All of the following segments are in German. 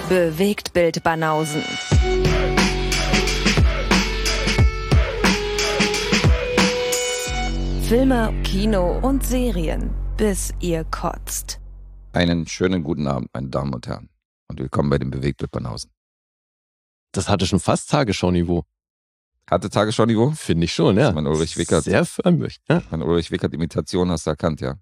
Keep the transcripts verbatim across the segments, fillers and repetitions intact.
Bewegtbild Banausen. Filme, Kino und Serien, bis ihr kotzt. Einen schönen guten Abend, meine Damen und Herren. Und willkommen bei dem Bewegtbild Banausen. Das hatte schon fast Tagesschau-Niveau. Hatte Tagesschau-Niveau? Finde ich schon, ja. Mein Ulrich Wickert. Sehr förmlich. Ja. Mein Ulrich Wickert-Imitation hast du erkannt, ja.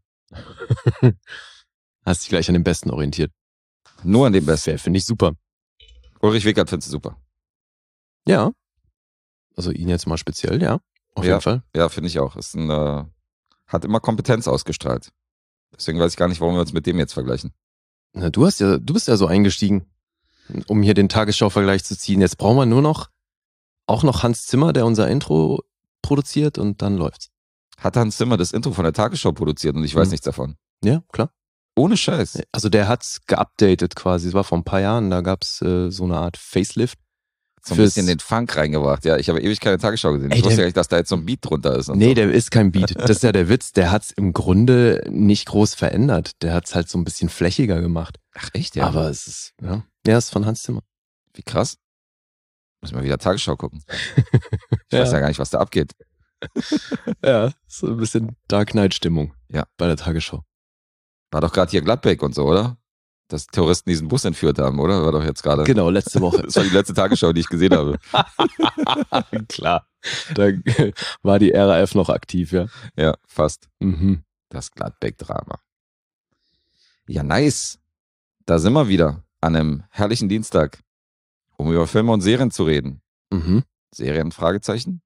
Hast dich gleich an den Besten orientiert. Nur an dem Besten. Finde ich super. Ulrich Wickert findest du super. Ja. Also ihn jetzt mal speziell, ja. Auf ja, jeden Fall. Ja, finde ich auch. Ist ein, äh, hat immer Kompetenz ausgestrahlt. Deswegen weiß ich gar nicht, warum wir uns mit dem jetzt vergleichen. Na, du hast ja, du bist ja so eingestiegen, um hier den Tagesschau-Vergleich zu ziehen. Jetzt brauchen wir nur noch, auch noch Hans Zimmer, der unser Intro produziert, und dann läuft's. Hat Hans Zimmer das Intro von der Tagesschau produziert und ich weiß Mhm. nichts davon. Ja, klar. Ohne Scheiß. Also der hat's geupdatet quasi. Es war vor ein paar Jahren, da gab's äh, so eine Art Facelift. So ein Fürs- bisschen den Funk reingebracht. Ja, ich habe ewig keine Tagesschau gesehen. Ey, Ich wusste der- ja nicht, dass da jetzt so ein Beat drunter ist. Und Nee, so. der ist kein Beat. Das ist ja der Witz. Der hat's im Grunde nicht groß verändert. Der hat's halt so ein bisschen flächiger gemacht. Ach echt, ja? Aber es ist, ja. Ja, ist von Hans Zimmer. Wie krass. Müssen wir wieder Tagesschau gucken. Ich weiß ja gar nicht, was da abgeht. Ja, so ein bisschen Dark Knight-Stimmung. Ja. Bei der Tagesschau. War doch gerade hier Gladbeck und so, oder? Dass Terroristen diesen Bus entführt haben, oder? War doch jetzt gerade. Genau, letzte Woche. Das war die letzte Tagesschau, die ich gesehen habe. Klar. Da war die R A F noch aktiv, ja. Ja, fast. Mhm. Das Gladbeck-Drama. Ja, nice. Da sind wir wieder an einem herrlichen Dienstag, um über Filme und Serien zu reden. Mhm. Serien? Fragezeichen?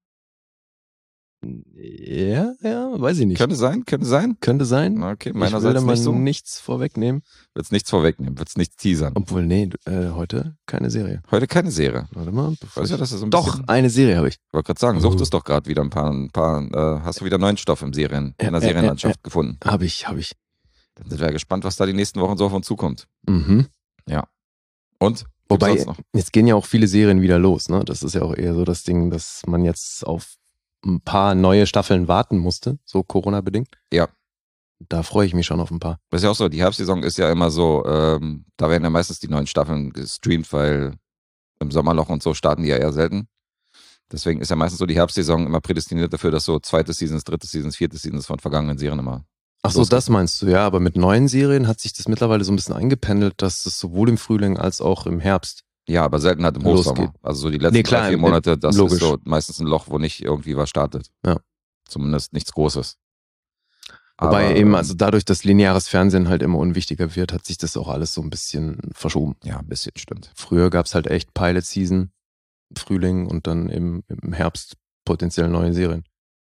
Ja, ja, weiß ich nicht. Könnte sein, könnte sein. Könnte sein. Okay, Ich will meinerseits da mal nicht so. nichts vorwegnehmen. Wird's nichts vorwegnehmen, wird's nichts teasern. Obwohl, nee, äh, heute keine Serie. Heute keine Serie. Warte mal. Ich weiß ja, dass es so ein Doch, bisschen... eine Serie habe ich. Ich wollte gerade sagen, Sucht Oh. ist doch gerade wieder ein paar, ein paar äh, hast du wieder neuen Stoff im Serien, Ja, in der ja, Serienlandschaft ja, gefunden. Habe ich, habe ich. Dann sind wir gespannt, was da die nächsten Wochen so auf uns zukommt. Mhm. Und? Gibt's Wobei, sonst noch? jetzt gehen ja auch viele Serien wieder los, ne? Das ist ja auch eher so das Ding, dass man jetzt auf ein paar neue Staffeln warten musste, so Corona-bedingt. Ja. Da freue ich mich schon auf ein paar. Das ist ja auch so, die Herbstsaison ist ja immer so, ähm, da werden ja meistens die neuen Staffeln gestreamt, weil im Sommerloch und so starten die ja eher selten. Deswegen ist ja meistens so die Herbstsaison immer prädestiniert dafür, dass so zweite Seasons, dritte Seasons, vierte Seasons von vergangenen Serien immer. Ach so, losgeht. das meinst du, ja. Aber mit neuen Serien hat sich das mittlerweile so ein bisschen eingependelt, dass es sowohl im Frühling als auch im Herbst. Ja, aber selten halt im Losgeht. Hochsommer. Also so die letzten Nee, klar, drei, vier im- Monate, das logisch. ist so meistens ein Loch, wo nicht irgendwie was startet. Ja. Zumindest nichts Großes. Wobei Aber, eben, ähm, also dadurch, dass lineares Fernsehen halt immer unwichtiger wird, hat sich das auch alles so ein bisschen verschoben. Ja, ein bisschen, stimmt. Früher gab es halt echt Pilot-Season, Frühling und dann im, im Herbst potenziell neue Serien.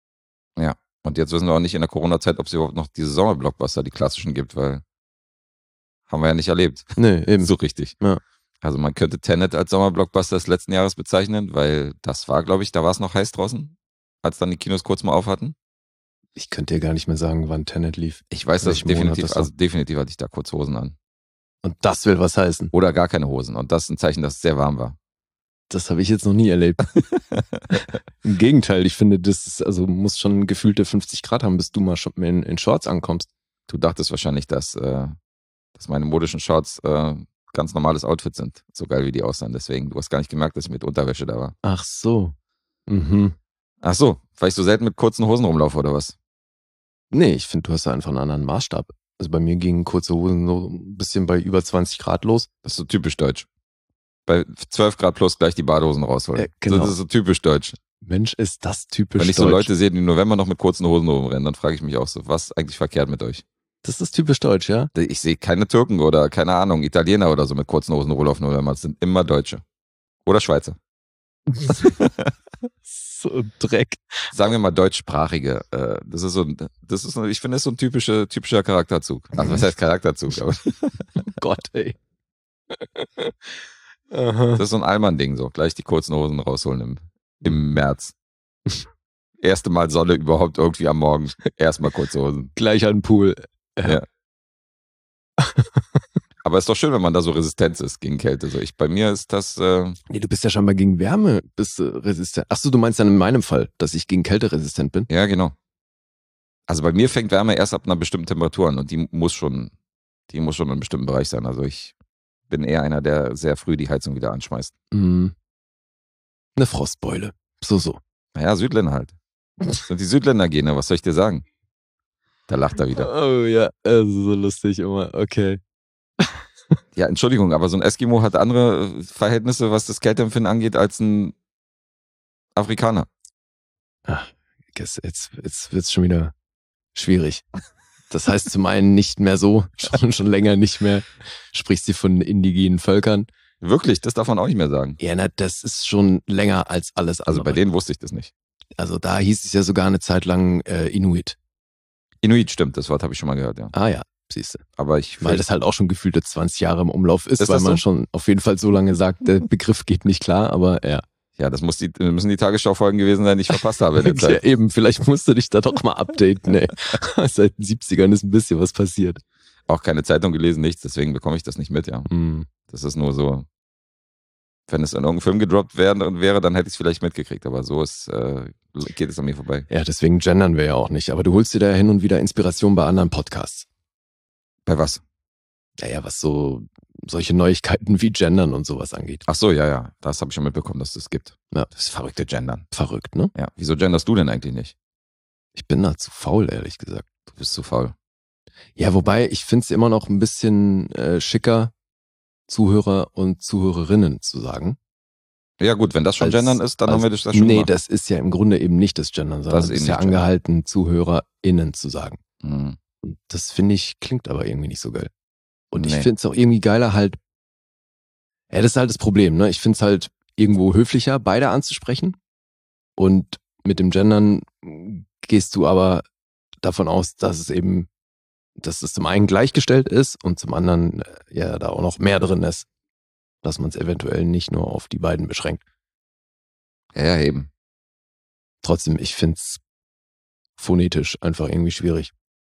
Und jetzt wissen wir auch nicht in der Corona-Zeit, ob es überhaupt noch diese Sommerblockbuster, die klassischen gibt, weil haben wir ja nicht erlebt. Nee, eben. So richtig. Ja. Also man könnte Tenet als Sommerblockbuster des letzten Jahres bezeichnen, weil das war, glaube ich, da war es noch heiß draußen, als dann die Kinos kurz mal auf hatten. Ich könnte dir gar nicht mehr sagen, wann Tenet lief. Ich weiß, dass Welchen Monat definitiv, das war? also definitiv hatte ich da kurz Hosen an. Und das will was heißen. Oder gar keine Hosen. Und das ist ein Zeichen, dass es sehr warm war. Das habe ich jetzt noch nie erlebt. Im Gegenteil, ich finde, das ist, also muss schon gefühlte fünfzig Grad haben, bis du mal schon in, in Shorts ankommst. Du dachtest wahrscheinlich, dass, äh, dass meine modischen Shorts äh, ganz normales Outfit sind. So geil, wie die aussahen. Deswegen, du hast gar nicht gemerkt, dass ich mit Unterwäsche da war. Ach so. Mhm. Ach so, weil ich so selten mit kurzen Hosen rumlaufe oder was? Nee, ich finde, du hast da einfach einen anderen Maßstab. Also bei mir gingen kurze Hosen so ein bisschen bei über zwanzig Grad los. Das ist so typisch deutsch. Bei zwölf Grad plus gleich die Badehosen rausholen. Äh, genau. Das ist so typisch deutsch. Mensch, ist das typisch Wenn ich so deutsch. Leute sehe, die im November noch mit kurzen Hosen rumrennen, dann frage ich mich auch so, was ist eigentlich verkehrt mit euch? Das ist typisch deutsch, ja? Ich sehe keine Türken oder, keine Ahnung, Italiener oder so mit kurzen Hosen rumlaufen oder mal. Es sind immer Deutsche. Oder Schweizer. So ein Dreck. Sagen wir mal deutschsprachige. Äh, das ist so ein, das ist, so- ich finde, das ist so ein typischer, typischer Charakterzug. Also was heißt Charakterzug? Aber Gott, ey. Aha. das ist so ein Allmann-Ding, so. Gleich die kurzen Hosen rausholen im, im März. Erste Mal Sonne überhaupt irgendwie am Morgen. Erstmal kurze Hosen. Gleich an den Pool. Ja. Aber ist doch schön, wenn man da so resistent ist gegen Kälte. So ich, bei mir ist das, äh, Nee, du bist ja scheinbar gegen Wärme bist du resistent. Achso, du meinst dann in meinem Fall, dass ich gegen Kälte resistent bin? ja genau. Also bei mir fängt Wärme erst ab einer bestimmten Temperatur an und die muss schon, die muss schon in einem bestimmten Bereich sein. Also ich bin eher einer, der sehr früh die Heizung wieder anschmeißt. Mm. Eine Frostbeule. So, so. Naja, Südländer halt. Das sind die Südländer-Gene, was soll ich dir sagen? Da lacht er wieder. Oh ja, also so lustig immer. Okay. Ja, Entschuldigung, aber so ein Eskimo hat andere Verhältnisse, was das Kälteempfinden angeht, als ein Afrikaner. Ach, jetzt, jetzt, jetzt wird's schon wieder schwierig. Das heißt zum einen nicht mehr so, schon, schon länger nicht mehr. Sprichst du von indigenen Völkern? Wirklich, das darf man auch nicht mehr sagen. Ja, na, das ist schon länger als alles andere. Also bei denen wusste ich das nicht. Also da hieß es ja sogar eine Zeit lang äh, Inuit. Inuit stimmt, das Wort habe ich schon mal gehört, ja. Ah ja, siehst du. Aber ich Weil das halt auch schon gefühlte zwanzig Jahre im Umlauf ist, Ist weil das man so? schon auf jeden Fall so lange sagt, der Begriff geht nicht klar, aber ja. Ja, das muss die, müssen die Tagesschau-Folgen gewesen sein, die ich verpasst habe in der Ja, Zeit. eben, vielleicht musst du dich da doch mal updaten, ey. Seit den siebzigern ist ein bisschen was passiert. Auch keine Zeitung gelesen, nichts, deswegen bekomme ich das nicht mit, ja. Hm. Das ist nur so, wenn es in irgendeinem Film gedroppt wäre, wäre dann hätte ich es vielleicht mitgekriegt, aber so ist, äh, geht es an mir vorbei. Ja, deswegen gendern wir ja auch nicht. Aber du holst dir da hin und wieder Inspiration bei anderen Podcasts. Bei was? Naja, was so solche Neuigkeiten wie Gendern und sowas angeht. Ach so, ja, ja, das habe ich schon mitbekommen, dass es das gibt. Ja. Das verrückte Gendern. Verrückt, ne? Ja, wieso genderst du denn eigentlich nicht? Ich bin da zu faul, ehrlich gesagt. Du bist zu faul. Ja, wobei, ich find's immer noch ein bisschen äh, schicker, Zuhörer und Zuhörerinnen zu sagen. Ja gut, wenn das schon Als- Gendern ist, dann als- haben wir das schon Nee, gemacht. das ist ja im Grunde eben nicht das Gendern, sondern Das das ist ist, eben ja nicht Gendern. angehalten, ZuhörerInnen zu sagen. Mhm. Und das finde ich, klingt aber irgendwie nicht so geil. Und ich Nee. finde es auch irgendwie geiler halt, ja, das ist halt das Problem, ne? Ich finde es halt irgendwo höflicher, beide anzusprechen. Und mit dem Gendern mh, gehst du aber davon aus, dass es eben, dass es zum einen gleichgestellt ist und zum anderen äh, ja da auch noch mehr drin ist. Dass man es eventuell nicht nur auf die beiden beschränkt. Ja, ja, eben. Trotzdem, ich finde es phonetisch einfach irgendwie schwierig.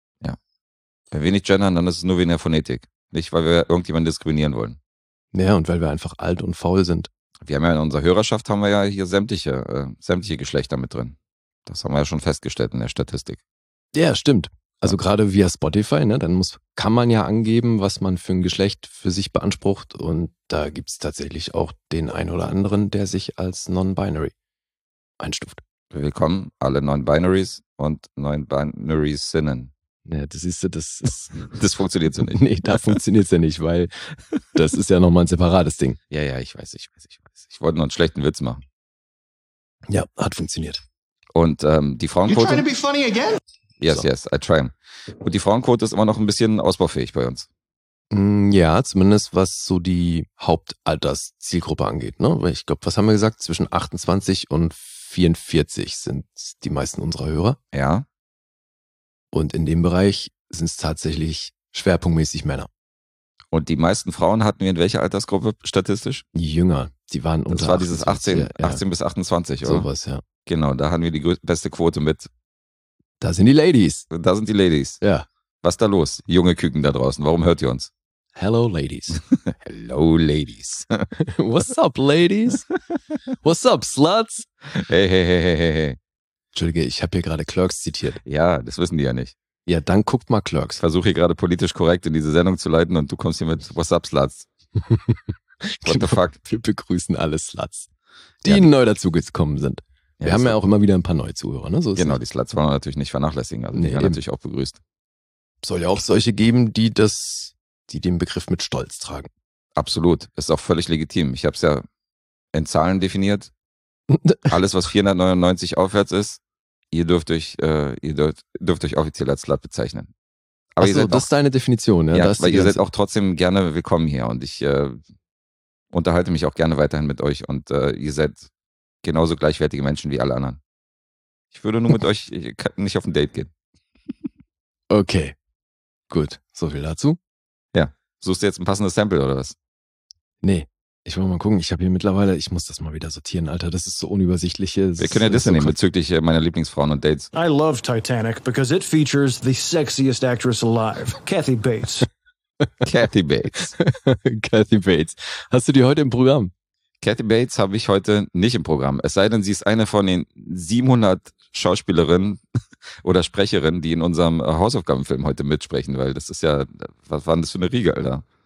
Wenn wir nicht gendern, dann ist es nur wegen der Phonetik. Nicht, weil wir irgendjemanden diskriminieren wollen. Ja, und weil wir einfach alt und faul sind. Wir haben ja in unserer Hörerschaft haben wir ja hier sämtliche, äh, sämtliche Geschlechter mit drin. Das haben wir ja schon festgestellt in der Statistik. Ja, stimmt. Also gerade via Spotify, ne, dann muss, kann man ja angeben, was man für ein Geschlecht für sich beansprucht. Und da gibt's tatsächlich auch den einen oder anderen, der sich als non-binary einstuft. Willkommen, alle Non-Binaries und Non-Binaries-Sinnen. Ja, das ist das ist, Das funktioniert so nicht. nee, da funktioniert's ja nicht, weil das ist ja nochmal ein separates Ding. Ja, ja, ich weiß, ich weiß, ich weiß. Ich wollte nur einen schlechten Witz machen. Ja, hat funktioniert. Und ähm, die You trying to Frauenquote. be funny again? Yes, So. yes, I try. Und die Frauenquote ist immer noch ein bisschen ausbaufähig bei uns. Mm, Ja, zumindest was so die Hauptalterszielgruppe angeht, ne? Weil ich glaube, was haben wir gesagt? Zwischen achtundzwanzig und vierundvierzig sind die meisten unserer Hörer. Ja. Und in dem Bereich sind es tatsächlich schwerpunktmäßig Männer. Und die meisten Frauen hatten wir in welcher Altersgruppe statistisch? Die Jünger, die waren Das unter war dieses achtzehn, achtundzwanzig, ja, achtzehn bis achtundzwanzig, oder? sowas, ja. Genau, da haben wir die grö- beste Quote mit. Da sind die Ladies. Da sind die Ladies. Ja. Was ist da los? Junge Küken da draußen, warum hört ihr uns? Hello, Ladies. Hello, Ladies. What's up, Ladies? What's up, Sluts? Hey, hey, hey, hey, hey, hey. Entschuldige, ich habe hier gerade Clerks zitiert. Ja, das wissen die ja nicht. Ja, dann guckt mal Ich Clerks. versuche hier gerade politisch korrekt in diese Sendung zu leiten und du kommst hier mit What's up, Sluts? What the fuck? Wir begrüßen alle Sluts, die Ja. neu dazugekommen sind. Wir Ja, haben das- ja auch immer wieder ein paar neue Zuhörer, ne? So ist Genau, es. die Sluts wollen wir natürlich nicht vernachlässigen. Also Nee, die werden eben. natürlich auch begrüßt. Soll ja auch solche geben, die das, die den Begriff mit Stolz tragen. Absolut. Ist auch völlig legitim. Ich habe es ja in Zahlen definiert. Alles, was vierhundertneunundneunzig aufwärts ist, ihr dürft euch, äh, ihr dürft, dürft euch offiziell als Slut bezeichnen. Aber ihr Achso, seid das auch, ist deine Definition, ja? ja, Da ist weil die ihr ganze- seid auch trotzdem gerne willkommen hier und ich äh, unterhalte mich auch gerne weiterhin mit euch und äh, ihr seid genauso gleichwertige Menschen wie alle anderen. Ich würde nur mit euch ich kann nicht auf ein Date gehen. Okay, gut. So viel dazu? Suchst du jetzt ein passendes Sample oder was? Nee. Ich will mal gucken. Ich habe hier mittlerweile, ich muss das mal wieder sortieren, Alter. Das ist so unübersichtlich. Es Wir können ja ist das so nehmen kon- bezüglich äh, meiner Lieblingsfrauen und Dates. I love Titanic because it features the sexiest actress alive, Kathy Bates. Kathy Bates. Kathy Bates. Hast du die heute im Programm? Kathy Bates habe ich heute nicht im Programm. Es sei denn, sie ist eine von den siebenhundert Schauspielerinnen oder Sprecherinnen, die in unserem äh, Hausaufgabenfilm heute mitsprechen, weil das ist ja, was war denn das für eine Riege, Alter?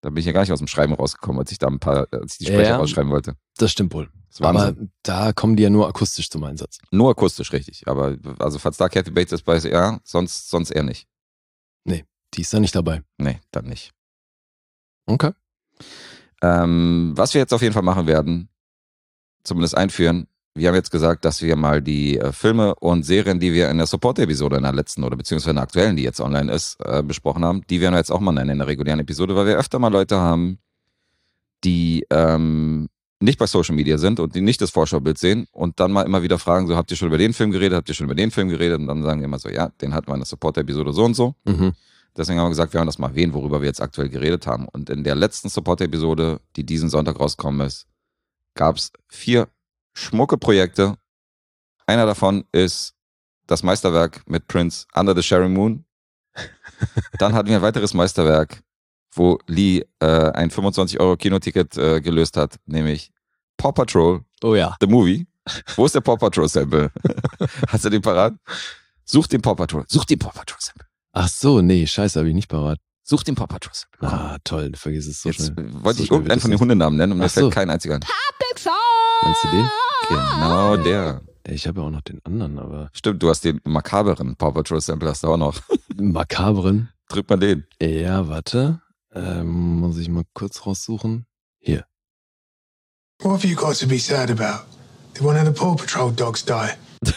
Da bin ich ja gar nicht aus dem Schreiben rausgekommen, als ich da ein paar, als ich die Sprecher Ja. rausschreiben wollte. Das stimmt wohl. Das war Aber Wahnsinn. da kommen die ja nur akustisch zum Einsatz. Nur akustisch, richtig. Aber also falls da Kathy Bates ist bei, ja, sonst, sonst eher nicht. Die ist da nicht dabei. Nee, dann nicht. Okay. Ähm, was wir jetzt auf jeden Fall machen werden, zumindest einführen, wir haben jetzt gesagt, dass wir mal die äh, Filme und Serien, die wir in der Support-Episode in der letzten oder beziehungsweise in der aktuellen, die jetzt online ist, äh, besprochen haben, die werden wir jetzt auch mal nennen in der regulären Episode, weil wir öfter mal Leute haben, die ähm, nicht bei Social Media sind und die nicht das Vorschaubild sehen und dann mal immer wieder fragen, so, habt ihr schon über den Film geredet, habt ihr schon über den Film geredet? Und dann sagen wir immer so, ja, den hatten wir in der Support-Episode so und so. Mhm. Deswegen haben wir gesagt, wir werden das mal erwähnen, worüber wir jetzt aktuell geredet haben. Und in der letzten Support-Episode, die diesen Sonntag rausgekommen ist, gab es vier schmucke Projekte. Einer davon ist das Meisterwerk mit Prince, Under the Cherry Moon. Dann hatten wir ein weiteres Meisterwerk, wo Lee äh, ein fünfundzwanzig Euro Kinoticket äh, gelöst hat, nämlich Paw Patrol, Oh ja. The Movie. Wo ist der Paw Patrol Sample? Hast du den parat? Such den Paw Patrol. Such den Paw Patrol Sample. Ach so, nee, scheiße, habe ich nicht parat. Such den Paw Patrol Sample. Ah, toll, du vergisst es so Jetzt schnell. wollte So ich schnell irgendeinen wird von das den Hundenamen nennen und mir Ach so. fällt kein einziger ein. Meinst du den? Genau der. Ich habe ja auch noch den anderen, aber Stimmt, du hast den makaberen Paw Patrol Sample, hast du auch noch. makabren. Drück mal den. Ja, warte. Ähm, muss ich mal kurz raussuchen. Hier. What have you got to be sad about? Did one of the Paw Patrol dogs die?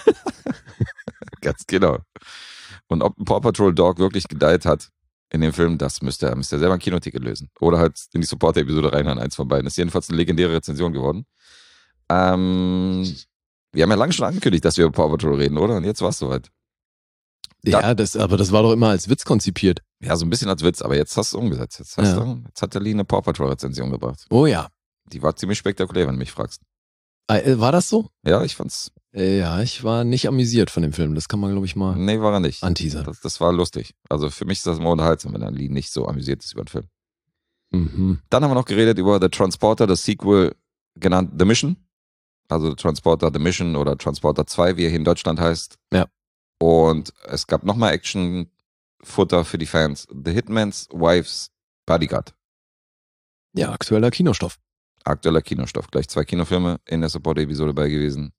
Ganz genau. Und ob ein Paw Patrol Dog wirklich gedeiht hat in dem Film, das müsste er, müsste er selber ein Kinoticket lösen. Oder halt in die Support-Episode reinhören, eins von beiden. Das ist jedenfalls eine legendäre Rezension geworden. Ähm, wir haben ja lange schon angekündigt, dass wir über Paw Patrol reden, oder? Und jetzt war es soweit. Da- Ja, das, aber das war doch immer als Witz konzipiert. Ja, so ein bisschen als Witz, aber jetzt hast du es umgesetzt. Jetzt, hast Ja. du, jetzt hat der Lee eine Paw Patrol Rezension gebracht. Oh ja. Die war ziemlich spektakulär, wenn du mich fragst. Äh, War das so? Ja, ich fand's. Äh, Ja, ich war nicht amüsiert von dem Film. Das kann man, glaube ich, mal Nee, war er nicht. anteasern. Das, das war lustig. Also für mich ist das immer unterhaltsam, wenn ein Lee nicht so amüsiert ist über den Film. Mhm. Dann haben wir noch geredet über The Transporter, das Sequel genannt The Mission. Also The Transporter The Mission oder Transporter zwei, wie er hier in Deutschland heißt. Ja. Und es gab nochmal Action-Futter für die Fans. The Hitman's Wife's Bodyguard. Ja, aktueller Kinostoff. Aktueller Kinostoff. Gleich zwei Kinofilme in der Support-Episode bei gewesen.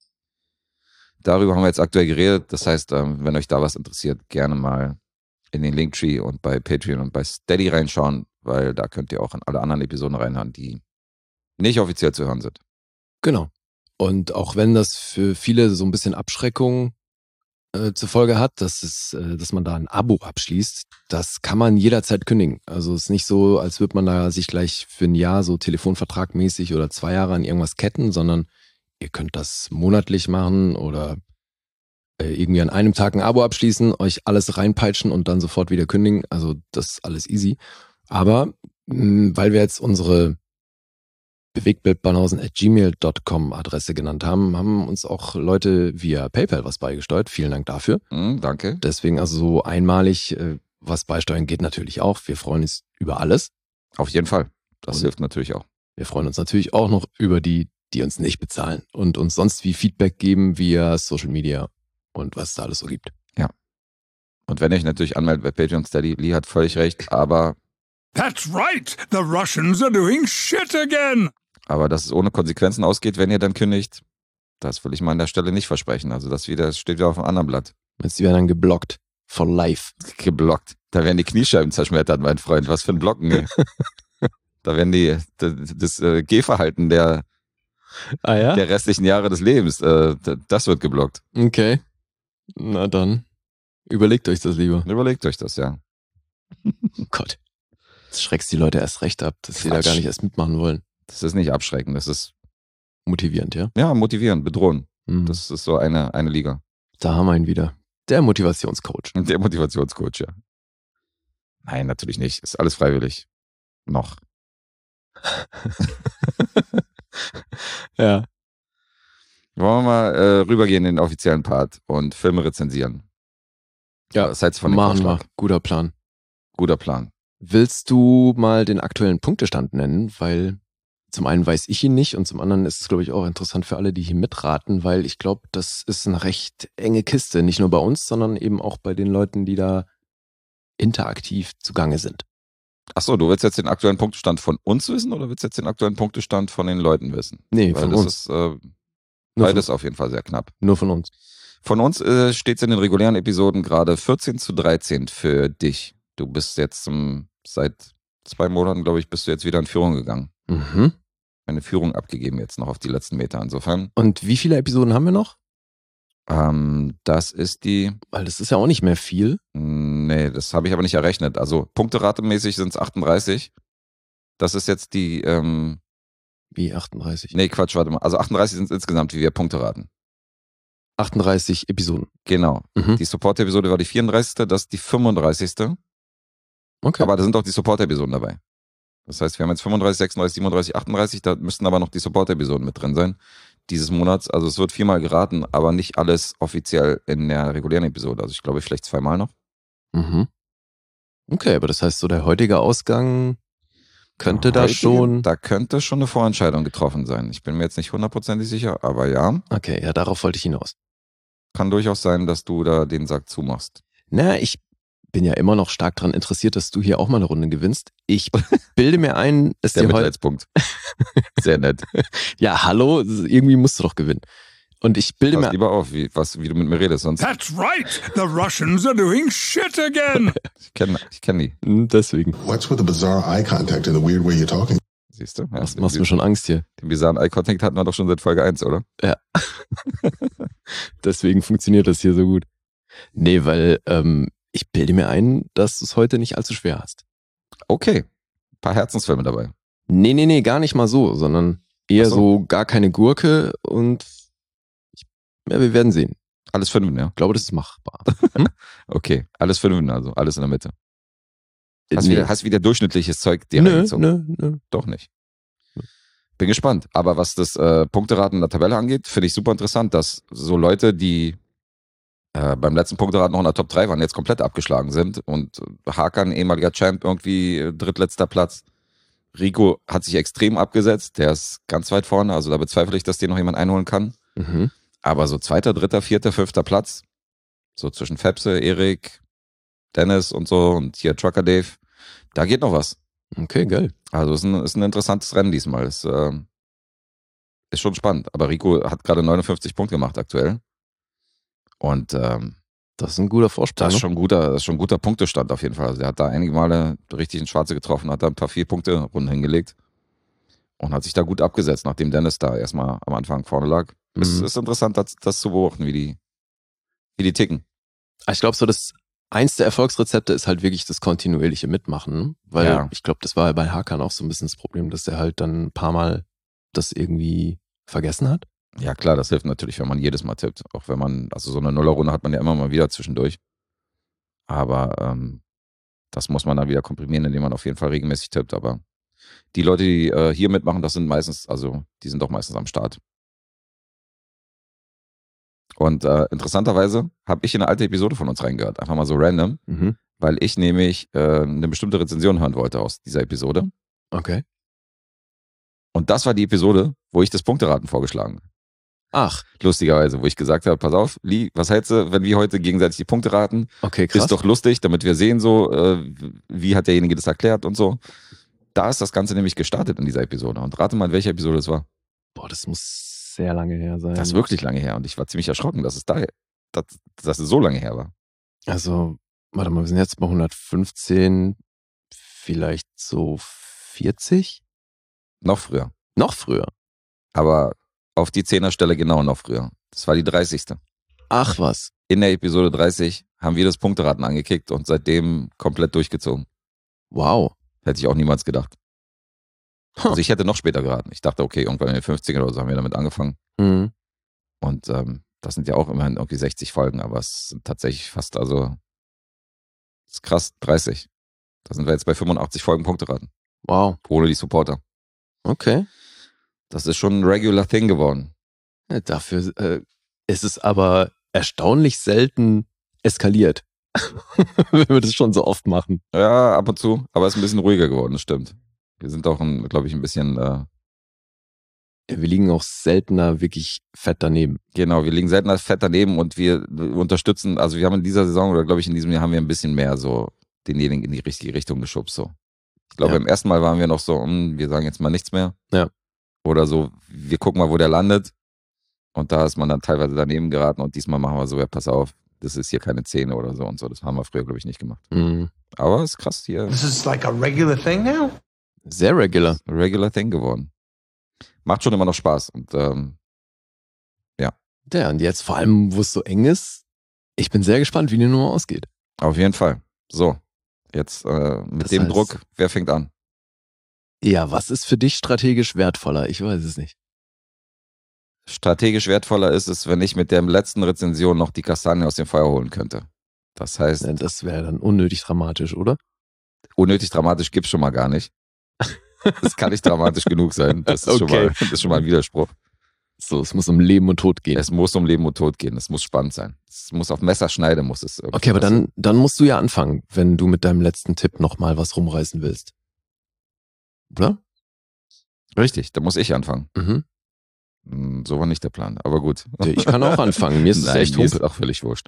Darüber haben wir jetzt aktuell geredet. Das heißt, ähm, wenn euch da was interessiert, gerne mal in den Linktree und bei Patreon und bei Steady reinschauen, weil da könnt ihr auch in alle anderen Episoden reinhören, die nicht offiziell zu hören sind. Genau. Und auch wenn das für viele so ein bisschen Abschreckung äh, zur Folge hat, dass es, äh, dass man da ein Abo abschließt, das kann man jederzeit kündigen. Also es ist nicht so, als würde man da sich gleich für ein Jahr so telefonvertragmäßig oder zwei Jahre an irgendwas ketten, sondern ihr könnt das monatlich machen oder äh, irgendwie an einem Tag ein Abo abschließen, euch alles reinpeitschen und dann sofort wieder kündigen. Also das ist alles easy. Aber mh, weil wir jetzt unsere bewegtbildbanausen at gmail dot com Adresse genannt haben, haben uns auch Leute via PayPal was beigesteuert. Vielen Dank dafür. Hm, danke. Deswegen also so einmalig äh, was beisteuern geht natürlich auch. Wir freuen uns über alles. Auf jeden Fall. Das Und- hilft natürlich auch. Wir freuen uns natürlich auch noch über die, die uns nicht bezahlen und uns sonst wie Feedback geben via Social Media und was es da alles so gibt. Und wenn ihr euch natürlich anmeldet bei Patreon Steady, Lee hat völlig recht, aber, That's right. The Russians are doing shit again. aber dass es ohne Konsequenzen ausgeht, wenn ihr dann kündigt, das will ich mal an der Stelle nicht versprechen. Also das wieder, das steht wieder auf einem anderen Blatt. Jetzt die werden dann geblockt. For life. Geblockt. Da werden die Kniescheiben zerschmettert, mein Freund. Was für ein Blocken, ey. Da werden die, das, das äh, Gehverhalten der, Ah ja? der restlichen Jahre des Lebens, äh, das wird geblockt. Okay. Na dann. Überlegt euch das lieber. Überlegt euch das, ja. Oh Gott. Das schreckst die Leute erst recht ab, dass sie da Quatsch. gar nicht erst mitmachen wollen. Das ist nicht abschreckend, das ist, Motivierend, ja? ja, motivieren, bedrohen. Mhm. Das ist so eine, eine Liga. Da haben wir ihn wieder. Der Motivationscoach. Der Motivationscoach, ja. Nein, natürlich nicht. Ist alles freiwillig. Noch. Ja. Wollen wir mal äh, rübergehen in den offiziellen Part und Filme rezensieren. Ja, Was hältst du von dem machen wir. Vorschlag? Guter Plan. Guter Plan. Willst du mal den aktuellen Punktestand nennen? Weil zum einen weiß ich ihn nicht und zum anderen ist es, glaube ich, auch interessant für alle, die hier mitraten, weil ich glaube, das ist eine recht enge Kiste. Nicht nur bei uns, sondern eben auch bei den Leuten, die da interaktiv zugange sind. Achso, du willst jetzt den aktuellen Punktestand von uns wissen oder willst du jetzt den aktuellen Punktestand von den Leuten wissen? Nee, Weil von das uns. ist äh, Nur beides von, auf jeden Fall sehr knapp. nur von uns. Von uns äh, steht es in den regulären Episoden gerade vierzehn zu dreizehn für dich. Du bist jetzt zum, seit zwei Monaten, glaube ich, bist du jetzt wieder in Führung gegangen. Mhm. Eine Führung abgegeben jetzt noch auf die letzten Meter. Insofern, Und wie viele Episoden haben wir noch? ähm, das ist die, Weil das ist ja auch nicht mehr viel. nee, das habe ich aber nicht errechnet. Also punkteratemäßig sind es achtunddreißig. Das ist jetzt die, ähm, Wie achtunddreißig? nee, Quatsch, warte mal. Also achtunddreißig sind es insgesamt, wie wir Punkte raten. achtunddreißig Episoden. Genau. Mhm. Die Support-Episode war die vierunddreißigste, das ist die fünfunddreißigste. Okay. Aber da sind auch die Support-Episoden dabei. Das heißt, wir haben jetzt fünfunddreißig, sechsunddreißig, siebenunddreißig, achtunddreißig, da müssten aber noch die Support-Episoden mit drin sein. Dieses Monats, also es wird viermal geraten, aber nicht alles offiziell in der regulären Episode. Also ich glaube, vielleicht zweimal noch. Mhm. Okay, aber das heißt, so der heutige Ausgang könnte da Heute, schon. Da könnte schon eine Vorentscheidung getroffen sein. Ich bin mir jetzt nicht hundertprozentig sicher, aber ja, Okay, ja, darauf wollte ich hinaus. kann durchaus sein, dass du da den Sack zumachst. Na, ich bin ja immer noch stark daran interessiert, dass du hier auch mal eine Runde gewinnst. Ich bilde mir ein, dass Der dir heute. Mitleidspunkt. Sehr nett. Ja, hallo, irgendwie musst du doch gewinnen. Und ich bilde Pass mir. lieber auf, wie, was, wie du mit mir redest, sonst That's right. The Russians are doing shit again. ich kenne ich kenn die. Hm, Deswegen. What's with the bizarre eye contact and the weird way you're talking? Siehst du? Ja, Das machst mir schon Angst hier. Den bizarren Eye-Contact hatten wir doch schon seit Folge eins, oder? Deswegen funktioniert das hier so gut. Nee, weil ähm, ich bilde mir ein, dass du es heute nicht allzu schwer hast. Okay. Ein paar Herzensfilme dabei. Nee, nee, nee, gar nicht mal so, sondern eher Ach so. so gar keine Gurke und ich, ja, wir werden sehen. Alles Fünfen, ja. Ich glaube, das ist machbar. Okay. Alles Fünfen, also alles in der Mitte. Hast, Nee. wieder, hast wieder durchschnittliches Zeug dir nö, reingezogen? nö, nö. Doch nicht. Bin gespannt. Aber was das äh, Punkteraten in der Tabelle angeht, finde ich super interessant, dass so Leute, die äh, beim letzten Punkteraten noch in der Top drei waren, jetzt komplett abgeschlagen sind. Und äh, Hakan, ehemaliger Champ, irgendwie äh, drittletzter Platz. Rico hat sich extrem abgesetzt. Der ist ganz weit vorne. Also da bezweifle ich, dass den noch jemand einholen kann. Mhm. Aber so zweiter, dritter, vierter, fünfter Platz, so zwischen Fepse, Erik, Dennis und so und hier Trucker Dave, da geht noch was. Okay, geil. Also ist ein, ist ein interessantes Rennen diesmal. Ist, äh, ist schon spannend. Aber Rico hat gerade neunundfünfzig Punkte gemacht aktuell. Und ähm, Das ist ein guter Vorsprung. das ist Ne? schon ein guter, das ist schon ein guter Punktestand auf jeden Fall. Also er hat da einige Male richtig ins Schwarze getroffen, hat da ein paar vier Punkte Runden hingelegt und hat sich da gut abgesetzt, nachdem Dennis da erstmal am Anfang vorne lag. Mhm. Es ist interessant, das, das zu beobachten, wie die, wie die ticken. Ich glaube so, das eins der Erfolgsrezepte ist halt wirklich das kontinuierliche Mitmachen. Ne? Weil Ja. ich glaube, das war bei Hakan auch so ein bisschen das Problem, dass er halt dann ein paar Mal das irgendwie vergessen hat. Ja klar, das hilft natürlich, wenn man jedes Mal tippt. Auch wenn man, also so eine Nullerrunde hat man ja immer mal wieder zwischendurch. Aber ähm, das muss man dann wieder komprimieren, indem man auf jeden Fall regelmäßig tippt. Aber die Leute, die äh, hier mitmachen, das sind meistens, also die sind doch meistens am Start. Und äh, interessanterweise habe ich in eine alte Episode von uns reingehört, einfach mal so random, Mhm. weil ich nämlich äh, eine bestimmte Rezension hören wollte aus dieser Episode. Okay. Und das war die Episode, wo ich das Punkteraten vorgeschlagen habe. Ach, Lustigerweise, wo ich gesagt habe, pass auf, Lee, was hältst du, wenn wir heute gegenseitig die Punkte raten? okay, krass. Ist doch lustig, damit wir sehen so, äh, wie hat derjenige das erklärt und so. Da ist das Ganze nämlich gestartet in dieser Episode. Und rate mal, in welcher Episode es war. Boah, das muss sehr lange her sein. Das ist wirklich lange her. Und ich war ziemlich erschrocken, dass es da, dass, dass es so lange her war. Also, warte mal, wir sind jetzt bei hundertfünfzehn, vielleicht so vierzig? Noch früher. Noch früher. Aber auf die Zehnerstelle genau noch früher. Das war die dreißigste. Ach was. In der Episode dreißig haben wir das Punkteraten angekickt und seitdem komplett durchgezogen. Wow. Hätte ich auch niemals gedacht. Huh. Also ich hätte noch später geraten. Ich dachte, okay, irgendwann in den fünfzigern oder so haben wir damit angefangen. Mhm. Und ähm, das sind ja auch immerhin irgendwie sechzig Folgen, aber es sind tatsächlich fast, also das ist krass, dreißig. Da sind wir jetzt bei fünfundachtzig Folgen Punkteraten. Wow. Ohne die Supporter. Okay. Das ist schon ein regular thing geworden. Ja, dafür äh, ist es aber erstaunlich selten eskaliert. Wenn wir das schon so oft machen. Ja, ab und zu, aber es ist ein bisschen ruhiger geworden, das stimmt. Wir sind auch, glaube ich, ein bisschen, äh, Ja, wir liegen auch seltener wirklich fett daneben. genau, wir liegen seltener fett daneben und wir unterstützen, also wir haben in dieser Saison oder glaube ich in diesem Jahr haben wir ein bisschen mehr so denjenigen in die richtige Richtung geschubst, so. glaube, Ja. beim ersten Mal waren wir noch so, hm, wir sagen jetzt mal nichts mehr. Ja. Oder so, wir gucken mal, wo der landet. Und da ist man dann teilweise daneben geraten und diesmal machen wir so, ja, pass auf, das ist hier keine Szene oder so und so. Das haben wir früher, glaube ich, nicht gemacht. Mhm. Aber ist krass hier. This is like a regular thing now? Sehr regular. Ein regular thing geworden. Macht schon immer noch Spaß. Und ähm, Ja, und jetzt vor allem, wo es so eng ist, ich bin sehr gespannt, wie die Nummer ausgeht. auf jeden Fall. So, jetzt äh, mit Das dem heißt- Druck, wer fängt an? Ja, was ist für dich strategisch wertvoller? Ich weiß es nicht. Strategisch wertvoller ist es, wenn ich mit der letzten Rezension noch die Kastanien aus dem Feuer holen könnte. Das heißt, Ja, das wäre dann unnötig dramatisch, oder? unnötig dramatisch gibt's schon mal gar nicht. Das kann nicht dramatisch genug sein. Das ist, schon Okay. mal, das ist schon mal ein Widerspruch. So, es muss um Leben und Tod gehen. Es muss um Leben und Tod gehen. Es muss spannend sein. Es muss auf Messerschneide muss es irgendwie Okay, aber passieren. dann, dann musst du ja anfangen, wenn du mit deinem letzten Tipp nochmal was rumreißen willst. Oder? Richtig, da muss ich anfangen. Mhm. Hm, So war nicht der Plan, aber gut. Ja, ich kann auch anfangen. Mir ist es Nein, echt mir ist humpel. auch völlig wurscht.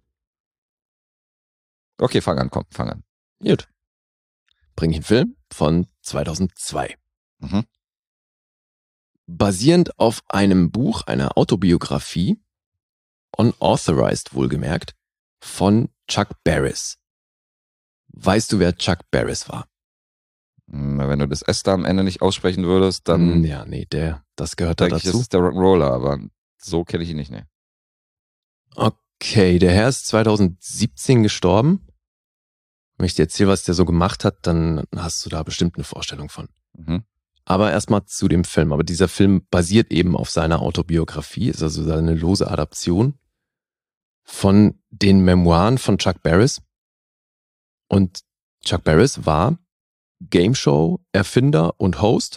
Okay, fang an, komm, fang an. Gut. Bring ich einen Film von zweitausendzwei. Mhm. Basierend auf einem Buch, einer Autobiografie, unauthorized wohlgemerkt, von Chuck Barris. Weißt du, wer Chuck Barris war? Na, wenn du das S da am Ende nicht aussprechen würdest, dann Hm, ja, nee, der, das gehört da denke ich, ist dazu. es der Rock'n'Roller, aber so kenne ich ihn nicht, ne. Okay, der Herr ist zweitausendsiebzehn gestorben. Wenn ich dir erzähle, was der so gemacht hat, dann hast du da bestimmt eine Vorstellung von. Mhm. Aber erstmal zu dem Film. Aber dieser Film basiert eben auf seiner Autobiografie, ist also eine lose Adaption von den Memoiren von Chuck Barris. Und Chuck Barris war Gameshow-Erfinder und Host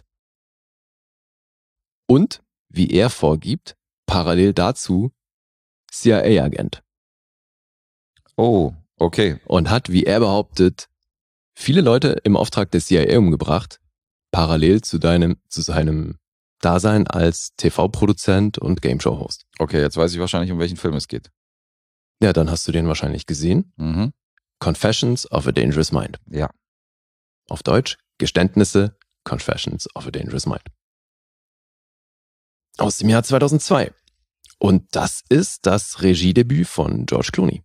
und, wie er vorgibt, parallel dazu C I A-Agent. Oh, okay. Und hat, wie er behauptet, viele Leute im Auftrag der C I A umgebracht, parallel zu deinem, zu seinem Dasein als T V-Produzent und Gameshow-Host. Okay, jetzt weiß ich wahrscheinlich, um welchen Film es geht. Ja, dann hast du den wahrscheinlich gesehen. Mhm. Confessions of a Dangerous Mind. Ja. Auf Deutsch, Geständnisse, Confessions of a Dangerous Mind. Aus dem Jahr zweitausendzwei. Und das ist das Regiedebüt von George Clooney.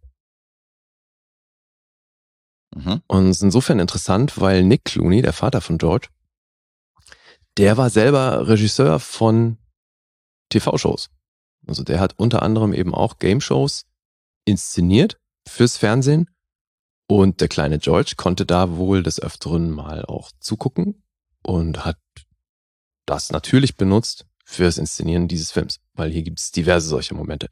Mhm. Und es ist insofern interessant, weil Nick Clooney, der Vater von George, der war selber Regisseur von T V-Shows. Also der hat unter anderem eben auch Game-Shows inszeniert fürs Fernsehen. Und der kleine George konnte da wohl des Öfteren mal auch zugucken und hat das natürlich benutzt fürs Inszenieren dieses Films, weil hier gibt es diverse solche Momente.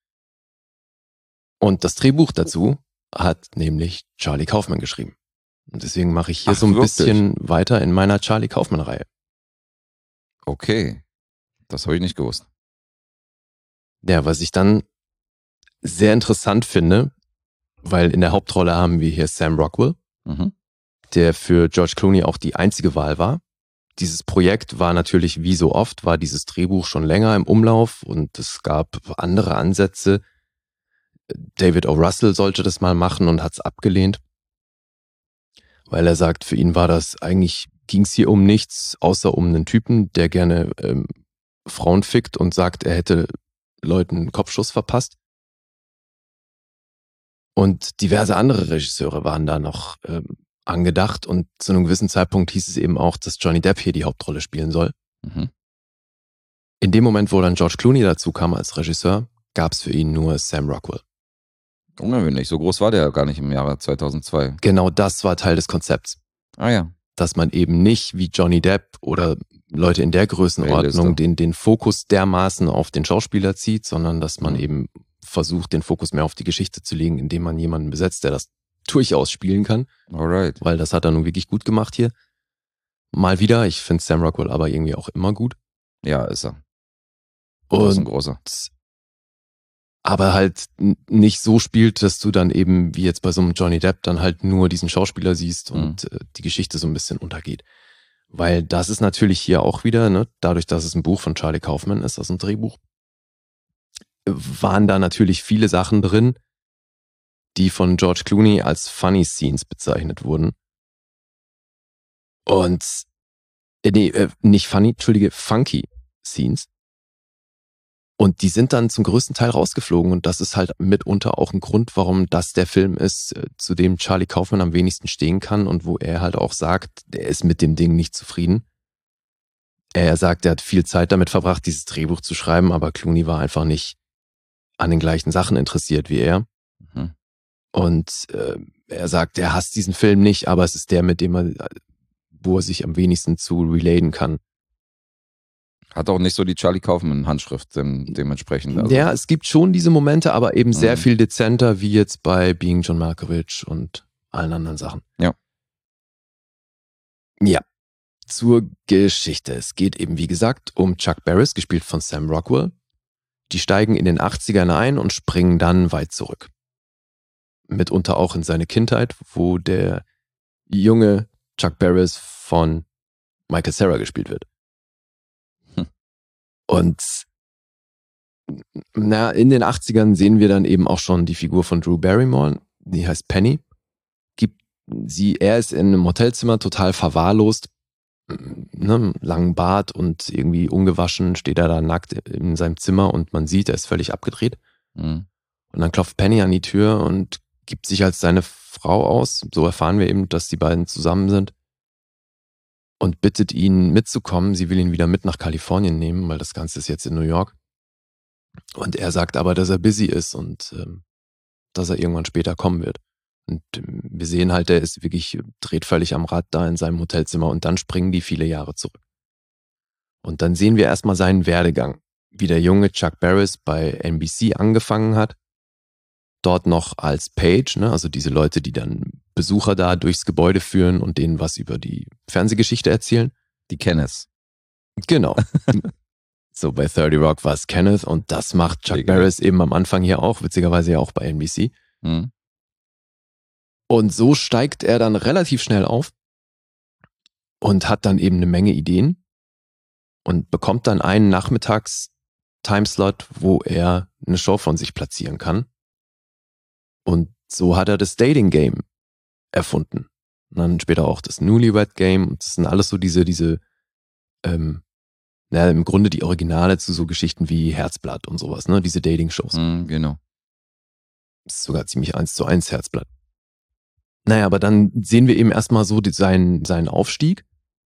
Und das Drehbuch dazu hat nämlich Charlie Kaufman geschrieben. Und deswegen mache ich hier Ach, so ein wirklich? bisschen weiter in meiner Charlie Kaufman-Reihe. Okay. Das habe ich nicht gewusst. Ja, was ich dann sehr interessant finde, weil in der Hauptrolle haben wir hier Sam Rockwell, Mhm. der für George Clooney auch die einzige Wahl war. Dieses Projekt war natürlich, wie so oft, war dieses Drehbuch schon länger im Umlauf und es gab andere Ansätze. David O. Russell sollte das mal machen und hat es abgelehnt, weil er sagt, für ihn war das eigentlich, ging es hier um nichts, außer um einen Typen, der gerne ähm, Frauen fickt und sagt, er hätte Leuten einen Kopfschuss verpasst. Und diverse andere Regisseure waren da noch ähm, angedacht und zu einem gewissen Zeitpunkt hieß es eben auch, dass Johnny Depp hier die Hauptrolle spielen soll. Mhm. In dem Moment, wo dann George Clooney dazu kam als Regisseur, gab es für ihn nur Sam Rockwell. Ungewöhnlich. So groß war der ja gar nicht im Jahre zweitausendzwei. Genau das war Teil des Konzepts, Ah ja. dass man eben nicht wie Johnny Depp oder Leute in der Größenordnung A-Lister. den, den Fokus dermaßen auf den Schauspieler zieht, sondern dass man Mhm. eben versucht, den Fokus mehr auf die Geschichte zu legen, indem man jemanden besetzt, der das durchaus spielen kann, Alright. weil das hat er nun wirklich gut gemacht hier. Mal wieder, ich finde Sam Rockwell aber irgendwie auch immer gut. Ja, ist er. Das ist ein Und großer. aber halt n- nicht so spielt, dass du dann eben, wie jetzt bei so einem Johnny Depp, dann halt nur diesen Schauspieler siehst und äh, die Geschichte so ein bisschen untergeht. Weil das ist natürlich hier auch wieder, ne, dadurch, dass es ein Buch von Charlie Kaufman ist, also ein Drehbuch, waren da natürlich viele Sachen drin, die von George Clooney als Funny Scenes bezeichnet wurden. Und, äh, nee, äh, nicht funny, entschuldige, funky Scenes. Und die sind dann zum größten Teil rausgeflogen und das ist halt mitunter auch ein Grund, warum das der Film ist, zu dem Charlie Kaufman am wenigsten stehen kann und wo er halt auch sagt, er ist mit dem Ding nicht zufrieden. Er sagt, er hat viel Zeit damit verbracht, dieses Drehbuch zu schreiben, aber Clooney war einfach nicht an den gleichen Sachen interessiert wie er. Mhm. Und äh, er sagt, er hasst diesen Film nicht, aber es ist der, mit dem er, wo er sich am wenigsten zu relaten kann. Hat auch nicht so die Charlie Kaufman-Handschrift dem, dementsprechend. Also. Ja, es gibt schon diese Momente, aber eben sehr Mhm. viel dezenter, wie jetzt bei Being John Malkovich und allen anderen Sachen. Ja. Ja, zur Geschichte. Es geht eben, wie gesagt, um Chuck Barris, gespielt von Sam Rockwell. Die steigen in den achtzigern ein und springen dann weit zurück. Mitunter auch in seine Kindheit, wo der junge Chuck Barris von Michael Cera gespielt wird. Hm. Und na, in den achtzigern sehen wir dann eben auch schon die Figur von Drew Barrymore, die heißt Penny. Gibt sie, er ist in einem Hotelzimmer total verwahrlost, ne, langen Bart und irgendwie ungewaschen, steht er da nackt in seinem Zimmer und man sieht, er ist völlig abgedreht. Mhm. Und dann klopft Penny an die Tür und gibt sich als seine Frau aus. So erfahren wir eben, dass die beiden zusammen sind. Und bittet ihn mitzukommen. Sie will ihn wieder mit nach Kalifornien nehmen, weil das Ganze ist jetzt in New York. Und er sagt aber, dass er busy ist und ähm, dass er irgendwann später kommen wird. Und ähm, wir sehen halt, er ist wirklich, dreht völlig am Rad da in seinem Hotelzimmer und dann springen die viele Jahre zurück. Und dann sehen wir erstmal seinen Werdegang, wie der junge Chuck Barris bei N B C angefangen hat. Dort noch als Page, ne, also diese Leute, die dann Besucher da durchs Gebäude führen und denen was über die Fernsehgeschichte erzählen. Die Kenneth. Genau. So bei thirty Rock war es Kenneth und das macht Chuck Mega. Barris eben am Anfang hier auch, witzigerweise ja auch bei N B C. Mhm. Und so steigt er dann relativ schnell auf und hat dann eben eine Menge Ideen und bekommt dann einen Nachmittags-Timeslot, wo er eine Show von sich platzieren kann. Und so hat er das Dating-Game erfunden. Und dann später auch das Newlywed-Game. Und das sind alles so diese, diese, ähm, naja, im Grunde die Originale zu so Geschichten wie Herzblatt und sowas, ne? Diese Dating-Shows. Mhm, genau. Das ist sogar ziemlich eins zu eins Herzblatt. Naja, aber dann sehen wir eben erstmal so die, seinen, seinen Aufstieg.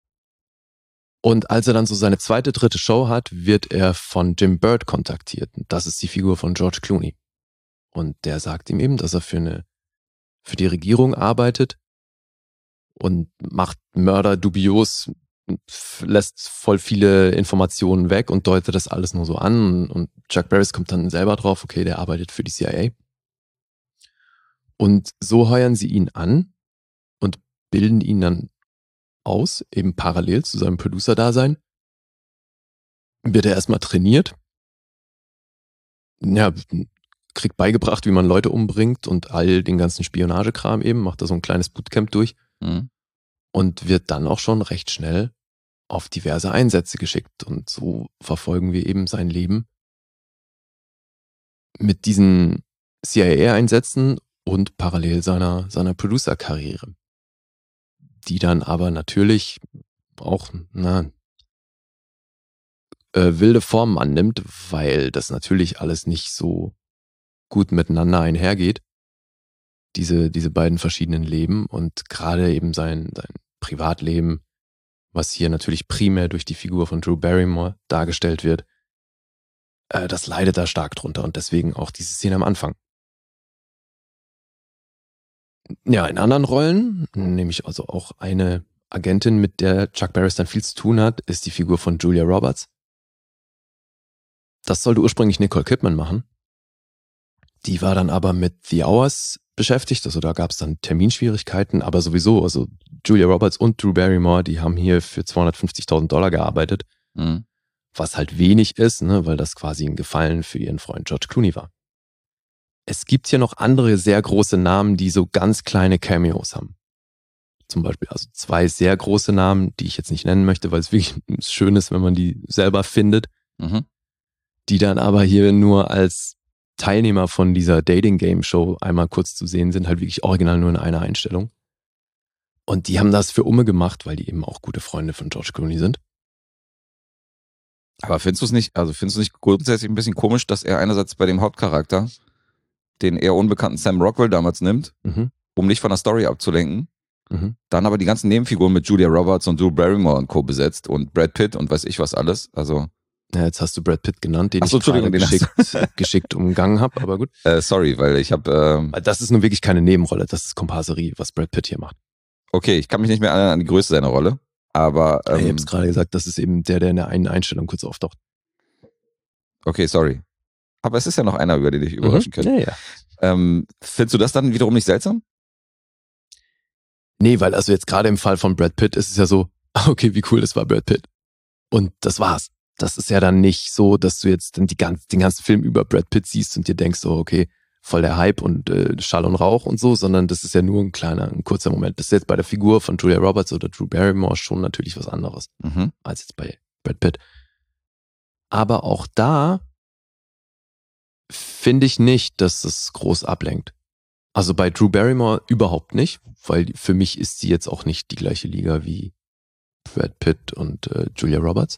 Und als er dann so seine zweite, dritte Show hat, wird er von Jim Bird kontaktiert. Und das ist die Figur von George Clooney. Und der sagt ihm eben, dass er für eine, für die Regierung arbeitet und macht Mörder dubios, lässt voll viele Informationen weg und deutet das alles nur so an. Und Chuck Barris kommt dann selber drauf, okay, der arbeitet für die C I A. Und so heuern sie ihn an und bilden ihn dann aus, eben parallel zu seinem Producer-Dasein. Wird er erstmal trainiert. Ja, kriegt beigebracht, wie man Leute umbringt und all den ganzen Spionagekram eben, macht da so ein kleines Bootcamp durch Mhm. und wird dann auch schon recht schnell auf diverse Einsätze geschickt. Und so verfolgen wir eben sein Leben mit diesen C I A-Einsätzen und parallel seiner, seiner Producer-Karriere, die dann aber natürlich auch na, äh, wilde Formen annimmt, weil das natürlich alles nicht so gut miteinander einhergeht, diese, diese beiden verschiedenen Leben und gerade eben sein, sein Privatleben, was hier natürlich primär durch die Figur von Drew Barrymore dargestellt wird, äh, das leidet da stark drunter und deswegen auch diese Szene am Anfang. Ja, in anderen Rollen, nämlich also auch eine Agentin, mit der Chuck Barris dann viel zu tun hat, ist die Figur von Julia Roberts. Das sollte ursprünglich Nicole Kidman machen. Die war dann aber mit The Hours beschäftigt, also da gab es dann Terminschwierigkeiten, aber sowieso, also Julia Roberts und Drew Barrymore, die haben hier für zweihundertfünfzigtausend Dollar gearbeitet, Mhm. was halt wenig ist, ne, weil das quasi ein Gefallen für ihren Freund George Clooney war. Es gibt hier noch andere sehr große Namen, die so ganz kleine Cameos haben. Zum Beispiel also zwei sehr große Namen, die ich jetzt nicht nennen möchte, weil es wirklich schön ist, wenn man die selber findet, Mhm. die dann aber hier nur als Teilnehmer von dieser Dating-Game-Show einmal kurz zu sehen sind, halt wirklich original nur in einer Einstellung. Und die haben das für Umme gemacht, weil die eben auch gute Freunde von George Clooney sind. Aber findest du es nicht, also findest du nicht grundsätzlich ein bisschen komisch, dass er einerseits bei dem Hauptcharakter den eher unbekannten Sam Rockwell damals nimmt, Mhm. um nicht von der Story abzulenken, Mhm. dann aber die ganzen Nebenfiguren mit Julia Roberts und Drew Barrymore und Co. besetzt und Brad Pitt und weiß ich was alles. Also, Ja, jetzt hast du Brad Pitt genannt, den Ach so, ich gerade Entschuldigung, den hast geschickt, geschickt umgangen habe, aber gut. äh, sorry, weil ich habe, ähm, Weil das ist nun wirklich keine Nebenrolle, das ist Komparserie, was Brad Pitt hier macht. okay, ich kann mich nicht mehr erinnern an die Größe seiner Rolle, aber, ich ähm, habe es gerade gesagt, das ist eben der, der in der einen Einstellung kurz auftaucht. okay, sorry. Aber es ist ja noch einer, über den ich überraschen könnte. Ja, ja. Ähm, findest du das dann wiederum nicht seltsam? Nee, weil also jetzt gerade im Fall von Brad Pitt ist es ja so, okay, wie cool das war, Brad Pitt. Und das war's. Das ist ja dann nicht so, dass du jetzt dann die ganz, den ganzen Film über Brad Pitt siehst und dir denkst, so, okay, voll der Hype und äh, Schall und Rauch und so, sondern das ist ja nur ein kleiner, ein kurzer Moment. Das ist jetzt bei der Figur von Julia Roberts oder Drew Barrymore schon natürlich was anderes Mhm. als jetzt bei Brad Pitt. Aber auch da finde ich nicht, dass das groß ablenkt. Also bei Drew Barrymore überhaupt nicht, weil für mich ist sie jetzt auch nicht die gleiche Liga wie Brad Pitt und äh, Julia Roberts.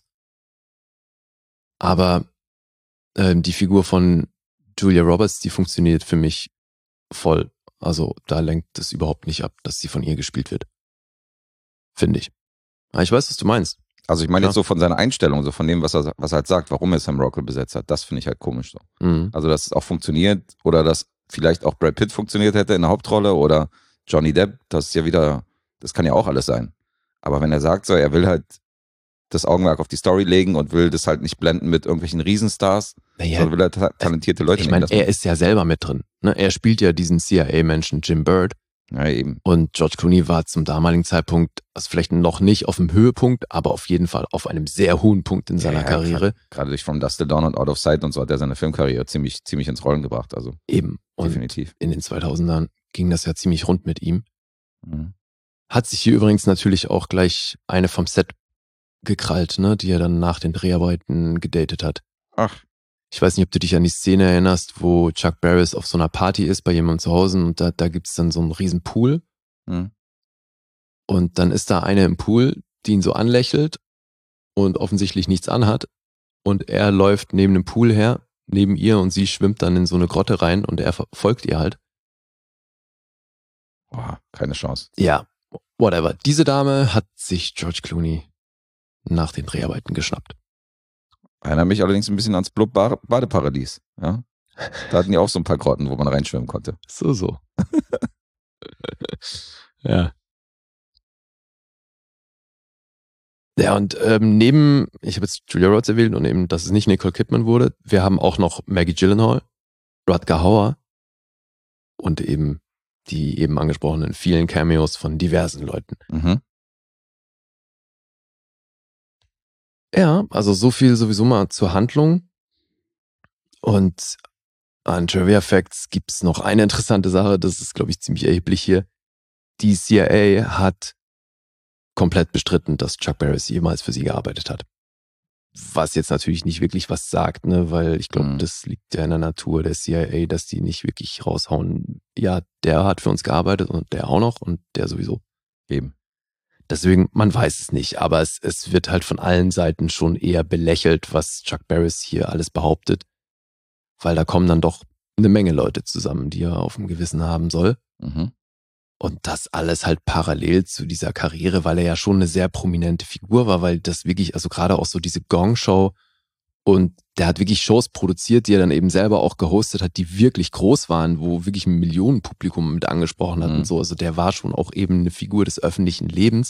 Aber ähm, die Figur von Julia Roberts, die funktioniert für mich voll. Also da lenkt es überhaupt nicht ab, dass sie von ihr gespielt wird. Finde ich. Aber ich weiß, was du meinst. Also ich meine Ja. jetzt so von seiner Einstellung, so von dem, was er, was er halt sagt, warum er Sam Rockwell besetzt hat, das finde ich halt komisch so. Mhm. Also dass es auch funktioniert oder dass vielleicht auch Brad Pitt funktioniert hätte in der Hauptrolle oder Johnny Depp, das ist ja wieder, das kann ja auch alles sein. Aber wenn er sagt so, er will halt das Augenmerk auf die Story legen und will das halt nicht blenden mit irgendwelchen Riesenstars, Naja, sondern will er ta- talentierte Leute ich nehmen. meine, Das- er ist ja selber mit drin. Ne? Er spielt ja diesen C I A-Menschen Jim Bird. ja, eben. Und George Clooney war zum damaligen Zeitpunkt, also vielleicht noch nicht auf dem Höhepunkt, aber auf jeden Fall auf einem sehr hohen Punkt in seiner Ja, ja, Karriere. Gerade durch From Dusk Till Dawn und Out of Sight und so hat er seine Filmkarriere ziemlich, ziemlich ins Rollen gebracht. Also Eben. Und definitiv. in den zweitausendern ging das ja ziemlich rund mit ihm. Mhm. Hat sich hier übrigens natürlich auch gleich eine vom Set gekrallt, ne, die er dann nach den Dreharbeiten gedatet hat. Ach, Ich weiß nicht, ob du dich an die Szene erinnerst, wo Chuck Barris auf so einer Party ist bei jemandem zu Hause und da, da gibt's dann so einen riesen Pool mhm. und dann ist da eine im Pool, die ihn so anlächelt und offensichtlich nichts anhat und er läuft neben dem Pool her, neben ihr und sie schwimmt dann in so eine Grotte rein und er folgt ihr halt. Boah, keine Chance. Ja, whatever. Diese Dame hat sich George Clooney nach den Dreharbeiten geschnappt. Erinnert mich allerdings ein bisschen ans Blub Bar- Badeparadies. Ja? Da hatten die auch so ein paar Grotten, wo man reinschwimmen konnte. So, so. Ja. Ja, und ähm, neben, ich habe jetzt Julia Roberts erwähnt und eben, dass es nicht Nicole Kidman wurde, wir haben auch noch Maggie Gyllenhaal, Rutger Hauer und eben die eben angesprochenen vielen Cameos von diversen Leuten. Mhm. Ja, also so viel sowieso mal zur Handlung. Und an Trivia Facts gibt's noch eine interessante Sache, das ist, glaube ich, ziemlich erheblich hier. Die C I A hat komplett bestritten, dass Chuck Barris jemals für sie gearbeitet hat. Was jetzt natürlich nicht wirklich was sagt, ne, weil ich glaube, Mhm. das liegt ja in der Natur der C I A, dass die nicht wirklich raushauen, ja, der hat für uns gearbeitet und der auch noch und der sowieso. Eben. Deswegen, man weiß es nicht, aber es, es wird halt von allen Seiten schon eher belächelt, was Chuck Barris hier alles behauptet, weil da kommen dann doch eine Menge Leute zusammen, die er auf dem Gewissen haben soll. Mhm. Und das alles halt parallel zu dieser Karriere, weil er ja schon eine sehr prominente Figur war, weil das wirklich, also gerade auch so diese Gong-Show und der hat wirklich Shows produziert, die er dann eben selber auch gehostet hat, die wirklich groß waren, wo wirklich ein Millionenpublikum mit angesprochen hat Mhm. und so. Also der war schon auch eben eine Figur des öffentlichen Lebens.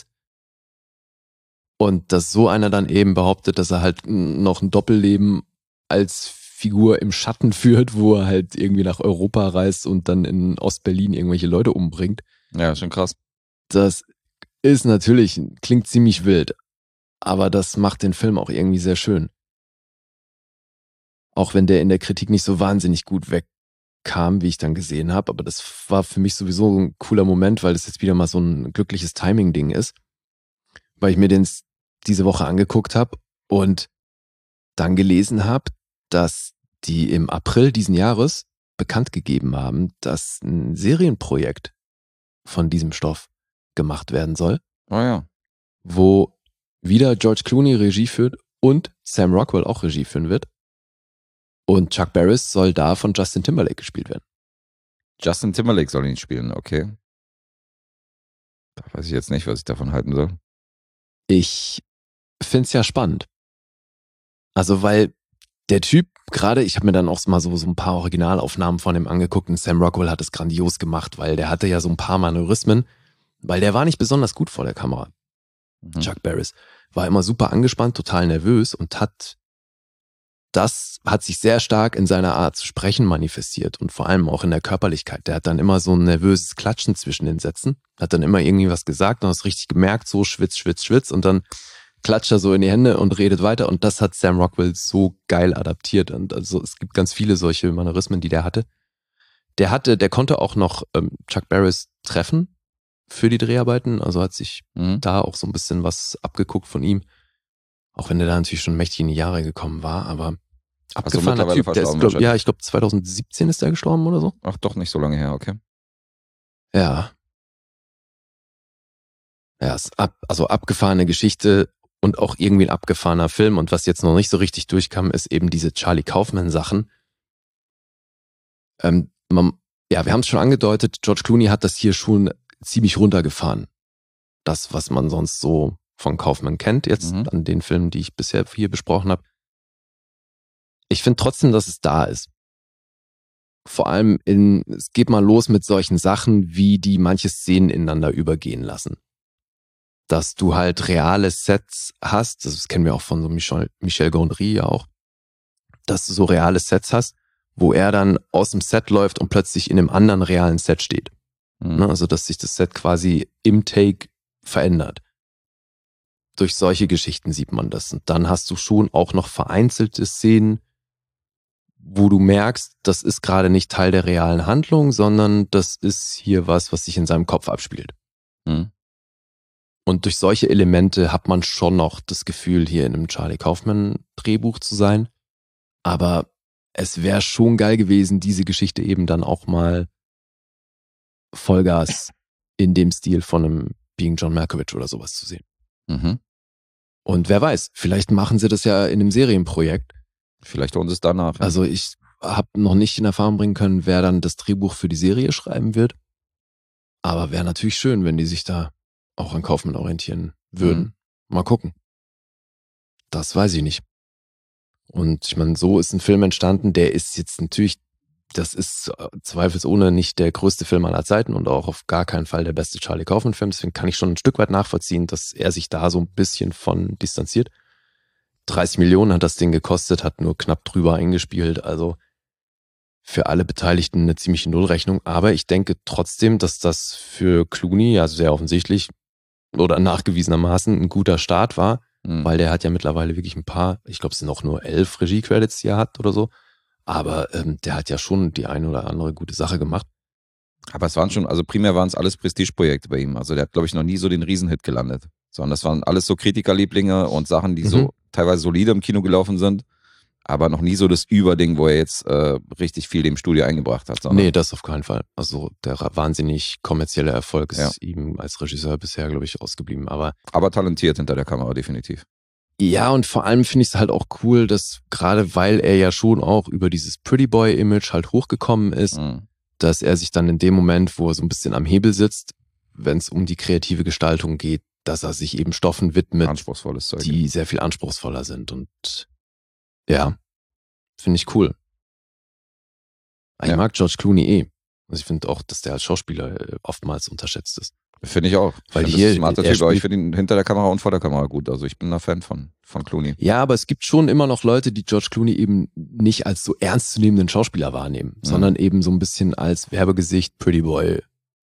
Und dass so einer dann eben behauptet, dass er halt noch ein Doppelleben als Figur im Schatten führt, wo er halt irgendwie nach Europa reist und dann in Ostberlin irgendwelche Leute umbringt. Ja, schon krass. Das ist natürlich, klingt ziemlich wild, aber das macht den Film auch irgendwie sehr schön. Auch wenn der in der Kritik nicht so wahnsinnig gut wegkam, wie ich dann gesehen habe, aber das war für mich sowieso ein cooler Moment, weil das jetzt wieder mal so ein glückliches Timing-Ding ist, weil ich mir den diese Woche angeguckt habe und dann gelesen habe, dass die im April diesen Jahres bekannt gegeben haben, dass ein Serienprojekt von diesem Stoff gemacht werden soll. Oh ja. Wo wieder George Clooney Regie führt und Sam Rockwell auch Regie führen wird. Und Chuck Barris soll da von Justin Timberlake gespielt werden. Justin Timberlake soll ihn spielen, okay. Da weiß ich jetzt nicht, was ich davon halten soll. Ich find's ja spannend. Also, weil der Typ gerade, ich habe mir dann auch mal so, so ein paar Originalaufnahmen von ihm angeguckt und Sam Rockwell hat es grandios gemacht, weil der hatte ja so ein paar Manörismen, weil der war nicht besonders gut vor der Kamera. Mhm. Chuck Barris war immer super angespannt, total nervös und hat das hat sich sehr stark in seiner Art zu sprechen manifestiert und vor allem auch in der Körperlichkeit. Der hat dann immer so ein nervöses Klatschen zwischen den Sätzen, hat dann immer irgendwie was gesagt und hast richtig gemerkt, so schwitz, schwitz, schwitz und dann klatscht er so in die Hände und redet weiter und das hat Sam Rockwell so geil adaptiert und also es gibt ganz viele solche Manierismen, die der hatte. Der hatte, der konnte auch noch ähm, Chuck Barris treffen für die Dreharbeiten, also hat sich mhm. da auch so ein bisschen was abgeguckt von ihm, auch wenn der da natürlich schon mächtig in die Jahre gekommen war, aber abgefahrener also Typ, der ist, glaub, ja, ich glaube zwanzig siebzehn ist der gestorben oder so. Ach doch, nicht so lange her, okay. Ja. Ja, ist ab, also abgefahrene Geschichte und auch irgendwie ein abgefahrener Film und was jetzt noch nicht so richtig durchkam, ist eben diese Charlie Kaufman-Sachen. Ähm, man, ja, wir haben es schon angedeutet, George Clooney hat das hier schon ziemlich runtergefahren. Das, was man sonst so von Kaufman kennt, jetzt mhm. an den Filmen, die ich bisher hier besprochen habe. Ich finde trotzdem, dass es da ist. Vor allem in, es geht mal los mit solchen Sachen, wie die manche Szenen ineinander übergehen lassen. Dass du halt reale Sets hast, das kennen wir auch von so Michel, Michel Gondry ja auch, dass du so reale Sets hast, wo er dann aus dem Set läuft und plötzlich in einem anderen realen Set steht. Mhm. Also, dass sich das Set quasi im Take verändert. Durch solche Geschichten sieht man das. Und dann hast du schon auch noch vereinzelte Szenen, wo du merkst, das ist gerade nicht Teil der realen Handlung, sondern das ist hier was, was sich in seinem Kopf abspielt. Mhm. Und durch solche Elemente hat man schon noch das Gefühl, hier in einem Charlie Kaufman-Drehbuch zu sein. Aber es wäre schon geil gewesen, diese Geschichte eben dann auch mal Vollgas in dem Stil von einem Being John Malkovich oder sowas zu sehen. Mhm. Und wer weiß, vielleicht machen sie das ja in einem Serienprojekt. Vielleicht holen sie es danach. Ja. Also ich habe noch nicht in Erfahrung bringen können, wer dann das Drehbuch für die Serie schreiben wird. Aber wäre natürlich schön, wenn die sich da auch an Kaufman orientieren würden. Mhm. Mal gucken. Das weiß ich nicht. Und ich meine, so ist ein Film entstanden, der ist jetzt natürlich, das ist zweifelsohne nicht der größte Film aller Zeiten und auch auf gar keinen Fall der beste Charlie Kaufman-Film. Deswegen kann ich schon ein Stück weit nachvollziehen, dass er sich da so ein bisschen von distanziert. dreißig Millionen hat das Ding gekostet, hat nur knapp drüber eingespielt. Also für alle Beteiligten eine ziemliche Nullrechnung. Aber ich denke trotzdem, dass das für Clooney ja sehr offensichtlich oder nachgewiesenermaßen ein guter Start war, mhm. weil der hat ja mittlerweile wirklich ein paar, ich glaube es sind auch nur elf Regie-Credits, die er hat oder so. Aber ähm, der hat ja schon die eine oder andere gute Sache gemacht. Aber es waren schon, also primär waren es alles Prestigeprojekte bei ihm. Also der hat, glaube ich, noch nie so den Riesenhit gelandet. Sondern das waren alles so Kritikerlieblinge und Sachen, die mhm. so teilweise solide im Kino gelaufen sind. Aber noch nie so das Überding, wo er jetzt äh, richtig viel dem Studio eingebracht hat. Nee, das auf keinen Fall. Also der wahnsinnig kommerzielle Erfolg ist ja. ihm als Regisseur bisher, glaube ich, ausgeblieben. Aber, aber talentiert hinter der Kamera, definitiv. Ja, und vor allem finde ich es halt auch cool, dass gerade weil er ja schon auch über dieses Pretty Boy-Image halt hochgekommen ist, mhm. dass er sich dann in dem Moment, wo er so ein bisschen am Hebel sitzt, wenn es um die kreative Gestaltung geht, dass er sich eben Stoffen widmet, Anspruchsvolles Zeug, die sehr viel anspruchsvoller sind. Und ja, finde ich cool. Ich ja. mag George Clooney eh. Also ich finde auch, dass der als Schauspieler oftmals unterschätzt ist. Finde ich auch. Weil ich hier, smarter Typ, aber ich finde ihn hinter der Kamera und vor der Kamera gut. Also ich bin ein Fan von, von Clooney. Ja, aber es gibt schon immer noch Leute, die George Clooney eben nicht als so ernstzunehmenden Schauspieler wahrnehmen, mhm. sondern eben so ein bisschen als Werbegesicht, Pretty Boy.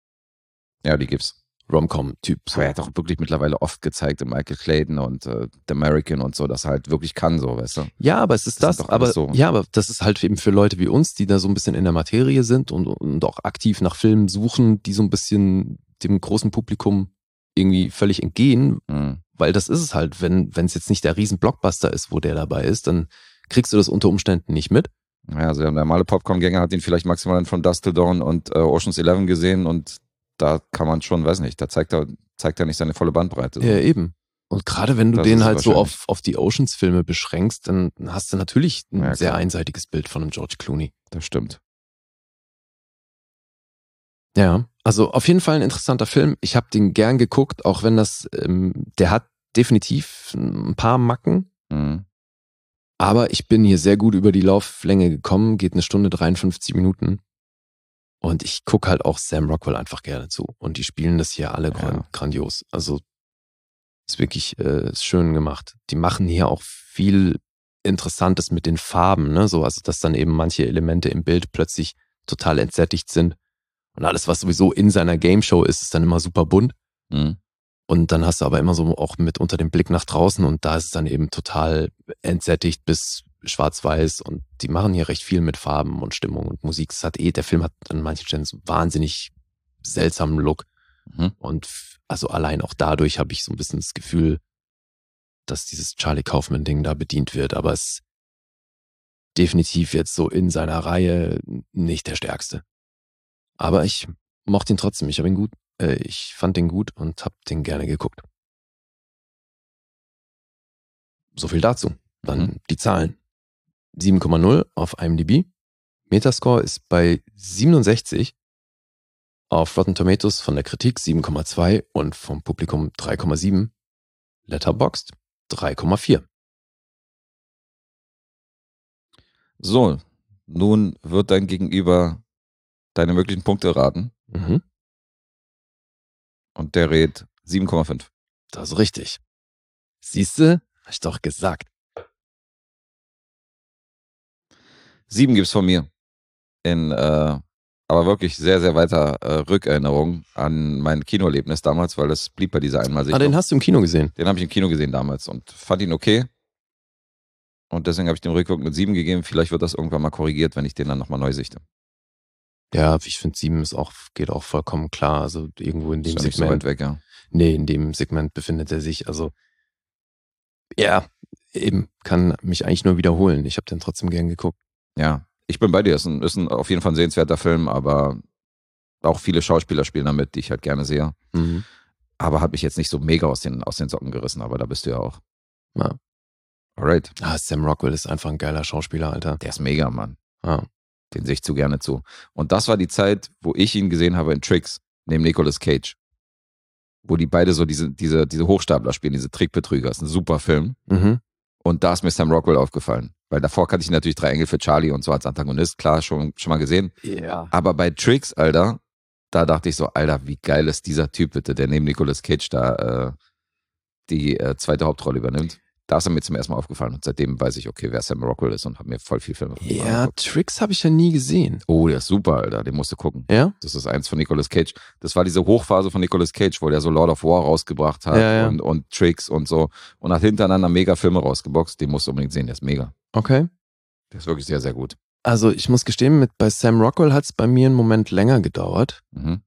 Ja, die gibt's. Rom-Com-Typ. So. Aber er hat auch wirklich mittlerweile oft gezeigt, in Michael Clayton und äh, The American und so, dass er halt wirklich kann, so, weißt du? Ja, aber es ist das, das aber so. Ja, aber das ist halt eben für Leute wie uns, die da so ein bisschen in der Materie sind und, und auch aktiv nach Filmen suchen, die so ein bisschen dem großen Publikum irgendwie völlig entgehen, mhm. weil das ist es halt, wenn wenn es jetzt nicht der riesen Blockbuster ist, wo der dabei ist, dann kriegst du das unter Umständen nicht mit. Ja, also der normale Popcorn-Gänger hat ihn vielleicht maximal von Dusk Till Dawn und äh, Ocean's Eleven gesehen und da kann man schon, weiß nicht, da zeigt er, zeigt er nicht seine volle Bandbreite. So. Ja, eben. Und gerade wenn du Das den ist halt so wahrscheinlich. auf, auf die Oceans-Filme beschränkst, dann hast du natürlich ein Ja, sehr klar. einseitiges Bild von einem George Clooney. Das stimmt. Ja, also auf jeden Fall ein interessanter Film. Ich habe den gern geguckt, auch wenn das, ähm, der hat definitiv ein paar Macken, Mhm. aber ich bin hier sehr gut über die Lauflänge gekommen, geht eine Stunde dreiundfünfzig Minuten und ich gucke halt auch Sam Rockwell einfach gerne zu und die spielen das hier alle Ja. gran- grandios. Also ist wirklich äh, ist schön gemacht. Die machen hier auch viel Interessantes mit den Farben, ne? So, also dass dann eben manche Elemente im Bild plötzlich total entsättigt sind. Und alles, was sowieso in seiner Gameshow ist, ist dann immer super bunt. Mhm. Und dann hast du aber immer so auch mit unter dem Blick nach draußen und da ist es dann eben total entsättigt bis schwarz-weiß und die machen hier recht viel mit Farben und Stimmung und Musik. Es hat eh, der Film hat an manchen Stellen so einen wahnsinnig seltsamen Look. Mhm. Und f- also allein auch dadurch habe ich so ein bisschen das Gefühl, dass dieses Charlie Kaufman-Ding da bedient wird. Aber es ist definitiv jetzt so in seiner Reihe nicht der stärkste. Aber ich mochte ihn trotzdem. Ich habe ihn gut, äh, ich fand den gut und habe den gerne geguckt. So viel dazu. Dann Mhm. die Zahlen. sieben Komma null auf IMDb. Metascore ist bei siebenundsechzig. Auf Rotten Tomatoes von der Kritik sieben Komma zwei und vom Publikum drei Komma sieben. Letterboxd drei Komma vier. So, nun wird dein Gegenüber deine möglichen Punkte raten Mhm. und der rät sieben Komma fünf. Das ist richtig. Siehste, hab ich doch gesagt. Sieben gibt's von mir. In, äh, aber wirklich sehr, sehr weiter äh, Rückerinnerung an mein Kinoerlebnis damals, weil das blieb bei dieser Ah, Einmalsichtung. den hast du im Kino gesehen. Den habe ich im Kino gesehen damals und fand ihn okay. Und deswegen habe ich dem Rückwirkend mit sieben gegeben. Vielleicht wird das irgendwann mal korrigiert, wenn ich den dann nochmal neu sichte. Ja, ich finde sieben ist auch, geht auch vollkommen klar. Also irgendwo in dem Ist ja nicht so Segment. weit weg, ja. Nee, in dem Segment befindet er sich. Also, ja, eben, kann mich eigentlich nur wiederholen. Ich habe den trotzdem gern geguckt. Ja, ich bin bei dir. Ist ein, ist ein auf jeden Fall ein sehenswerter Film, aber auch viele Schauspieler spielen damit, die ich halt gerne sehe. Mhm. Aber hat mich jetzt nicht so mega aus den, aus den Socken gerissen, aber da bist du ja auch. Ja. Alright. Ah, Sam Rockwell ist einfach ein geiler Schauspieler, Alter. Der ist mega, Mann. Ah. Den sehe ich zu gerne zu. Und das war die Zeit, wo ich ihn gesehen habe in Tricks, neben Nicolas Cage. Wo die beide so diese, diese, diese Hochstapler spielen, diese Trickbetrüger. Ist ein super Film. Mhm. Und da ist mir Sam Rockwell aufgefallen. Weil davor kannte ich natürlich Drei Engel für Charlie und so als Antagonist, klar, schon, schon mal gesehen. Ja. Aber bei Tricks, Alter, da dachte ich so, Alter, wie geil ist dieser Typ bitte, der neben Nicolas Cage da äh, die äh, zweite Hauptrolle übernimmt. Da ist er mir zum ersten Mal aufgefallen und seitdem weiß ich, okay, wer Sam Rockwell ist und habe mir voll viel Filme von ihm Ja, angeguckt. Tricks habe ich ja nie gesehen. Oh, der ist super, Alter, den musst du gucken. Ja? Das ist eins von Nicolas Cage. Das war diese Hochphase von Nicolas Cage, wo der so Lord of War rausgebracht hat Ja, ja. Und, und Tricks und so und hat hintereinander mega Filme rausgeboxt. Den musst du unbedingt sehen, der ist mega. Okay. Der ist wirklich sehr, sehr gut. Also ich muss gestehen, mit bei Sam Rockwell hat es bei mir einen Moment länger gedauert. Mhm.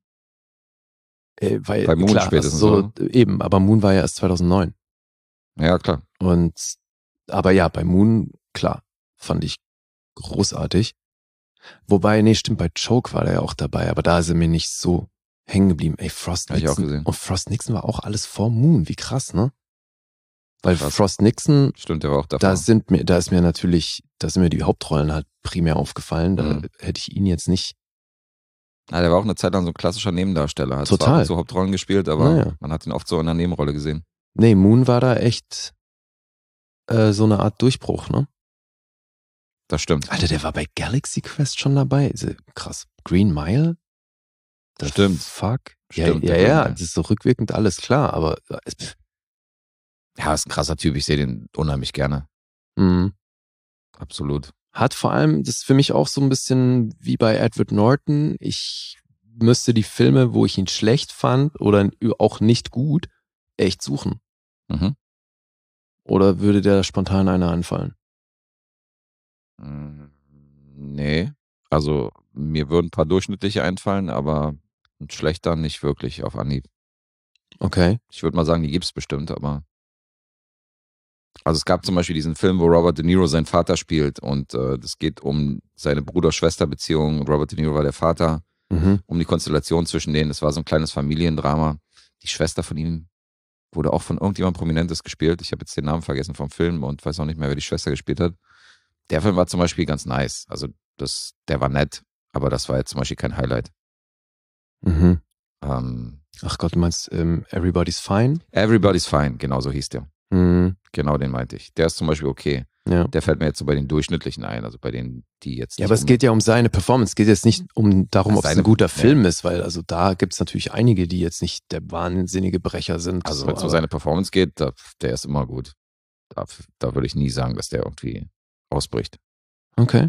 Äh, weil, Bei Moon klar, spätestens, also so, eben, aber Moon war ja erst zweitausendneun. Ja, klar. Und, aber ja, bei Moon, klar, fand ich großartig. Wobei, nee, stimmt, bei Choke war der ja auch dabei, aber da ist er mir nicht so hängen geblieben. Ey, Frost Hab ich auch Nixon. gesehen. Und Frost Nixon war auch alles vor Moon, wie krass, ne? Weil Krass. Frost Nixon, Stimmt, der war auch davor. da sind mir, da ist mir natürlich, da sind mir die Hauptrollen halt primär aufgefallen. Da Mhm. hätte ich ihn jetzt nicht. Ja, der war auch eine Zeit lang so ein klassischer Nebendarsteller. Hat Total. zwar auch so Hauptrollen gespielt, aber Naja. man hat ihn oft so in der Nebenrolle gesehen. Nee, Moon war da echt äh, so eine Art Durchbruch, ne? Das stimmt. Alter, der war bei Galaxy Quest schon dabei. Ist- Krass. Green Mile? The Stimmt. Fuck? Stimmt, ja, der ja, Green ja, Mile. das ist so rückwirkend alles klar, aber äh, es- pff, Ja, ist ein krasser Typ. Ich sehe den unheimlich gerne. mh. Absolut. Hat vor allem, das ist für mich auch so ein bisschen wie bei Edward Norton. Ich müsste die Filme, wo ich ihn schlecht fand oder auch nicht gut, echt suchen. Mhm. Oder würde der spontan einer anfallen? Mm, Nee. Also, mir würden ein paar durchschnittliche einfallen, aber ein schlechter nicht wirklich auf Anhieb. Okay. Ich würde mal sagen, die gibt's bestimmt, aber. Also es gab zum Beispiel diesen Film, wo Robert De Niro seinen Vater spielt und äh, das geht um seine Bruder-Schwester-Beziehung. Robert De Niro war der Vater Mhm. um die Konstellation zwischen denen. Es war so ein kleines Familiendrama. Die Schwester von ihm wurde auch von irgendjemandem Prominentes gespielt. Ich habe jetzt den Namen vergessen vom Film und weiß auch nicht mehr, wer die Schwester gespielt hat. Der Film war zum Beispiel ganz nice. Also das, der war nett, aber das war jetzt zum Beispiel kein Highlight. Mhm. Ähm, Ach Gott, du meinst ähm, Everybody's Fine? Everybody's Fine, genau so hieß der. Mhm. Genau, den meinte ich. Der ist zum Beispiel okay. Ja. Der fällt mir jetzt so bei den Durchschnittlichen ein, also bei denen, die jetzt Ja, nicht aber es geht ja um seine Performance. Es geht jetzt nicht um darum, ob es Seine- ein guter ja. Film ist, weil also da gibt es natürlich einige, die jetzt nicht der wahnsinnige Brecher sind. Also so, wenn es um aber- seine Performance geht, da, der ist immer gut. Da, da würde ich nie sagen, dass der irgendwie ausbricht. Okay.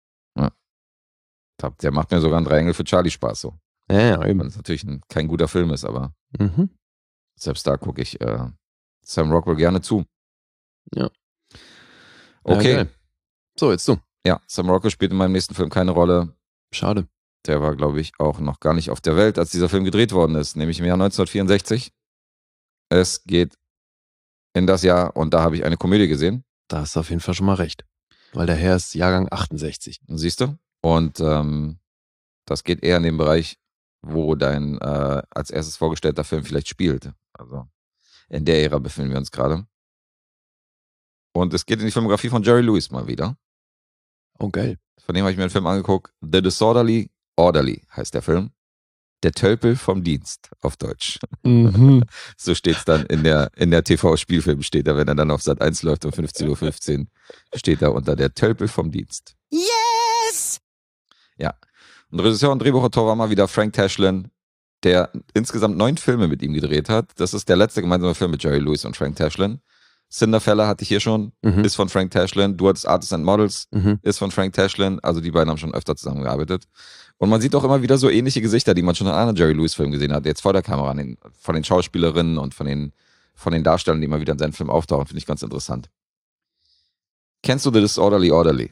Da, der macht mir sogar ein Triangle für Charlie Spaß so. Ja, ja, Wenn eben. es natürlich ein, kein guter Film ist, aber Mhm. selbst da gucke ich äh, Sam Rockwell gerne zu. Ja. Okay, Ja, geil. So, jetzt du. ja, Sam Rockwell spielt in meinem nächsten Film keine Rolle. Schade. Der war, glaube ich, auch noch gar nicht auf der Welt, als dieser Film gedreht worden ist, nämlich im Jahr neunzehnhundertvierundsechzig. Es geht in das Jahr und da habe ich eine Komödie gesehen, Da hast du auf jeden Fall schon mal recht. Weil der Herr ist Jahrgang achtundsechzig. siehst du? Und ähm, das geht eher in den Bereich, wo dein äh, als erstes vorgestellter Film vielleicht spielt. Also in der Ära befinden wir uns gerade. Und es geht in die Filmografie von Jerry Lewis mal wieder. Oh, geil. Von dem habe ich mir einen Film angeguckt. The Disorderly Orderly heißt der Film. Der Tölpel vom Dienst auf Deutsch. Mhm. So steht es dann in der, in der T V-Spielfilm, steht da, wenn er dann auf Sat eins läuft um fünfzehn Uhr fünfzehn, steht da unter der Tölpel vom Dienst. Yes! Ja. Und Regisseur und Drehbuchautor war mal wieder Frank Tashlin, der insgesamt neun Filme mit ihm gedreht hat. Das ist der letzte gemeinsame Film mit Jerry Lewis und Frank Tashlin. Cinderfella hatte ich hier schon, Mhm. ist von Frank Tashlin. Du hattest Artists and Models, Mhm. ist von Frank Tashlin. Also die beiden haben schon öfter zusammengearbeitet. Und man sieht auch immer wieder so ähnliche Gesichter, die man schon in anderen Jerry Lewis-Filmen gesehen hat, jetzt vor der Kamera, an den, von den Schauspielerinnen und von den, von den Darstellern, die immer wieder in seinen Filmen auftauchen, finde ich ganz interessant. Kennst du The Disorderly Orderly?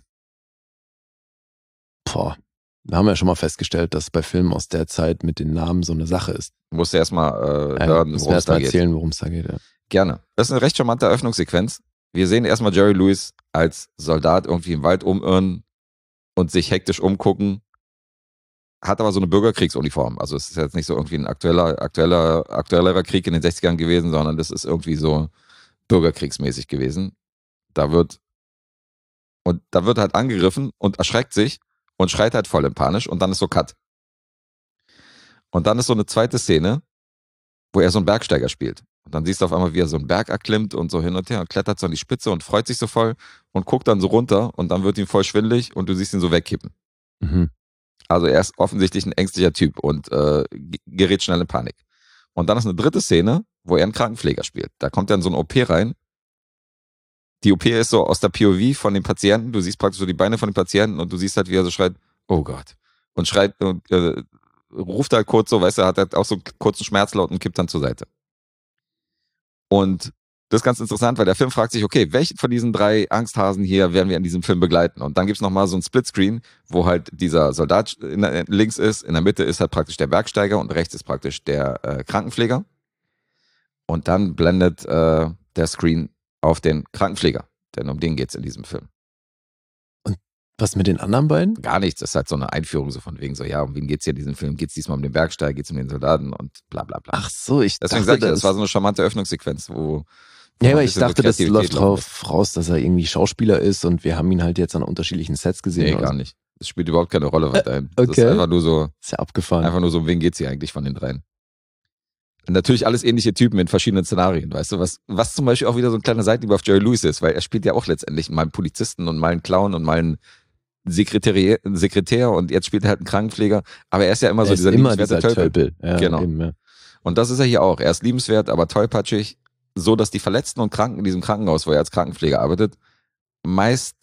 Boah. Da haben wir ja schon mal festgestellt, dass bei Filmen aus der Zeit mit den Namen so eine Sache ist. Du musst ja erstmal äh, Ja, hören, müssen wir worum es erst da mal geht. erzählen, worum es da geht. Ja. Gerne. Das ist eine recht charmante Eröffnungssequenz. Wir sehen erstmal Jerry Lewis als Soldat irgendwie im Wald umirren und sich hektisch umgucken. Hat aber so eine Bürgerkriegsuniform. Also es ist jetzt nicht so irgendwie ein aktueller, aktueller, aktuellerer Krieg in den sechzigern gewesen, sondern das ist irgendwie so bürgerkriegsmäßig gewesen. Da wird und da wird halt angegriffen und erschreckt sich und schreit halt voll in Panisch und dann ist so Cut. Und dann ist so eine zweite Szene, wo er so einen Bergsteiger spielt. Und dann siehst du auf einmal, wie er so einen Berg erklimmt und so hin und her und klettert so an die Spitze und freut sich so voll und guckt dann so runter und dann wird ihm voll schwindelig und du siehst ihn so wegkippen. Mhm. Also er ist offensichtlich ein ängstlicher Typ und äh, g- gerät schnell in Panik. Und dann ist eine dritte Szene, wo er einen Krankenpfleger spielt. Da kommt er in so eine O P rein. Die O P ist so aus der P O V von dem Patienten. Du siehst praktisch so die Beine von dem Patienten und du siehst halt, wie er so schreit, oh Gott. Und schreit und äh, ruft halt kurz so, weißt du, hat halt auch so einen kurzen Schmerzlaut und kippt dann zur Seite. Und das ist ganz interessant, weil der Film fragt sich, okay, welchen von diesen drei Angsthasen hier werden wir in diesem Film begleiten? Und dann gibt's noch mal so ein Splitscreen, wo halt dieser Soldat in der, links ist, in der Mitte ist halt praktisch der Bergsteiger und rechts ist praktisch der äh, Krankenpfleger. Und dann blendet äh, der Screen auf den Krankenpfleger, denn um den geht's in diesem Film. Was mit den anderen beiden? Gar nichts, das ist halt so eine Einführung so von wegen so, ja, um wen geht's hier in diesem Film? Geht's diesmal um den Bergsteiger, geht's um den Soldaten und bla bla bla. Ach so, ich Deswegen dachte, sag ich, ja, das das war so eine charmante Öffnungssequenz, wo, wo Ja, noch aber ein ich bisschen so dachte, das Kreativität läuft laufen drauf raus, dass er irgendwie Schauspieler ist und wir haben ihn halt jetzt an unterschiedlichen Sets gesehen. Nee, oder gar so. nicht. Das spielt überhaupt keine Rolle weiterhin. Das ist okay. einfach nur so, Ist ja abgefahren. einfach nur so, um wen geht's hier eigentlich von den dreien? Und natürlich alles ähnliche Typen in verschiedenen Szenarien, weißt du, was, was zum Beispiel auch wieder so ein kleiner Seitenhieb auf Jerry Lewis ist, weil er spielt ja auch letztendlich mal einen Polizisten und mal einen Clown und mal einen Sekretär, Sekretär und jetzt spielt er halt einen Krankenpfleger, aber er ist ja immer er so ist dieser immer liebenswerte dieser Tölpel. Tölpel. Ja, Genau. Eben, ja. Und das ist er hier auch. Er ist liebenswert, aber tollpatschig, so dass die Verletzten und Kranken in diesem Krankenhaus, wo er als Krankenpfleger arbeitet, meist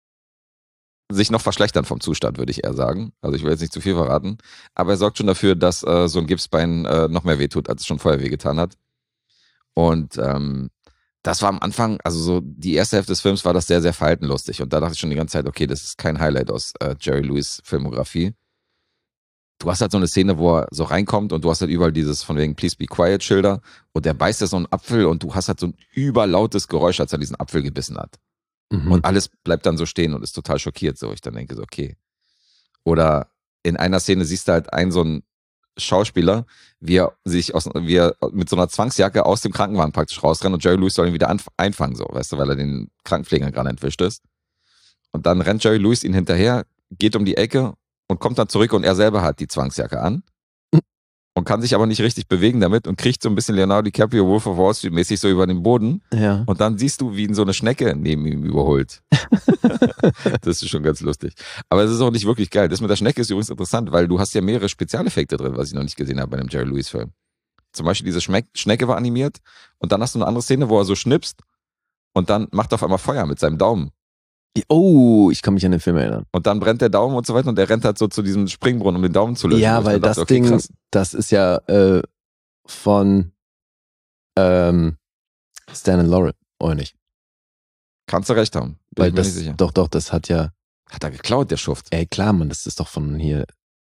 sich noch verschlechtern vom Zustand, würde ich eher sagen. Also ich will jetzt nicht zu viel verraten, aber er sorgt schon dafür, dass äh, so ein Gipsbein äh, noch mehr wehtut, als es schon vorher wehgetan hat. Und ähm, das war am Anfang, also so die erste Hälfte des Films war das sehr, sehr verhaltenlustig. Und da dachte ich schon die ganze Zeit, okay, das ist kein Highlight aus äh, Jerry Lewis Filmografie. Du hast halt so eine Szene, wo er so reinkommt und du hast halt überall dieses von wegen Please be quiet Schilder und der beißt ja so einen Apfel und du hast halt so ein überlautes Geräusch, als er diesen Apfel gebissen hat. Mhm. Und alles bleibt dann so stehen und ist total schockiert. So, ich dann denke so, okay. Oder in einer Szene siehst du halt einen so einen Schauspieler, wie er sich aus, wie er mit so einer Zwangsjacke aus dem Krankenwagen praktisch rausrennt und Jerry Lewis soll ihn wieder anf- einfangen, so, weißt du, weil er den Krankenpfleger gerade entwischt ist. Und dann rennt Jerry Lewis ihn hinterher, geht um die Ecke und kommt dann zurück und er selber hat die Zwangsjacke an und kann sich aber nicht richtig bewegen damit und kriegt so ein bisschen Leonardo DiCaprio Wolf of Wall Street mäßig so über den Boden. Ja. Und dann siehst du, wie ihn so eine Schnecke neben ihm überholt. Das ist schon ganz lustig. Aber es ist auch nicht wirklich geil. Das mit der Schnecke ist übrigens interessant, weil du hast ja mehrere Spezialeffekte drin, was ich noch nicht gesehen habe bei einem Jerry Lewis Film. Zum Beispiel diese Schmeck- Schnecke war animiert und dann hast du eine andere Szene, wo er so schnipst und dann macht er auf einmal Feuer mit seinem Daumen. Oh, ich kann mich an den Film erinnern. Und dann brennt der Daumen und so weiter und der rennt halt so zu diesem Springbrunnen, um den Daumen zu löschen. Ja, weil das dachte, okay, Ding, krass. Das ist ja äh, von ähm, Stan and Laurel, oder nicht? Kannst du recht haben. Bin weil ich mir das, nicht sicher. Doch, doch, das hat ja... Hat er geklaut, der Schuft? Ey, klar, Mann, das ist doch von hier...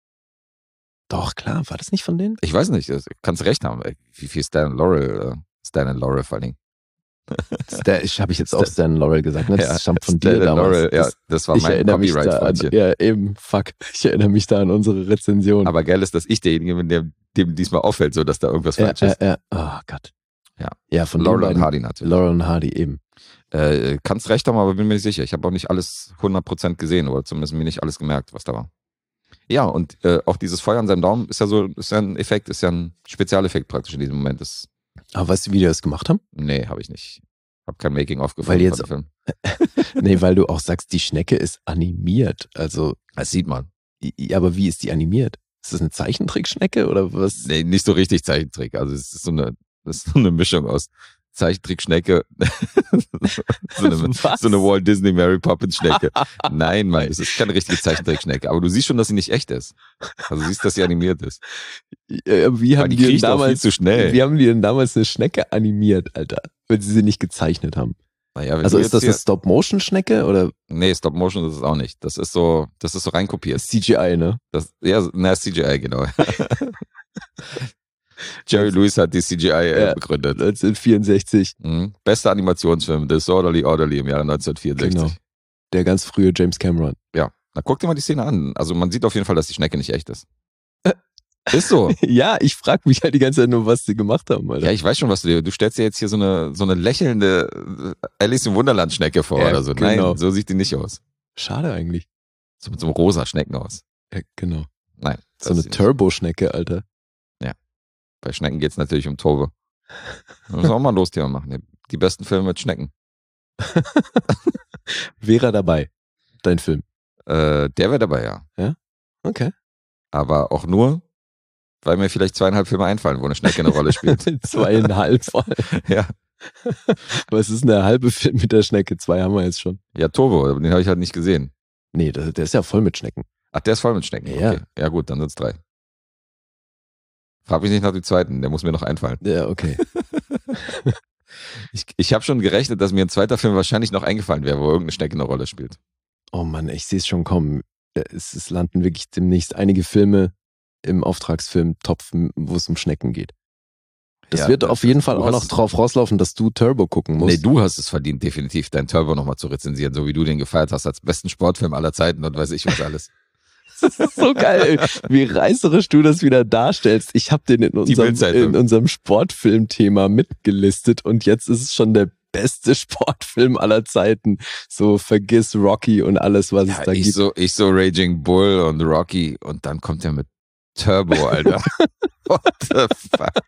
Doch, klar, war das nicht von denen? Ich weiß nicht, kannst recht haben. Wie viel Stan and Laurel, uh, Stan and Laurel vor allem. Stan, ich habe ich jetzt auch Stan and Laurel gesagt, ne? Das ja, stammt von Stan dir damals. Laurel, ja, das war mein Copyright da von an, dir. Ja, eben, fuck. Ich erinnere mich da an unsere Rezension. Aber geil ist, dass ich derjenige bin, der dem diesmal auffällt, so dass da irgendwas ja, falsch ist. Ja, ja. Oh Gott. Ja, ja von Laurel und Hardy natürlich. Laurel und Hardy eben. Äh, kannst recht haben, aber bin mir nicht sicher. Ich habe auch nicht alles hundert Prozent gesehen oder zumindest mir nicht alles gemerkt, was da war. Ja, und äh, auch dieses Feuer an seinem Daumen ist ja so, ist ja ein Effekt, ist ja ein Spezialeffekt praktisch in diesem Moment. Das, aber weißt du, wie die das gemacht haben? Nee, habe ich nicht. Hab kein Making-of gefunden. Weil jetzt, von dem Film. Nee, weil du auch sagst, die Schnecke ist animiert. Also. Das sieht man. Ja, aber wie ist die animiert? Ist das eine Zeichentrickschnecke oder was? Nee, nicht so richtig Zeichentrick. Also es ist so eine, das ist so eine Mischung aus Zeichentrickschnecke, so, eine, so eine Walt Disney Mary Poppins Schnecke. Nein, Mann, es ist keine richtige Zeichentrickschnecke. Aber du siehst schon, dass sie nicht echt ist. Also du siehst, dass sie animiert ist. Ja, wie haben die, die denn damals, viel zu schnell. Wie haben die denn damals eine Schnecke animiert, Alter? Wenn sie sie nicht gezeichnet haben. Naja, also ist das eine Stop-Motion-Schnecke oder? Nee, Stop-Motion ist es auch nicht. Das ist so, das ist so reinkopiert. C G I, ne? Das, ja, na, C G I, genau. Jerry Lewis hat die C G I äh, ja, begründet. neunzehnhundertvierundsechzig. Mhm. Bester Animationsfilm, Disorderly Orderly im Jahre neunzehnhundertvierundsechzig. Genau. Der ganz frühe James Cameron. Ja, na guck dir mal die Szene an. Also man sieht auf jeden Fall, dass die Schnecke nicht echt ist. Äh. Ist so. Ja, ich frage mich halt die ganze Zeit nur, was sie gemacht haben, Alter. Ja, ich weiß schon, was du dir, du stellst dir jetzt hier so eine, so eine lächelnde Alice im Wunderland Schnecke vor ja, oder so. Genau. Nein, so sieht die nicht aus. Schade eigentlich. So mit so einem rosa Schneckenhaus. Ja, genau. Nein. So eine Turbo-Schnecke, Alter. Ja. Bei Schnecken geht's natürlich um Turbo. Da müssen wir auch mal ein Losthema machen. Die besten Filme mit Schnecken. Wäre er dabei, dein Film? Äh, der wäre dabei, ja. Ja? Okay. Aber auch nur, weil mir vielleicht zweieinhalb Filme einfallen, wo eine Schnecke eine Rolle spielt. Zweieinhalb voll. Ja. Was ist eine halbe Film mit der Schnecke? Zwei haben wir jetzt schon. Ja, Turbo, aber den habe ich halt nicht gesehen. Nee, der, der ist ja voll mit Schnecken. Ach, der ist voll mit Schnecken? Ja. Okay. Ja gut, dann sind's drei. Frag mich nicht nach dem zweiten, der muss mir noch einfallen. Ja, okay. ich ich habe schon gerechnet, dass mir ein zweiter Film wahrscheinlich noch eingefallen wäre, wo irgendeine Schnecke eine Rolle spielt. Oh Mann, ich sehe es schon kommen. Es, es landen wirklich demnächst einige Filme im Auftragsfilm-Topf, wo es um Schnecken geht. Das ja, wird auf jeden Fall auch noch drauf rauslaufen, dass du Turbo gucken musst. Nee, du hast es verdient, definitiv deinen Turbo nochmal zu rezensieren, so wie du den gefeiert hast als besten Sportfilm aller Zeiten und weiß ich was alles. Das ist so geil, wie reißerisch du das wieder darstellst. Ich habe den in unserem, in unserem Sportfilm-Thema mitgelistet und jetzt ist es schon der beste Sportfilm aller Zeiten. So vergiss Rocky und alles, was ja, es da ich gibt. So, ich so Raging Bull und Rocky und dann kommt er mit Turbo, Alter. What the fuck?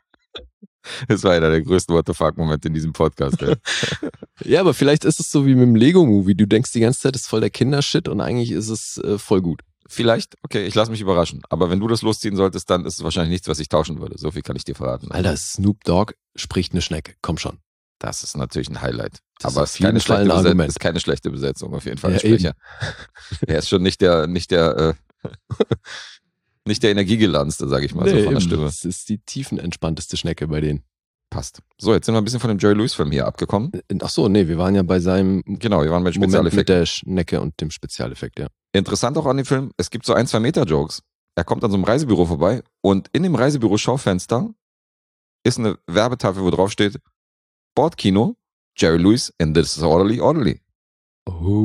Das war einer der größten What the fuck-Momente in diesem Podcast. Ey. Ja, aber vielleicht ist es so wie mit dem Lego-Movie. Du denkst die ganze Zeit, es ist voll der Kindershit und eigentlich ist es äh, voll gut. Vielleicht, okay, ich lasse mich überraschen. Aber wenn du das losziehen solltest, dann ist es wahrscheinlich nichts, was ich tauschen würde. So viel kann ich dir verraten. Alter, Snoop Dogg spricht eine Schnecke. Komm schon. Das ist natürlich ein Highlight. Das aber ist es ist keine, schlechte Beset- ist keine schlechte Besetzung auf jeden Fall. Ja, Sprecher. Er ist schon nicht der, nicht der, äh, nicht der Energiegeladенste, sage ich mal, nee, so von der Stimme. Das ist die tiefenentspannteste Schnecke bei denen. Passt. So, jetzt sind wir ein bisschen von dem Jerry Lewis-Film hier abgekommen. Ach so, nee, wir waren ja bei seinem genau, wir waren bei Moment mit der Schnecke und dem Spezialeffekt, ja. Interessant auch an dem Film, es gibt so ein, zwei Meter-Jokes. Er kommt an so einem Reisebüro vorbei und in dem Reisebüro-Schaufenster ist eine Werbetafel, wo drauf steht, Bordkino, Jerry Lewis in Disorderly Orderly. Oh.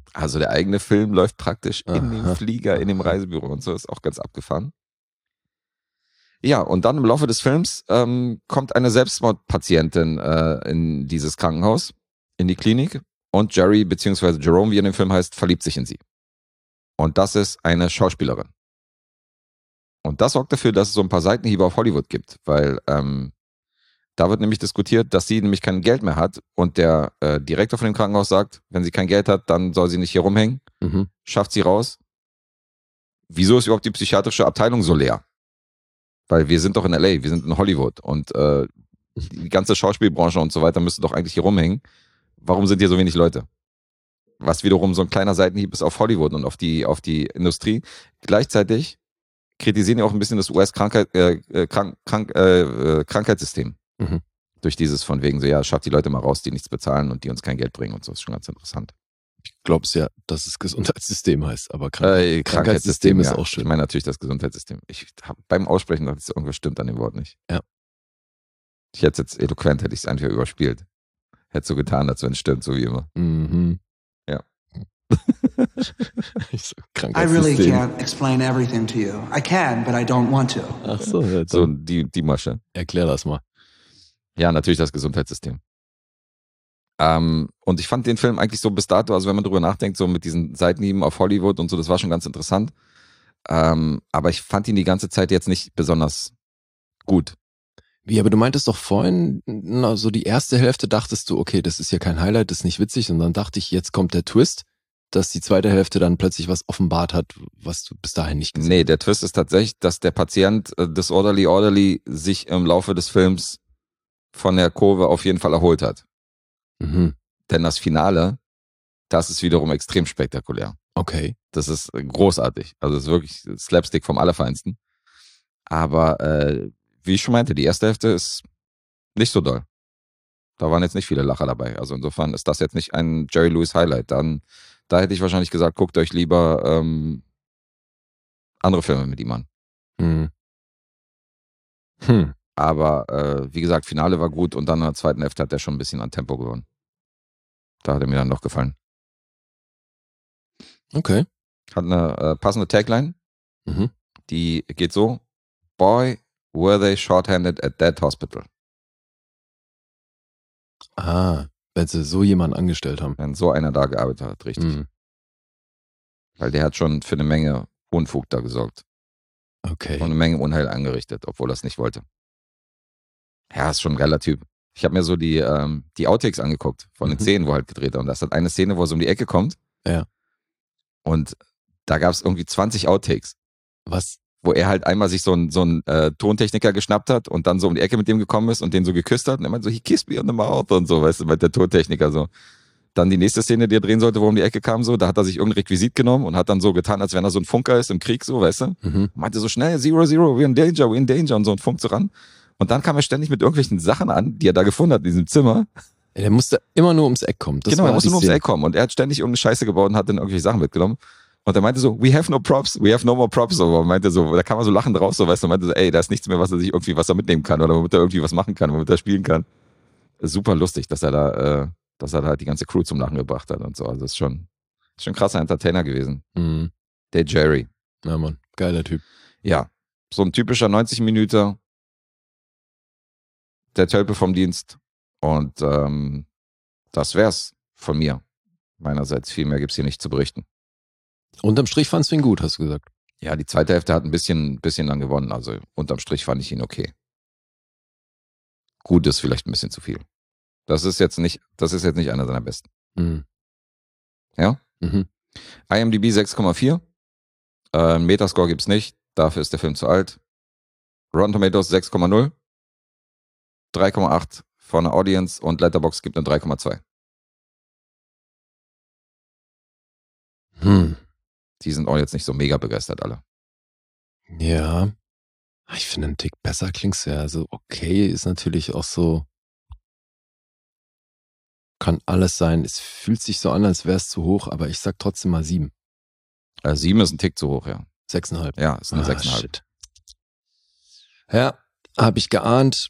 Also der eigene Film läuft praktisch in Aha. dem Flieger, in dem Reisebüro und so, ist auch ganz abgefahren. Ja, und dann im Laufe des Films ähm, kommt eine Selbstmordpatientin äh, in dieses Krankenhaus, in die Klinik, und Jerry, beziehungsweise Jerome, wie er in dem Film heißt, verliebt sich in sie. Und das ist eine Schauspielerin. Und das sorgt dafür, dass es so ein paar Seitenhiebe auf Hollywood gibt, weil ähm, da wird nämlich diskutiert, dass sie nämlich kein Geld mehr hat und der äh, Direktor von dem Krankenhaus sagt, wenn sie kein Geld hat, dann soll sie nicht hier rumhängen, Mhm. schafft sie raus. Wieso ist überhaupt die psychiatrische Abteilung so leer? Weil wir sind doch in L A, wir sind in Hollywood und äh, die ganze Schauspielbranche und so weiter müsste doch eigentlich hier rumhängen. Warum sind hier so wenig Leute? Was wiederum so ein kleiner Seitenhieb ist auf Hollywood und auf die, auf die Industrie. Gleichzeitig kritisieren ja auch ein bisschen das U S-Krankheit, äh, Krank, Krank, äh, Krankheitssystem. Mhm. Durch dieses von wegen so, ja, schafft die Leute mal raus, die nichts bezahlen und die uns kein Geld bringen und so. Das ist schon ganz interessant. Ich glaube es ja, dass es Gesundheitssystem heißt, aber Krank Äh, Krankheitssystem ist ja. auch schön. Ich meine natürlich das Gesundheitssystem. Ich hab beim Aussprechen dachte ich, irgendwas stimmt an dem Wort nicht. Ja. Ich hätte es jetzt eloquent, hätte ich es einfach überspielt. Hätte so getan, als wenn es stimmt, so wie immer. Mhm. Ja. Ich so, I really Krankheitssystem. can't explain everything to you. I can, but I don't want to. Ach so, ja, So dann die, die Masche. erklär das mal. Ja, natürlich das Gesundheitssystem. Ähm, und ich fand den Film eigentlich so bis dato, also wenn man drüber nachdenkt, so mit diesen Seitenhieben auf Hollywood und so, das war schon ganz interessant. Ähm, aber ich fand ihn die ganze Zeit jetzt nicht besonders gut. Wie, aber du meintest doch vorhin, na, so die erste Hälfte dachtest du, okay, das ist ja kein Highlight, das ist nicht witzig. Und dann dachte ich, jetzt kommt der Twist, dass die zweite Hälfte dann plötzlich was offenbart hat, was du bis dahin nicht gesehen Nee, der Twist ist tatsächlich, dass der Patient äh, Disorderly Orderly sich im Laufe des Films von der Kurve auf jeden Fall erholt hat. hast. Mhm. Denn das Finale, das ist wiederum extrem spektakulär. Okay. Das ist äh, großartig. Also es ist wirklich Slapstick vom Allerfeinsten. Aber äh, wie ich schon meinte, die erste Hälfte ist nicht so doll. Da waren jetzt nicht viele Lacher dabei. Also insofern ist das jetzt nicht ein Jerry Lewis Highlight. Dann, da hätte ich wahrscheinlich gesagt, guckt euch lieber ähm, andere Filme mit ihm an. Hm. Hm. Aber äh, wie gesagt, Finale war gut und dann in der zweiten Hälfte hat er schon ein bisschen an Tempo gewonnen. Da hat er mir dann noch gefallen. Okay. Hat eine äh, passende Tagline, Mhm. die geht so: Boy, were they shorthanded at that hospital. Ah, wenn sie so jemanden angestellt haben. Wenn so einer da gearbeitet hat, richtig. Mhm. Weil der hat schon für eine Menge Unfug da gesorgt. Okay. Und eine Menge Unheil angerichtet, obwohl er es nicht wollte. Ja, ist schon ein geiler Typ. Ich habe mir so die, ähm, die Outtakes angeguckt von den Mhm. Szenen, wo er halt gedreht hat. Und das hat eine Szene, wo er so um die Ecke kommt. Ja. Und da gab es irgendwie zwanzig Outtakes, Was? wo er halt einmal sich so einen so einen, äh, Tontechniker geschnappt hat und dann so um die Ecke mit dem gekommen ist und den so geküsst hat. Und er meinte so, he kissed me on the mouth und so, weißt du, mit der Tontechniker so. Dann die nächste Szene, die er drehen sollte, wo er um die Ecke kam, so, da hat er sich irgendein Requisit genommen und hat dann so getan, als wenn er so ein Funker ist im Krieg, so, weißt du. Mhm. Meinte so schnell, Zero, Zero, we're in danger, we're in danger und so und funkt so ran. Und dann kam er ständig mit irgendwelchen Sachen an, die er da gefunden hat in diesem Zimmer. Ja, der musste immer nur ums Eck kommen. Das genau, war er musste die nur ums Szene. Eck kommen und er hat ständig irgendeine Scheiße gebaut und hat dann irgendwelche Sachen mitgenommen. Und er meinte so, we have no props, we have no more props. So, und meinte so, da kam er so lachend raus, so, weißt du, und meinte so, ey, da ist nichts mehr, was er sich irgendwie, was er mitnehmen kann oder womit er irgendwie was machen kann, womit er spielen kann. Super lustig, dass er da, äh, dass er da halt die ganze Crew zum Lachen gebracht hat und so. Also das ist schon, ist schon ein krasser Entertainer gewesen. Mhm. Der Jerry. Ja, Mann. Geiler Typ. Ja, so ein typischer neunzig Minuten. Der Tölpe vom Dienst. Und ähm, das wär's von mir. Meinerseits, viel mehr gibt's hier nicht zu berichten. Unterm Strich fandst du ihn gut, hast du gesagt. Ja, die zweite Hälfte hat ein bisschen, bisschen dann gewonnen. Also unterm Strich fand ich ihn okay. Gut ist vielleicht ein bisschen zu viel. Das ist jetzt nicht, das ist jetzt nicht einer seiner besten. Mhm. Ja? Mhm. IMDb sechs Komma vier. Äh, Metascore gibt's nicht. Dafür ist der Film zu alt. Rotten Tomatoes sechs Komma null. drei Komma acht von der Audience und Letterboxd gibt eine drei Komma zwei. Hm. Die sind auch jetzt nicht so mega begeistert alle. Ja. Ich finde, einen Tick besser klingt's ja. Also okay, ist natürlich auch so, kann alles sein. Es fühlt sich so an, als wäre es zu hoch, aber ich sag trotzdem mal sieben. Äh, sieben ist ein Tick zu hoch, ja. Sechseinhalb. Ja, ist eine Ah, sechs Komma fünf. shit. Ja, habe ich geahnt.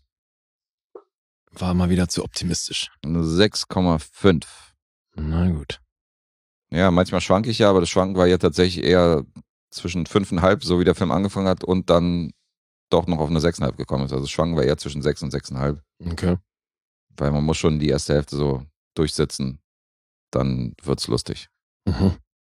War mal wieder zu optimistisch. Eine sechs Komma fünf. Na gut. Ja, manchmal schwanke ich ja, aber das Schwanken war ja tatsächlich eher zwischen fünfeinhalb, so wie der Film angefangen hat, und dann doch noch auf eine sechseinhalb gekommen ist. Also das Schwanken war eher zwischen sechs und sechseinhalb. Okay. Weil man muss schon die erste Hälfte so durchsitzen. Dann wird's lustig. Mhm.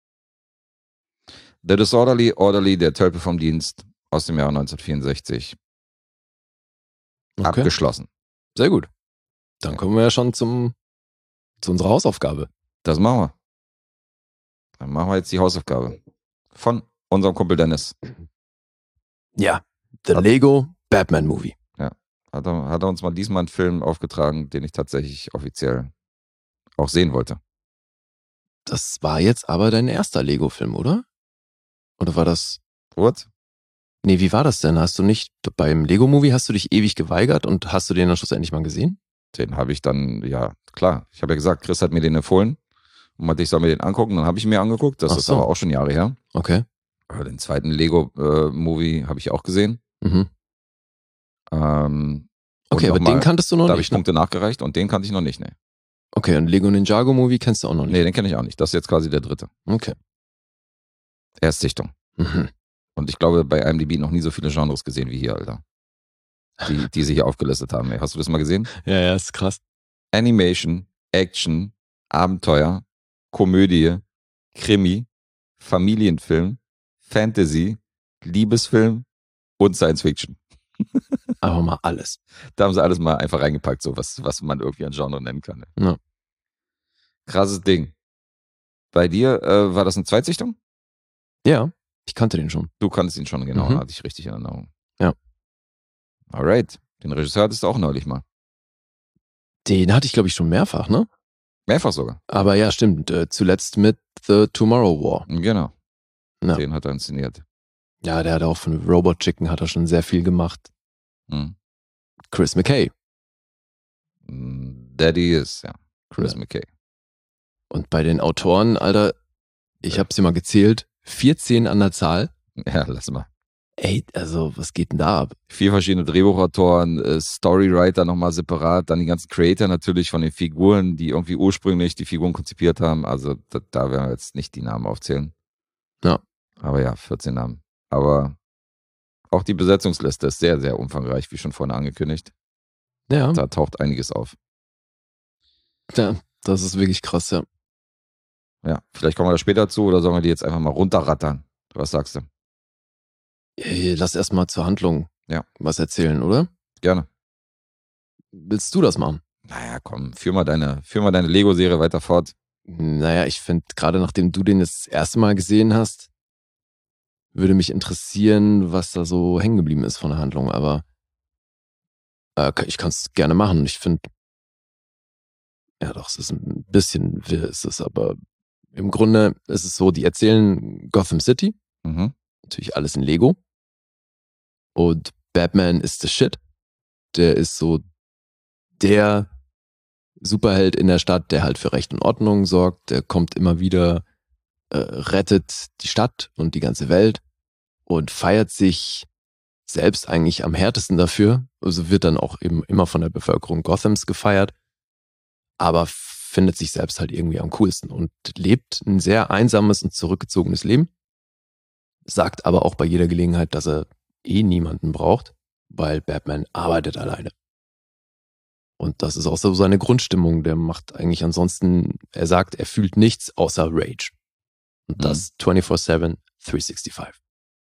The Disorderly Orderly, der Tölpel vom Dienst aus dem Jahre neunzehnhundertvierundsechzig. Okay. Abgeschlossen. Sehr gut. Dann kommen wir ja schon zum, zu unserer Hausaufgabe. Das machen wir. Dann machen wir jetzt die Hausaufgabe. Von unserem Kumpel Dennis. Ja, The Hat- Lego Batman Movie. Hat er, hat er uns mal diesmal einen Film aufgetragen, den ich tatsächlich offiziell auch sehen wollte. Das war jetzt aber dein erster Lego-Film, oder? Oder war das... What? Nee, wie war das denn? Hast du nicht... Beim Lego-Movie hast du dich ewig geweigert und hast du den dann schlussendlich mal gesehen? Den habe ich dann, ja, klar. Ich habe ja gesagt, Chris hat mir den empfohlen und meinte, ich soll mir den angucken. Dann habe ich ihn mir angeguckt. Das Ach ist so. aber auch schon Jahre her. Okay. Aber den zweiten Lego-Movie habe ich auch gesehen. Mhm. Ähm, Okay, und aber noch mal- den kanntest du noch Da habe ich nicht, ne? Punkte nachgereicht und den kannte ich noch nicht, ne. Okay, und Lego Ninjago Movie kennst du auch noch nicht? Nee, den kenne ich auch nicht. Das ist jetzt quasi der dritte. Okay. Erstsichtung. Mhm. Und ich glaube, bei I M D B noch nie so viele Genres gesehen wie hier, Alter. Die, die sie hier aufgelistet haben. Ey. Hast du das mal gesehen? Ja, ja, ist krass. Animation, Action, Abenteuer, Komödie, Krimi, Familienfilm, Fantasy, Liebesfilm und Science Fiction. Aber mal alles. Da haben sie alles mal einfach reingepackt, so was, was man irgendwie ein Genre nennen kann. Ja. Krasses Ding. Bei dir, äh, war das eine Zweitsichtung? Ja, ich kannte den schon. Du kanntest ihn schon, genau, Mhm. hatte ich richtig in Erinnerung. Ja. Alright. Den Regisseur hattest du auch neulich mal. Den hatte ich, glaube ich, schon mehrfach, ne? Mehrfach sogar. Aber ja, stimmt. Äh, zuletzt mit The Tomorrow War. Genau. Ja. Den hat er inszeniert. Ja, der hat auch von Robot Chicken hat er schon sehr viel gemacht. Hm. Chris McKay. Daddy ist, ja. Chris Ja. McKay. Und bei den Autoren, Alter, ich habe sie mal gezählt, vierzehn an der Zahl. Ja, lass mal. Ey, also was geht denn da ab? Vier verschiedene Drehbuchautoren, äh, Storywriter nochmal separat, dann die ganzen Creator natürlich von den Figuren, die irgendwie ursprünglich die Figuren konzipiert haben. Also da, da werden wir jetzt nicht die Namen aufzählen. Ja. Aber ja, vierzehn Namen. Aber auch die Besetzungsliste ist sehr, sehr umfangreich, wie schon vorhin angekündigt. Ja, Da taucht einiges auf. ja, das ist wirklich krass, ja. Ja, vielleicht kommen wir da später zu oder sollen wir die jetzt einfach mal runterrattern? Was sagst du? Ey, lass erst mal zur Handlung Ja. was erzählen, oder? Gerne. Willst du das machen? Naja, komm, führ mal deine, führ mal deine Lego-Serie weiter fort. Naja, ich finde, gerade nachdem du den das erste Mal gesehen hast, würde mich interessieren, was da so hängen geblieben ist von der Handlung, aber äh, ich kann es gerne machen. Ich finde, ja doch, es ist ein bisschen wirr, ist es, aber im Grunde ist es so, die erzählen Gotham City, Mhm. natürlich alles in Lego, und Batman ist the shit. Der ist so der Superheld in der Stadt, der halt für Recht und Ordnung sorgt. Der kommt immer wieder, äh, rettet die Stadt und die ganze Welt und feiert sich selbst eigentlich am härtesten dafür. Also wird dann auch eben immer von der Bevölkerung Gothams gefeiert, aber findet sich selbst halt irgendwie am coolsten und lebt ein sehr einsames und zurückgezogenes Leben. Sagt aber auch bei jeder Gelegenheit, dass er eh niemanden braucht, weil Batman arbeitet alleine. Und das ist auch so seine Grundstimmung. Der macht eigentlich ansonsten, er sagt, er fühlt nichts außer Rage. Und das vierundzwanzig sieben, dreihundertfünfundsechzig.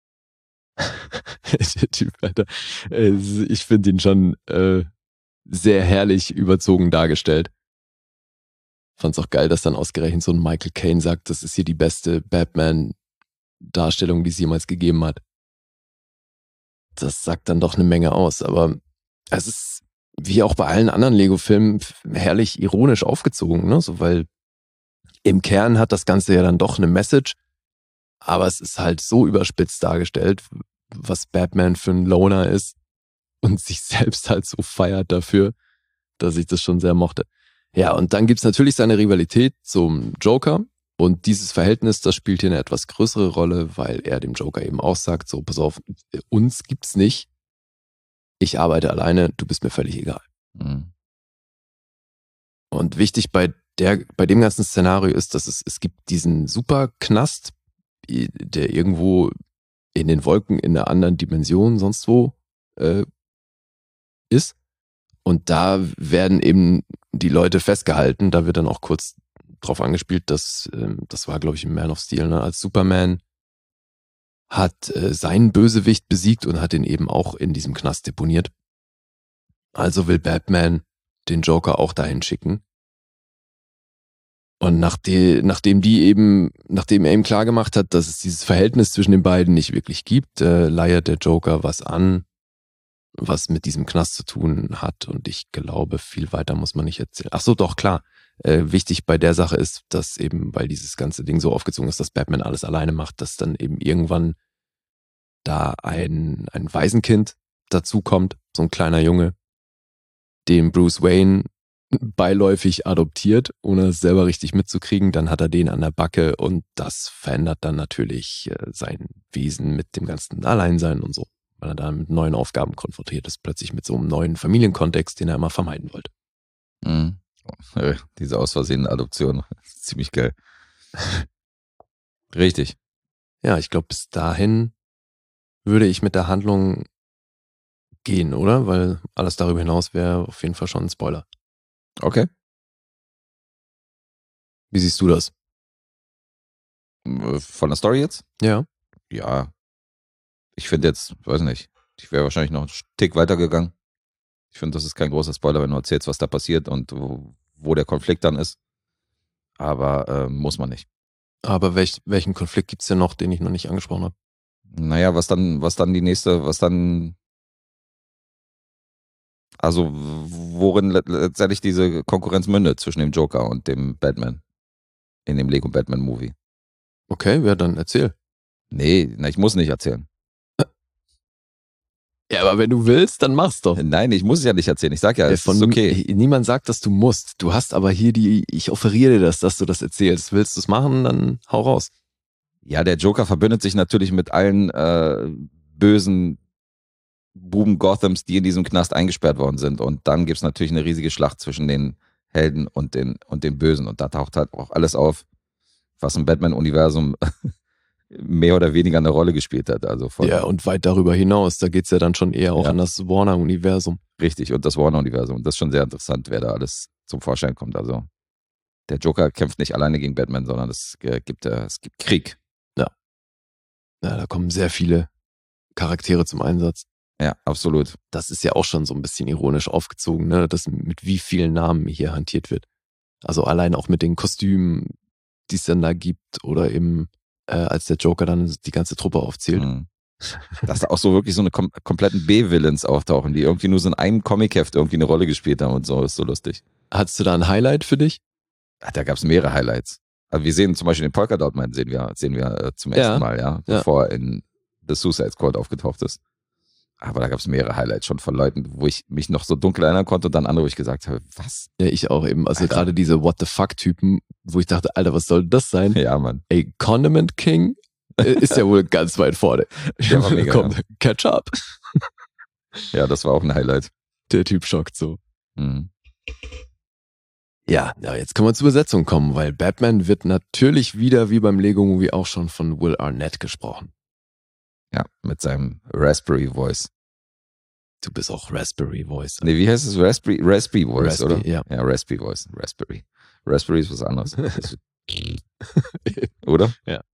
Der Typ, Alter. Ich finde ihn schon äh, sehr herrlich überzogen dargestellt. Fand's auch geil, dass dann ausgerechnet so ein Michael Caine sagt, das ist hier die beste Batman-Darstellung, die es jemals gegeben hat. Das sagt dann doch eine Menge aus, aber es ist, wie auch bei allen anderen Lego-Filmen, herrlich ironisch aufgezogen, ne? So, weil im Kern hat das Ganze ja dann doch eine Message, aber es ist halt so überspitzt dargestellt, was Batman für ein Loner ist und sich selbst halt so feiert dafür, dass ich das schon sehr mochte. Ja, und dann gibt's natürlich seine Rivalität zum Joker und dieses Verhältnis, das spielt hier eine etwas größere Rolle, weil er dem Joker eben auch sagt, so, pass auf, uns gibt's nicht, ich arbeite alleine, du bist mir völlig egal. Mhm. Und wichtig bei der, bei dem ganzen Szenario ist, dass es, es gibt diesen Superknast, der irgendwo in den Wolken in einer anderen Dimension sonst wo äh, ist. Und da werden eben die Leute festgehalten. Da wird dann auch kurz drauf angespielt, dass, äh, das war glaube ich im Man of Steel, ne, als Superman hat äh, seinen Bösewicht besiegt und hat ihn eben auch in diesem Knast deponiert. Also will Batman den Joker auch dahin schicken. Und nachdem, nachdem die eben, nachdem er ihm klargemacht hat, dass es dieses Verhältnis zwischen den beiden nicht wirklich gibt, äh, leiert der Joker was an, was mit diesem Knast zu tun hat. Und ich glaube, viel weiter muss man nicht erzählen. Ach so, doch, klar. Äh, wichtig bei der Sache ist, dass eben, weil dieses ganze Ding so aufgezogen ist, dass Batman alles alleine macht, dass dann eben irgendwann da ein, ein Waisenkind dazukommt, so ein kleiner Junge, den Bruce Wayne beiläufig adoptiert, ohne es selber richtig mitzukriegen. Dann hat er den an der Backe und das verändert dann natürlich äh, sein Wesen mit dem ganzen Alleinsein und so, weil er dann mit neuen Aufgaben konfrontiert ist, plötzlich mit so einem neuen Familienkontext, den er immer vermeiden wollte. Mhm. Diese aus Versehen Adoption, ziemlich geil. Richtig. Ja, ich glaube, bis dahin würde ich mit der Handlung gehen, oder? Weil alles darüber hinaus wäre auf jeden Fall schon ein Spoiler. Okay. Wie siehst du das? Von der Story jetzt? Ja. Ja. Ich finde jetzt, weiß nicht, ich wäre wahrscheinlich noch einen Tick weitergegangen. Ich finde, das ist kein großer Spoiler, wenn du erzählst, was da passiert und wo, wo der Konflikt dann ist. Aber äh, muss man nicht. Aber welch, welchen Konflikt gibt's denn noch, den ich noch nicht angesprochen habe? Naja, was dann, was dann die nächste, was dann, also worin letztendlich diese Konkurrenz mündet zwischen dem Joker und dem Batman in dem Lego Batman Movie. Okay, wer dann erzähl. Nee, na, ich muss nicht erzählen. Ja, aber wenn du willst, dann mach's doch. Nein, ich muss es ja nicht erzählen. Ich sag ja, es Von ist okay. Niemand sagt, dass du musst. Du hast aber hier die, ich offeriere dir das, dass du das erzählst. Willst du es machen, dann hau raus. Ja, der Joker verbündet sich natürlich mit allen äh, bösen Buben Gothams, die in diesem Knast eingesperrt worden sind. Und dann gibt's natürlich eine riesige Schlacht zwischen den Helden und den, und den Bösen. Und da taucht halt auch alles auf, was im Batman-Universum mehr oder weniger eine Rolle gespielt hat. Also von Ja, und weit darüber hinaus. Da geht's ja dann schon eher auch Ja. an das Warner-Universum. Richtig, und das Warner-Universum. Und das ist schon sehr interessant, wer da alles zum Vorschein kommt. Also der Joker kämpft nicht alleine gegen Batman, sondern es äh, gibt, äh, es gibt Krieg. Ja, da kommen sehr viele Charaktere zum Einsatz. Ja, absolut. Das ist ja auch schon so ein bisschen ironisch aufgezogen, ne? Dass mit wie vielen Namen hier hantiert wird. Also allein auch mit den Kostümen, die es dann da gibt, oder eben äh, als der Joker dann die ganze Truppe aufzählt. Mhm. Dass da auch so wirklich so eine kom kompletten B-Villains auftauchen, die irgendwie nur so in einem Comic-Heft irgendwie eine Rolle gespielt haben und so. Ist so lustig. Hattest du da ein Highlight für dich? Ach, da gab es mehrere Highlights. Also wir sehen zum Beispiel den Polka Dot Man sehen wir, sehen wir äh, zum ersten Ja. Mal, ja, Ja. bevor er in The Suicide Squad aufgetaucht ist. Aber da gab es mehrere Highlights schon von Leuten, wo ich mich noch so dunkel erinnern konnte und dann andere, wo ich gesagt habe, was? Ja, ich auch eben. Also Alter. gerade diese What the fuck-Typen, wo ich dachte, Alter, was soll das sein? Ja, Mann. Ey, Condiment King äh, ist ja wohl ganz weit vorne. Der war mega, Komm, catch up. Ja, das war auch ein Highlight. Der Typ schockt so. Mhm. Ja, ja, jetzt können wir zur Übersetzung kommen, weil Batman wird natürlich wieder wie beim Lego-Movie auch schon von Will Arnett gesprochen. Ja, mit seinem Raspberry Voice. Du bist auch Raspberry Voice. Nee, wie heißt es? Raspberry, Raspberry Voice, Raspberry, oder? ja. Ja, Raspberry Voice. Raspberry. Raspberry ist was anderes. Das ist- oder?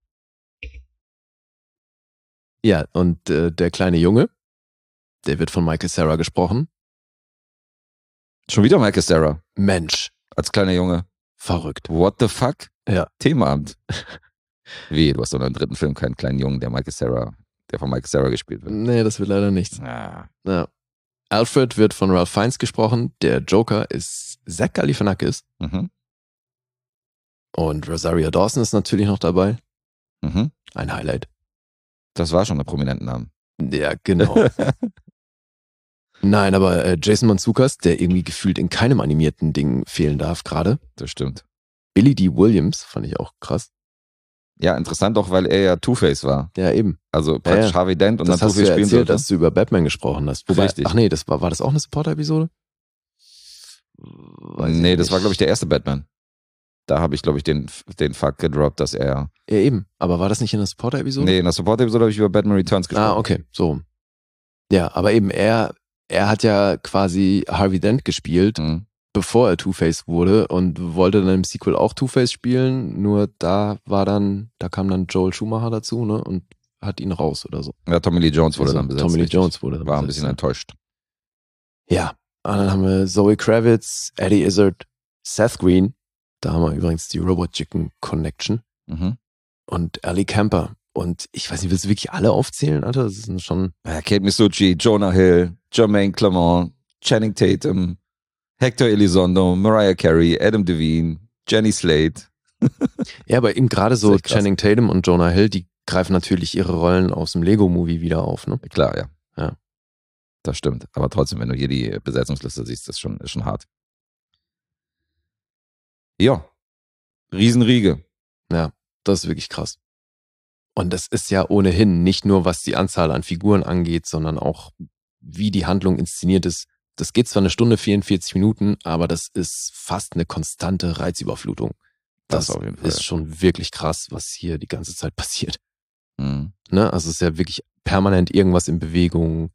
Ja, und äh, der kleine Junge, der wird von Michael Cera gesprochen. Schon wieder Michael Cera Mensch, als kleiner Junge. verrückt. What the fuck? Ja. Themaabend. Wie, du hast doch noch im dritten Film keinen kleinen Jungen, der Michael Cera, der von Michael Cera gespielt wird. Nee, das wird leider nichts. Ja. Ja. Alfred wird von Ralph Fiennes gesprochen. Der Joker ist Zach Galifianakis. Mhm. Und Rosario Dawson ist natürlich noch dabei. Mhm. Ein Highlight. Das war schon der prominenten Namen. Ja, genau. Nein, aber äh, Jason Mantzoukas, der irgendwie gefühlt in keinem animierten Ding fehlen darf gerade. Das stimmt. Billy D. Williams, fand ich auch krass. Ja, interessant auch, weil er ja Two-Face war. Ja, eben. Also praktisch Ja, ja. Harvey Dent und Das dann hast du Two-Face ja spielen erzählt, sollte. dass du über Batman gesprochen hast. Wobei, Richtig. ach nee, das war, war das auch eine Supporter-Episode? Weiß ich Nee, das nicht. war, glaube ich, der erste Batman. Da habe ich, glaube ich, den, den Fakt gedroppt, dass er... Ja, eben. Aber war das nicht in der Supporter-Episode? Nee, in der Supporter-Episode habe ich über Batman Returns gesprochen. Ah, okay, so. Ja, aber eben, er, er hat ja quasi Harvey Dent gespielt, Mhm. bevor er Two-Face wurde und wollte dann im Sequel auch Two-Face spielen, nur da war dann, da kam dann Joel Schumacher dazu, ne, und hat ihn raus oder so. Ja, Tommy Lee Jones wurde Also, dann besetzt. Tommy Lee richtig. Jones wurde dann War ein besetzt, bisschen ja. enttäuscht. Ja, und dann haben wir Zoe Kravitz, Eddie Izzard, Seth Green, da haben wir übrigens die Robot Chicken Connection Mhm. und Ellie Kemper. Und ich weiß nicht, willst du wirklich alle aufzählen, Alter? Das sind schon... Ja, Kate Misucci, Jonah Hill, Jermaine Clement, Channing Tatum, Hector Elizondo, Mariah Carey, Adam Devine, Jenny Slate. Ja, aber eben gerade Das so ist echt krass. Channing Tatum und Jonah Hill, die greifen natürlich ihre Rollen aus dem Lego-Movie wieder auf, ne? Klar, ja. Ja. Das stimmt. Aber trotzdem, wenn du hier die Besetzungsliste siehst, das ist schon, ist schon hart. Ja. Riesenriege. Ja, das ist wirklich krass. Und das ist ja ohnehin nicht nur, was die Anzahl an Figuren angeht, sondern auch, wie die Handlung inszeniert ist. Das geht zwar eine Stunde, vierundvierzig Minuten, aber das ist fast eine konstante Reizüberflutung. Das Das auf jeden Fall. ist schon wirklich krass, was hier die ganze Zeit passiert. Mhm. Ne? Also es ist ja wirklich permanent irgendwas in Bewegung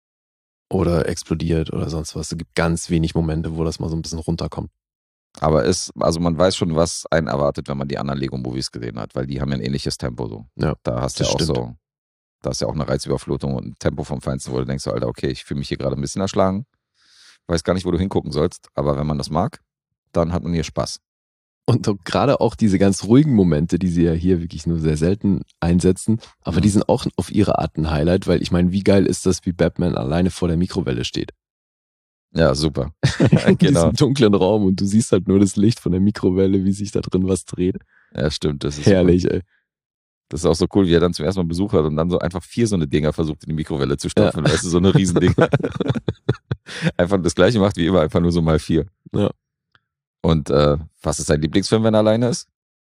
oder explodiert oder sonst was. Es gibt ganz wenig Momente, wo das mal so ein bisschen runterkommt. Aber ist, also man weiß schon, was einen erwartet, wenn man die anderen Lego-Movies gesehen hat, weil die haben ja ein ähnliches Tempo so. Ja, Da hast du das ja auch stimmt. so, da ist ja auch eine Reizüberflutung und ein Tempo vom Feinsten, wo du denkst, so, Alter, okay, ich fühle mich hier gerade ein bisschen erschlagen. Weiß gar nicht, wo du hingucken sollst, aber wenn man das mag, dann hat man hier Spaß. Und so gerade auch diese ganz ruhigen Momente, die sie ja hier wirklich nur sehr selten einsetzen, aber Mhm. die sind auch auf ihre Art ein Highlight, weil ich meine, wie geil ist das, wie Batman alleine vor der Mikrowelle steht. Ja, super. In Genau. diesem dunklen Raum und du siehst halt nur das Licht von der Mikrowelle, wie sich da drin was dreht. Ja, stimmt. Das ist Herrlich, ey. Super. Das ist auch so cool, wie er dann zum ersten Mal Besuch hat und dann so einfach vier so eine Dinger versucht in die Mikrowelle zu stopfen. Ja. Weißt du, so eine Riesendinger. Einfach das gleiche macht wie immer, einfach nur so mal vier. Ja. Und äh, was ist sein Lieblingsfilm, wenn er alleine ist?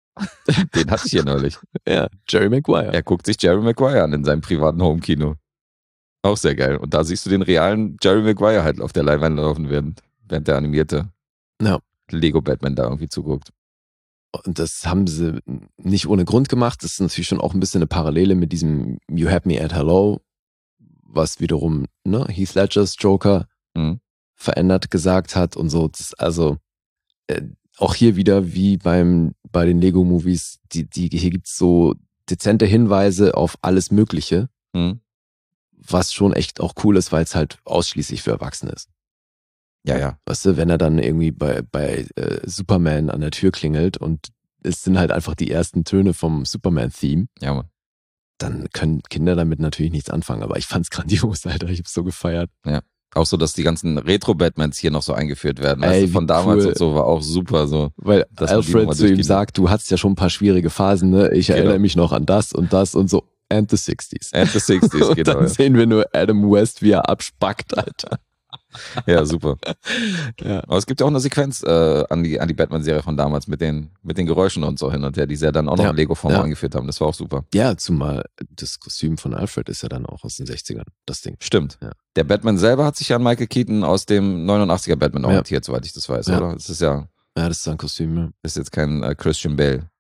Den hatte ich hier neulich. Ja, Jerry Maguire. Er guckt sich Jerry Maguire an in seinem privaten Homekino. Auch sehr geil. Und da siehst du den realen Jerry Maguire halt auf der Leinwand laufen, während, während der animierte Ja. Lego-Batman da irgendwie zuguckt. Und das haben sie nicht ohne Grund gemacht. Das ist natürlich schon auch ein bisschen eine Parallele mit diesem You Had Me at Hello, was wiederum ne, Heath Ledgers Joker Mhm. verändert gesagt hat und so. Das, also äh, auch hier wieder wie beim bei den Lego-Movies, die, die, hier gibt's so dezente Hinweise auf alles Mögliche, Mhm. was schon echt auch cool ist, weil es halt ausschließlich für Erwachsene ist. Ja, ja. Weißt du, wenn er dann irgendwie bei, bei äh, Superman an der Tür klingelt und es sind halt einfach die ersten Töne vom Superman-Theme, Ja, Mann. dann können Kinder damit natürlich nichts anfangen. Aber ich fand's grandios, Alter. Ich hab's so gefeiert. Auch so, dass die ganzen Retro-Batmans hier noch so eingeführt werden. Weißt Ey, du, von wie damals cool. und so war auch super. So. Weil Dass man die Alfred nochmal zu ihm durchgeht. sagt, du hattest ja schon ein paar schwierige Phasen, ne? Ich Genau. erinnere mich noch an das und das und so. And the sixties. And the sixties, Und genau. dann sehen wir nur Adam West, wie er abspackt, Alter. Ja, super. Ja. Aber es gibt ja auch eine Sequenz äh, an die, an die Batman-Serie von damals mit den, mit den Geräuschen und so hin und her, die sie ja dann auch noch Ja, in Lego-Form ja. eingeführt haben. Das war auch super. Ja, zumal das Kostüm von Alfred ist ja dann auch aus den sechzigern, das Ding. Stimmt. Ja. Der Batman selber hat sich ja an Michael Keaton aus dem neunundachtziger Batman Ja. orientiert, soweit ich das weiß, Ja. oder? Das ist ja, Ja, das ist sein Kostüm, ja. ist jetzt kein äh, Christian Bale.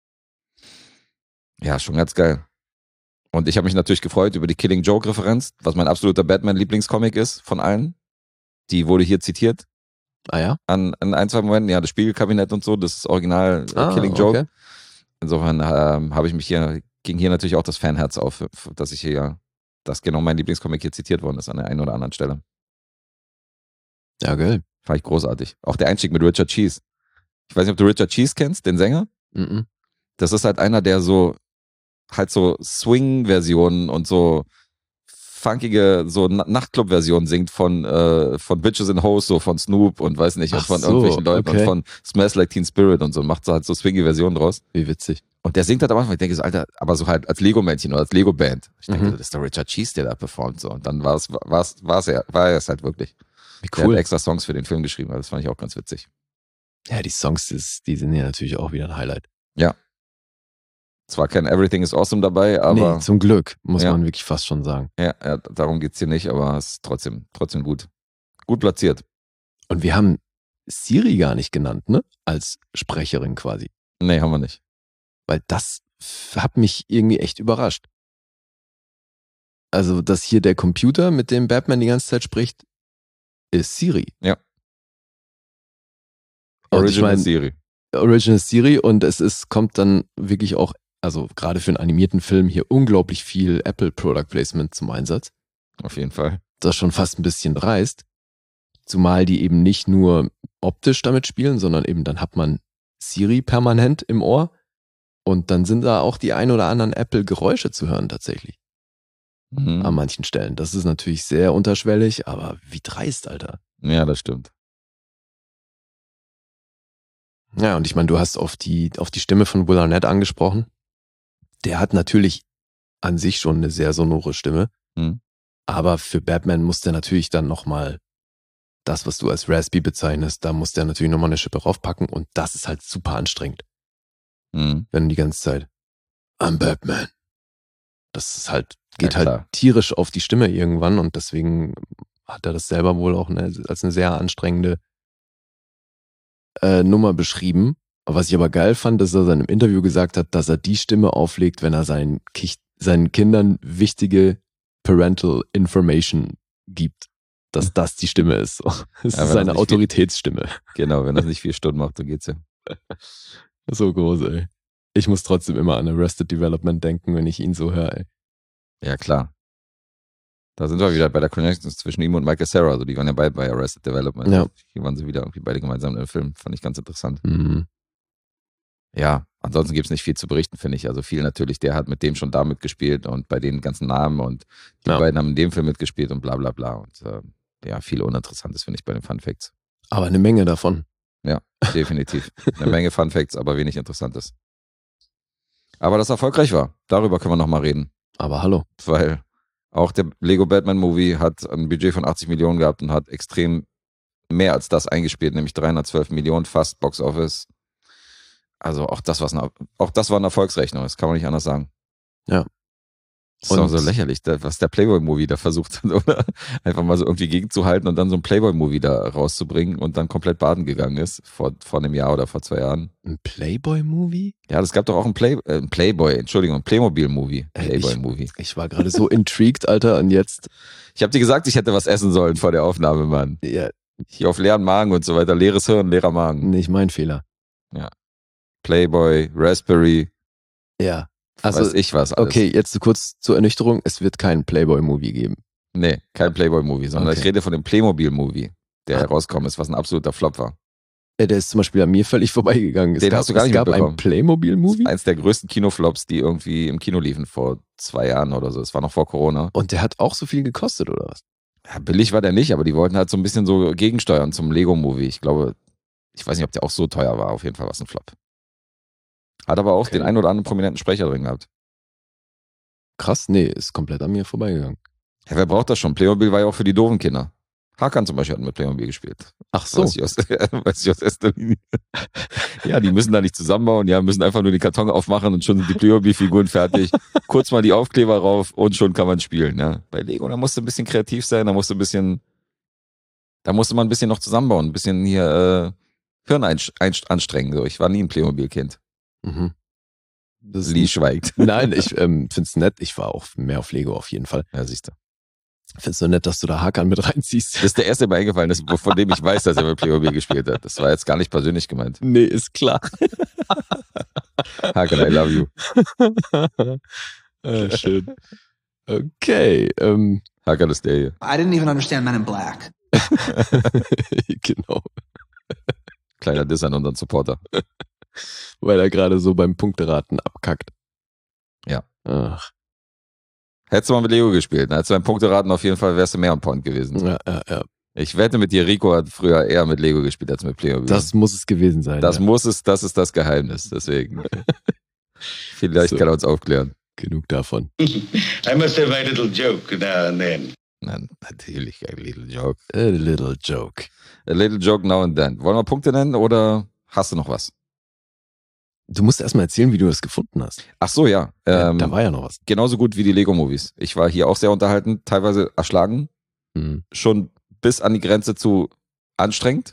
Ja, schon ganz geil. Und ich habe mich natürlich gefreut über die Killing Joke-Referenz, was mein absoluter Batman-Lieblingscomic ist von allen. Die wurde hier zitiert Ah ja? an, an ein, zwei Momenten. Ja, das Spiegelkabinett und so, das ist original äh, Ah, Killing Joke. okay. Insofern ähm, habe ich mich hier, ging hier natürlich auch das Fanherz auf, dass ich hier, dass genau mein Lieblingscomic hier zitiert worden ist an der einen oder anderen Stelle. Ja, geil. Fand ich großartig. Auch der Einstieg mit Richard Cheese. Ich weiß nicht, ob du Richard Cheese kennst, den Sänger. Mhm. Das ist halt einer, der so halt so Swing-Versionen und so funkige so Na- Nachtclub-Versionen singt von äh, von Bitches and Hoes, so von Snoop und weiß nicht, und Ach von so, irgendwelchen Leuten okay. und von Smells Like Teen Spirit und so, macht so halt so swingy Versionen draus. Wie witzig. Und der singt halt am Anfang, ich denke so, Alter, aber so halt als Lego-Männchen oder als Lego-Band. Ich denke, Mhm. so, das ist der Richard Cheese, der da performt, so. Und dann war es, war es, war es, er, war er es halt wirklich. Wie Der cool. hat extra Songs für den Film geschrieben, also das fand ich auch ganz witzig. Ja, die Songs, ist, die sind ja natürlich auch wieder ein Highlight. Zwar kein Everything is Awesome dabei, aber nee, zum Glück, muss Ja. man wirklich fast schon sagen. ja, ja, darum geht's hier nicht, aber es ist trotzdem, trotzdem gut. Gut platziert. Und wir haben Siri gar nicht genannt, ne? Als Sprecherin quasi. Nee, haben wir nicht. Weil das f- hat mich irgendwie echt überrascht. Also, dass hier der Computer, mit dem Batman die ganze Zeit spricht, ist Siri. Ja. Und ich Original mein, Siri. Original Siri und es ist, kommt dann wirklich auch, also gerade für einen animierten Film hier unglaublich viel Apple Product Placement zum Einsatz. Auf jeden Fall. Das schon fast ein bisschen dreist. Zumal die eben nicht nur optisch damit spielen, sondern eben dann hat man Siri permanent im Ohr und dann sind da auch die ein oder anderen Apple-Geräusche zu hören tatsächlich. Mhm. An manchen Stellen. Das ist natürlich sehr unterschwellig, aber wie dreist, Alter. Ja, das stimmt. Ja, und ich meine, du hast auf die, auf die Stimme von Will Arnett angesprochen. Der hat natürlich an sich schon eine sehr sonore Stimme. Mhm. Aber für Batman muss der natürlich dann nochmal das, was du als Raspy bezeichnest, da muss der natürlich nochmal eine Schippe raufpacken und das ist halt super anstrengend. Mhm. Wenn du die ganze Zeit I'm Batman. Das ist halt, geht Ja, halt klar. tierisch auf die Stimme irgendwann und deswegen hat er das selber wohl auch eine, als eine sehr anstrengende äh, Nummer beschrieben. Was ich aber geil fand, dass er in einem Interview gesagt hat, dass er die Stimme auflegt, wenn er seinen, Kich- seinen Kindern wichtige Parental Information gibt. Dass das die Stimme ist. So. Das Ja, ist wenn seine das nicht Autoritätsstimme. Genau, wenn das nicht vier Stunden macht, dann geht's ja. So groß, ey. Ich muss trotzdem immer an Arrested Development denken, wenn ich ihn so höre, ey. Ja, klar. Da sind wir wieder bei der Connection zwischen ihm und Michael Cera. Also die waren ja beide bei Arrested Development. Ja. Hier waren sie wieder irgendwie beide gemeinsam im Film. Fand ich ganz interessant. Mhm. Ja, ansonsten gibt's nicht viel zu berichten, finde ich. Also viel natürlich, der hat mit dem schon da mitgespielt und bei den ganzen Namen und die Ja. beiden haben in dem Film mitgespielt und bla bla bla. Und äh, ja, viel Uninteressantes finde ich bei den Fun Facts. Aber eine Menge davon. Ja, definitiv. Eine Menge Fun Facts, aber wenig Interessantes. Aber das erfolgreich war, darüber können wir nochmal reden. Aber hallo. Weil auch der Lego Batman Movie hat ein Budget von achtzig Millionen gehabt und hat extrem mehr als das eingespielt, nämlich dreihundertzwölf Millionen, fast Box Office. Also auch das, was eine, auch das war eine Erfolgsrechnung, das kann man nicht anders sagen. Ja. Das ist auch Und- so lächerlich, da- was der Playboy-Movie da versucht hat, oder? Einfach mal so irgendwie gegenzuhalten und dann so ein Playboy-Movie da rauszubringen und dann komplett baden gegangen ist, vor, vor einem Jahr oder vor zwei Jahren. Ein Playboy-Movie? Ja, das gab doch auch ein, Play, äh, ein Playboy, Entschuldigung, ein Playmobil-Movie. Ey, Playboy-Movie. Ich war gerade so intrigued, Alter, und jetzt, Ich habe dir gesagt, ich hätte was essen sollen vor der Aufnahme, Mann. ja, Hier auf leeren Magen und so weiter, leeres Hirn, leerer Magen. nicht mein Fehler. Playboy, Raspberry, Ja. Also, weiß ich was alles. okay, jetzt kurz zur Ernüchterung, es wird keinen Playboy-Movie geben. Nee, kein Playboy-Movie, sondern Okay. ich rede von dem Playmobil-Movie, der Ah. herausgekommen ist, was ein absoluter Flop war. Ja, der ist zum Beispiel an mir völlig vorbeigegangen. Es Den gab, hast du gar es nicht gab ein mitbekommen. Playmobil-Movie Eins der größten Kinoflops, die irgendwie im Kino liefen vor zwei Jahren oder so. Es war noch vor Corona. und der hat auch so viel gekostet, oder was? Ja, billig war der nicht, aber die wollten halt so ein bisschen so gegensteuern zum Lego-Movie. Ich glaube, ich weiß nicht, ob der auch so teuer war. Auf jeden Fall war es ein Flop. Hat aber auch Okay. den einen oder anderen prominenten Sprecher drin gehabt. Krass, nee, ist komplett an mir vorbeigegangen. Ja, wer braucht das schon? Playmobil war ja auch für die doofen Kinder. Hakan zum Beispiel hat mit Playmobil gespielt. Ach so. Weiß ich aus, weiß ich aus erster Linie. Ja, die müssen da nicht zusammenbauen, ja, müssen einfach nur den Karton aufmachen und schon sind die Playmobil-Figuren fertig. Kurz mal die Aufkleber rauf und schon kann man spielen, ja. Bei Lego, da musst du ein bisschen kreativ sein, da musst du ein bisschen, da musste man ein bisschen noch zusammenbauen, ein bisschen hier äh, Hirn einst- einst- anstrengen. So. Ich war nie ein Playmobil-Kind. Mhm. Das ist Lee schweigt. Nein, ich ähm, find's nett. Ich war auch mehr auf Lego auf jeden Fall. Ja, siehst du. Find's so nett, dass du da Hakan mit reinziehst. Das ist der erste, der mir eingefallen ist, von dem ich weiß, dass er mit Playmobil gespielt hat. Das war jetzt gar nicht persönlich gemeint. Nee, ist klar. Hakan, I love you. ah, schön. Okay. Ähm, Hakan ist der hier. I didn't even understand Men in Black. genau. Kleiner Diss an unseren Supporter. Weil er gerade so beim Punkteraten abkackt. Ja. Ach, Hättest du mal mit Lego gespielt, dann hättest du beim Punkteraten auf jeden Fall, wärst du mehr on point gewesen. ja, ja, ja. Ich wette mit dir, Rico hat früher eher mit Lego gespielt als mit Playmobil. Das muss es gewesen sein. das ja. muss es, das ist das Geheimnis, deswegen. Vielleicht So. kann er uns aufklären. Genug davon. I must have my little joke now and then. Nein, natürlich, a little joke. A little joke. A little joke now and then. Wollen wir Punkte nennen oder hast du noch was? Du musst erstmal erzählen, wie du das gefunden hast. Ach so, ja. Ja, Ähm, da war ja noch was. genauso gut wie die Lego-Movies. Ich war hier auch sehr unterhalten, teilweise erschlagen, Mhm. schon bis an die Grenze zu anstrengend. Ja,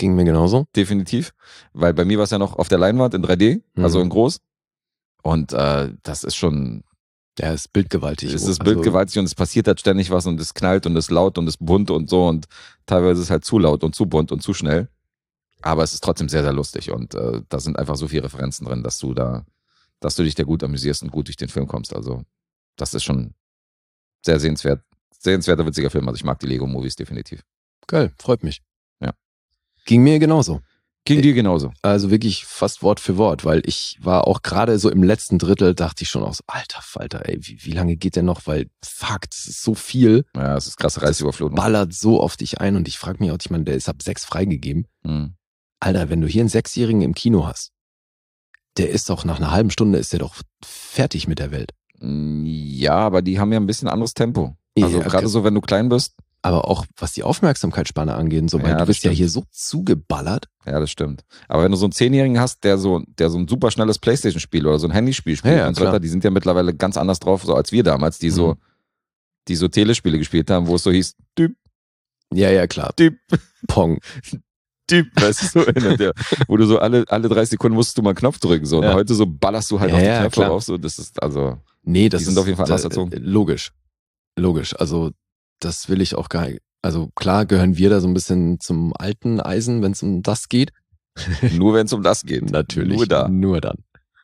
Ging mir genauso. Definitiv. Weil bei mir war es ja noch auf der Leinwand in drei D, Mhm. also in groß. Und äh, das ist schon... Ja, es ist bildgewaltig. Es ist Also, bildgewaltig und es passiert halt ständig was und es knallt und es ist laut und es ist bunt und so und teilweise ist es halt zu laut und zu bunt und zu schnell. Aber es ist trotzdem sehr, sehr lustig und äh, da sind einfach so viele Referenzen drin, dass du da, dass du dich da gut amüsierst und gut durch den Film kommst. Also das ist schon sehr sehenswert, sehenswerter, witziger Film. Also ich mag die Lego-Movies definitiv. Geil, freut mich. Ja. Ging mir genauso. Ging dir genauso. Also wirklich fast Wort für Wort, weil ich war auch gerade so im letzten Drittel, dachte ich schon aus, alter Falter, ey, wie, wie lange geht der noch? Weil, fuck, das ist so viel. Ja, es ist krasse Reizüberflutung. Ballert so auf dich ein und ich frage mich auch, ich meine, der ist ab sechs freigegeben. Mhm. Alter, wenn du hier einen Sechsjährigen im Kino hast, der ist doch nach einer halben Stunde ist der doch fertig mit der Welt. Ja, aber die haben ja ein bisschen anderes Tempo. Also Ja, gerade okay. so, wenn du klein bist. Aber auch was die Aufmerksamkeitsspanne angeht, und so, weil Ja, du das bist ja stimmt. hier so zugeballert. Ja, das stimmt. Aber wenn du so einen Zehnjährigen hast, der so, der so ein super schnelles Playstation-Spiel oder so ein Handyspiel spielt Ja, ja, und so weiter, klar. die sind ja mittlerweile ganz anders drauf, so als wir damals, die so, Mhm. die so Telespiele gespielt haben, wo es so hieß, Typ, Ja, ja, klar. Typ, Pong. Typ, weißt du, so, in der, wo du so alle, alle drei Sekunden musstest du mal einen Knopf drücken, so. Und Ja. heute so ballerst du halt Ja, auf die ja, Knöpfe klar. drauf, so, das ist, also, Nee, das Die sind ist auf jeden Fall anders äh, erzogen. Logisch. Logisch. Also, das will ich auch gar nicht. Also, klar gehören wir da so ein bisschen zum alten Eisen, wenn es um das geht. nur wenn es um das geht. Natürlich. Nur da. Nur dann.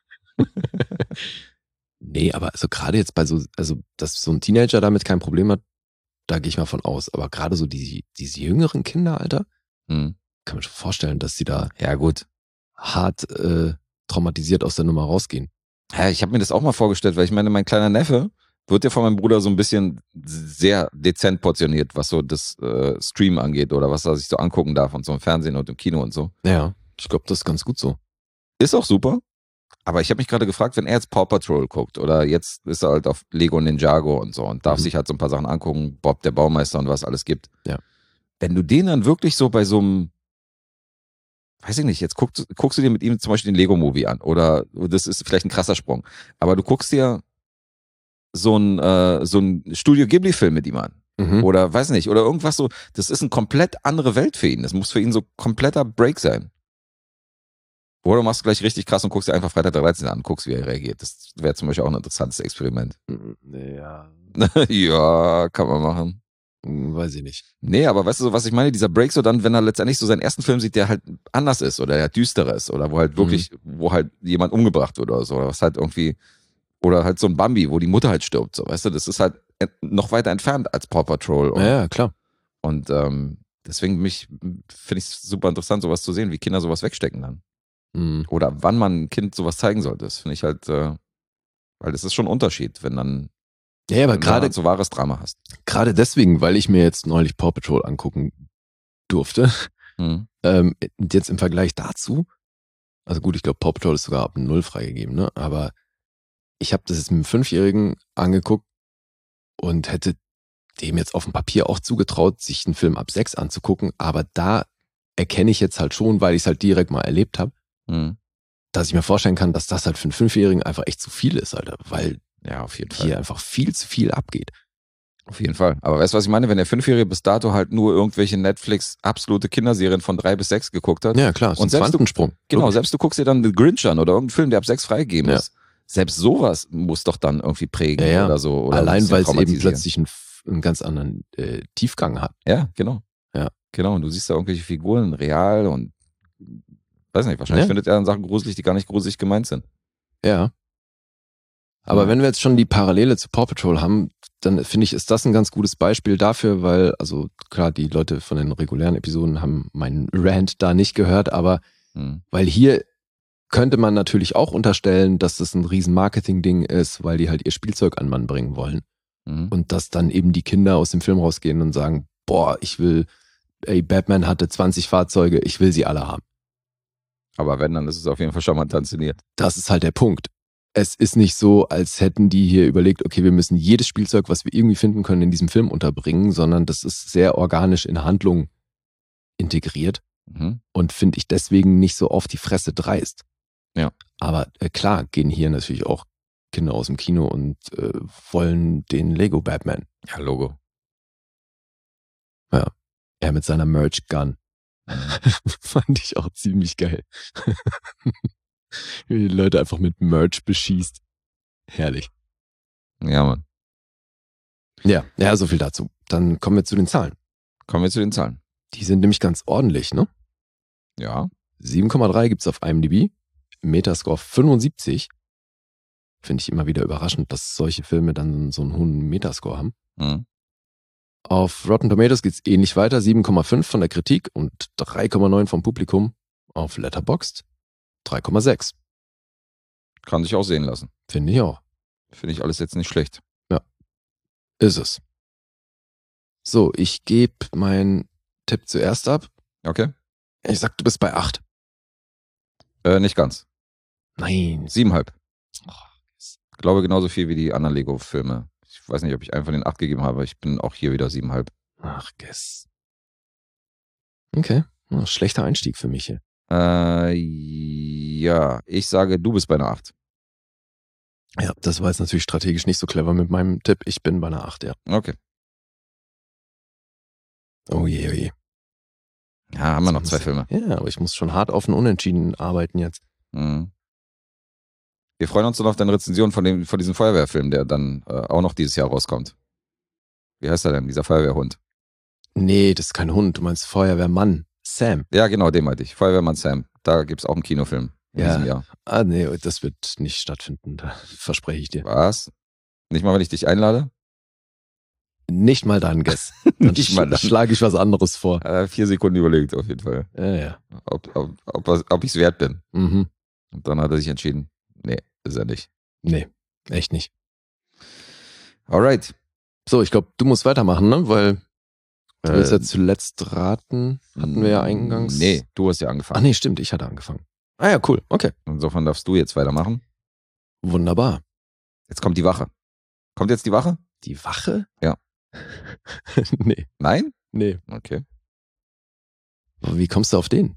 Nee, aber also gerade jetzt bei so, also, dass so ein Teenager damit kein Problem hat, da gehe ich mal von aus. Aber gerade so die, diese jüngeren Kinder, Alter, Hm. kann man schon vorstellen, dass sie da Ja, gut. hart äh, traumatisiert aus der Nummer rausgehen. Ja, ich habe mir das auch mal vorgestellt, weil ich meine, mein kleiner Neffe wird ja von meinem Bruder so ein bisschen sehr dezent portioniert, was so das äh, Stream angeht oder was er sich so angucken darf und so im Fernsehen und im Kino und so. Ja, ich glaube, das ist ganz gut so. Ist auch super. Aber ich habe mich gerade gefragt, wenn er jetzt Paw Patrol guckt oder jetzt ist er halt auf Lego Ninjago und so und darf Mhm. sich halt so ein paar Sachen angucken, Bob der Baumeister und was alles gibt. Ja. Wenn du den dann wirklich so bei so einem, weiß ich nicht, jetzt guckst, guckst du dir mit ihm zum Beispiel den Lego-Movie an oder das ist vielleicht ein krasser Sprung, aber du guckst dir so ein, äh, so ein Studio Ghibli-Film mit ihm an. Mhm. Oder weiß nicht, oder irgendwas so, das ist eine komplett andere Welt für ihn. Das muss für ihn so kompletter Break sein. Oder du machst gleich richtig krass und guckst dir einfach Freitag der dreizehnte an und guckst, wie er reagiert. Das wäre zum Beispiel auch ein interessantes Experiment. Ja, Ja, kann man machen. weiß ich nicht. Nee, aber weißt du, so, was ich meine? Dieser Break so dann, wenn er letztendlich so seinen ersten Film sieht, der halt anders ist oder der düsterer ist oder wo halt wirklich, wo halt jemand umgebracht wird oder so, oder was halt irgendwie, oder halt so ein Bambi, wo die Mutter halt stirbt, so, weißt du, das ist halt noch weiter entfernt als Paw Patrol. Und, Ja, ja, klar. und ähm, deswegen mich finde ich es super interessant, sowas zu sehen, wie Kinder sowas wegstecken dann. Mhm. Oder wann man ein Kind sowas zeigen sollte. Das finde ich halt, äh, weil das ist schon ein Unterschied, wenn dann Ja, aber wenn du gerade halt so wahres Drama hast. gerade deswegen, weil ich mir jetzt neulich Paw Patrol angucken durfte, Mhm. ähm, und jetzt im Vergleich dazu, also gut, ich glaube, Paw Patrol ist sogar ab null freigegeben, ne? Aber ich habe das jetzt mit einem Fünfjährigen angeguckt und hätte dem jetzt auf dem Papier auch zugetraut, sich einen Film ab sechs anzugucken, aber da erkenne ich jetzt halt schon, weil ich es halt direkt mal erlebt habe, Mhm. dass ich mir vorstellen kann, dass das halt für einen Fünfjährigen einfach echt zu viel ist, Alter, weil Ja, auf jeden Fall. hier einfach viel zu viel abgeht. Auf jeden Fall. Aber weißt du, was ich meine? Wenn der Fünfjährige bis dato halt nur irgendwelche Netflix absolute Kinderserien von drei bis sechs geguckt hat. Ja, klar, so Und ein selbst du- Quantensprung. Genau, Logisch. selbst du guckst dir dann The Grinch an oder irgendeinen Film, der ab sechs freigegeben Ja. ist. Selbst sowas muss doch dann irgendwie prägen Ja, ja. oder so. Oder ein Allein, bisschen weil es eben traumatisieren. plötzlich einen, einen ganz anderen äh, Tiefgang hat. Ja, genau. Ja. Genau. Und du siehst da irgendwelche Figuren real und weiß nicht, wahrscheinlich Ja. findet er dann Sachen gruselig, die gar nicht gruselig gemeint sind. Ja. Aber Ja. wenn wir jetzt schon die Parallele zu Paw Patrol haben, dann finde ich, ist das ein ganz gutes Beispiel dafür, weil, also klar, die Leute von den regulären Episoden haben meinen Rant da nicht gehört, aber Hm. weil hier könnte man natürlich auch unterstellen, dass das ein riesen Marketing-Ding ist, weil die halt ihr Spielzeug an Mann bringen wollen. Mhm. Und dass dann eben die Kinder aus dem Film rausgehen und sagen, boah, ich will, ey, Batman hatte zwanzig Fahrzeuge, ich will sie alle haben. Aber wenn, dann ist es auf jeden Fall charmant inszeniert. Das ist halt der Punkt. Es ist nicht so, als hätten die hier überlegt, okay, wir müssen jedes Spielzeug, was wir irgendwie finden können, in diesem Film unterbringen, sondern das ist sehr organisch in Handlung integriert Mhm. und finde ich deswegen nicht so auf die Fresse dreist. Ja. Aber äh, klar gehen hier natürlich auch Kinder aus dem Kino und äh, wollen den Lego Batman. Ja, Logo. Er mit seiner Merch Gun. Fand ich auch ziemlich geil. Wie die Leute einfach mit Merch beschießt. Herrlich. Ja, Mann. Ja, ja, so viel dazu. Dann kommen wir zu den Zahlen. Kommen wir zu den Zahlen. Die sind nämlich ganz ordentlich, ne? Ja. sieben Komma drei gibt's auf IMDb. Metascore fünfundsiebzig. Finde ich immer wieder überraschend, dass solche Filme dann so einen hohen Metascore haben. Mhm. Auf Rotten Tomatoes geht's ähnlich weiter. sieben Komma fünf von der Kritik und drei Komma neun vom Publikum. Auf Letterboxd drei Komma sechs. Kann sich auch sehen lassen. Finde ich auch. Finde ich alles jetzt nicht schlecht. Ja, ist es. So, ich gebe meinen Tipp zuerst ab. Okay. Ich sag, du bist bei acht. Äh, nicht ganz. Nein. Siebenhalb. Ich glaube genauso viel wie die anderen Lego-Filme. Ich weiß nicht, ob ich einen von den acht gegeben habe. Ich bin auch hier wieder siebenhalb. Ach, Guess. Okay. Oh, schlechter Einstieg für mich hier. Äh, ja, ich sage, du bist bei einer acht. Ja, das war jetzt natürlich strategisch nicht so clever mit meinem Tipp. Ich bin bei einer acht, ja. Okay. Oh je, oh je. Ja, haben wir noch zwei Filme. Ja, aber ich muss schon hart auf ein Unentschieden arbeiten jetzt. Mhm. Wir freuen uns dann auf deine Rezension von, dem, von diesem Feuerwehrfilm, der dann äh, auch noch dieses Jahr rauskommt. Wie heißt er denn, dieser Feuerwehrhund? Nee, das ist kein Hund. Du meinst Feuerwehrmann. Sam. Ja, genau, den meinte ich. Feuerwehrmann Sam. Da gibt es auch einen Kinofilm in ja. diesem Jahr. Ah, nee, das wird nicht stattfinden. Da verspreche ich dir. Was? Nicht mal, wenn ich dich einlade? Nicht mal dann, Guess. Dann Nicht mal dann. Schlage ich was anderes vor. Äh, vier Sekunden überlegt, auf jeden Fall. Ja, ja. Ob, ob, ob, ob ich es wert bin. Mhm. Und dann hat er sich entschieden, nee, ist er nicht. Nee, echt nicht. Alright. So, ich glaube, du musst weitermachen, ne? Weil du Äh, willst ja zuletzt raten. Hatten wir ja eingangs. Nee, du hast ja angefangen. Ach nee, stimmt, ich hatte angefangen. Ah ja, cool, okay. Insofern darfst du jetzt weitermachen. Wunderbar. Jetzt kommt die Wache. Kommt jetzt die Wache? Die Wache? Ja. nee. Nein? Nee. Okay. Aber wie kommst du auf den?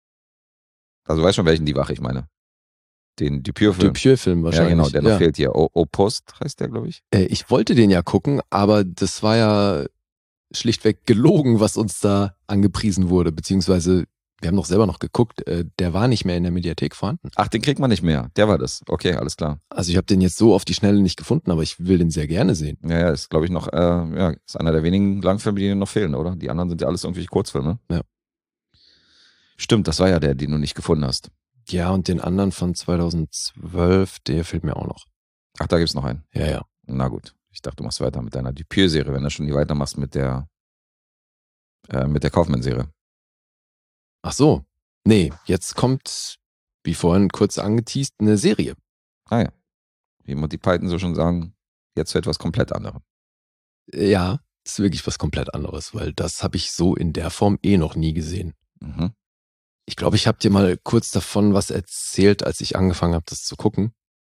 Also du weißt schon, welchen die Wache ich meine. Den Dupieux-Film. Dupieux-Film wahrscheinlich. Ja, genau, der noch ja. fehlt hier. Au Post heißt der, glaube ich. Äh, ich wollte den ja gucken, aber das war ja schlichtweg gelogen, was uns da angepriesen wurde. Beziehungsweise, wir haben doch selber noch geguckt, äh, der war nicht mehr in der Mediathek vorhanden. Ach, den kriegt man nicht mehr. Der war das. Okay, alles klar. Also ich habe den jetzt so auf die Schnelle nicht gefunden, aber ich will den sehr gerne sehen. Ja, ja, ist glaube ich noch, äh, ja, ist einer der wenigen Langfilme, die noch fehlen, oder? Die anderen sind ja alles irgendwie Kurzfilme. Ja. Stimmt, das war ja der, den du nicht gefunden hast. Ja, und den anderen von zweitausendzwölf, der fehlt mir auch noch. Ach, da gibt's noch einen. Ja, ja. Na gut. Ich dachte, du machst weiter mit deiner Dupieux-Serie, wenn du schon nie weitermachst mit der äh, mit der Kaufmann-Serie. Ach so. Nee, jetzt kommt, wie vorhin kurz angeteast, eine Serie. Ah ja. Wie Monty Python so schon sagen, jetzt zu etwas komplett anderem. Ja, das ist wirklich was komplett anderes, weil das habe ich so in der Form eh noch nie gesehen. Mhm. Ich glaube, ich habe dir mal kurz davon was erzählt, als ich angefangen habe, das zu gucken.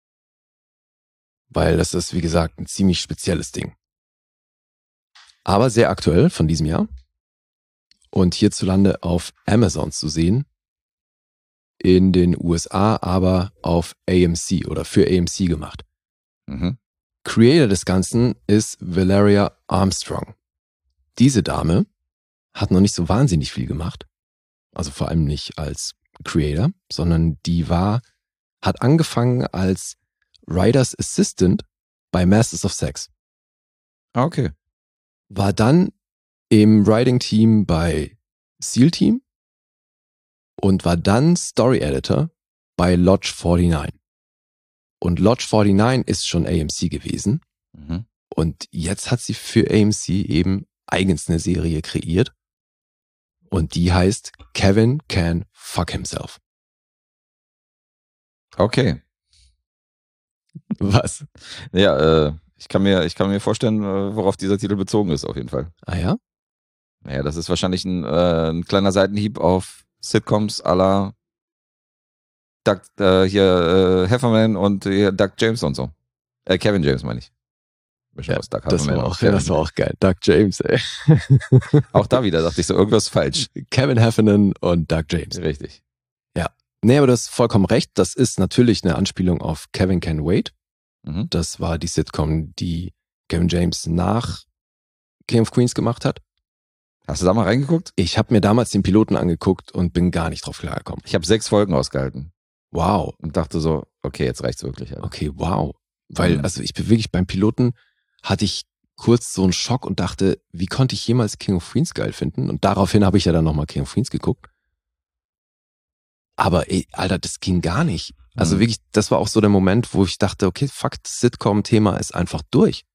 Weil das ist, wie gesagt, ein ziemlich spezielles Ding. Aber sehr aktuell von diesem Jahr. Und hierzulande auf Amazon zu sehen. In den U S A, aber auf A M C oder für A M C gemacht. Mhm. Creator des Ganzen ist Valeria Armstrong. Diese Dame hat noch nicht so wahnsinnig viel gemacht. Also vor allem nicht als Creator, sondern die war, hat angefangen als Writer's Assistant bei Masters of Sex. Ah, okay. War dann im Writing-Team bei SEAL Team und war dann Story Editor bei Lodge neunundvierzig. Und Lodge neunundvierzig ist schon A M C gewesen. Mhm. Und jetzt hat sie für A M C eben eigens eine Serie kreiert. Und die heißt Kevin Can Fuck Himself. Okay. Was? Ja, äh, ich kann mir, ich kann mir vorstellen, äh, worauf dieser Titel bezogen ist, auf jeden Fall. Ah ja? Naja, das ist wahrscheinlich ein, äh, ein kleiner Seitenhieb auf Sitcoms à la Doug, äh, hier äh, Heffernan und hier Doug James und so. Äh, Kevin James meine ich. Ja, aus Doug das, Heffernan war und auch, Kevin. das war auch geil. Doug James, ey. Auch da wieder dachte ich so, irgendwas falsch. Kevin Heffernan und Doug James. Richtig. Ja. Nee, aber du hast vollkommen recht. Das ist natürlich eine Anspielung auf Kevin Can Wait. Mhm. Das war die Sitcom, die Kevin James nach King of Queens gemacht hat. Hast du da mal reingeguckt? Ich habe mir damals den Piloten angeguckt und bin gar nicht drauf klargekommen. Ich habe sechs Folgen ausgehalten. Wow. Und dachte so, okay, jetzt reicht's wirklich. Alter. Okay, wow. Weil, Mhm. also ich bin wirklich beim Piloten, hatte ich kurz so einen Schock und dachte, wie konnte ich jemals King of Queens geil finden? Und daraufhin habe ich ja dann nochmal King of Queens geguckt. Aber ey, Alter, das ging gar nicht. Also Mhm. wirklich, das war auch so der Moment, wo ich dachte, okay, fuck, das Sitcom-Thema ist einfach durch.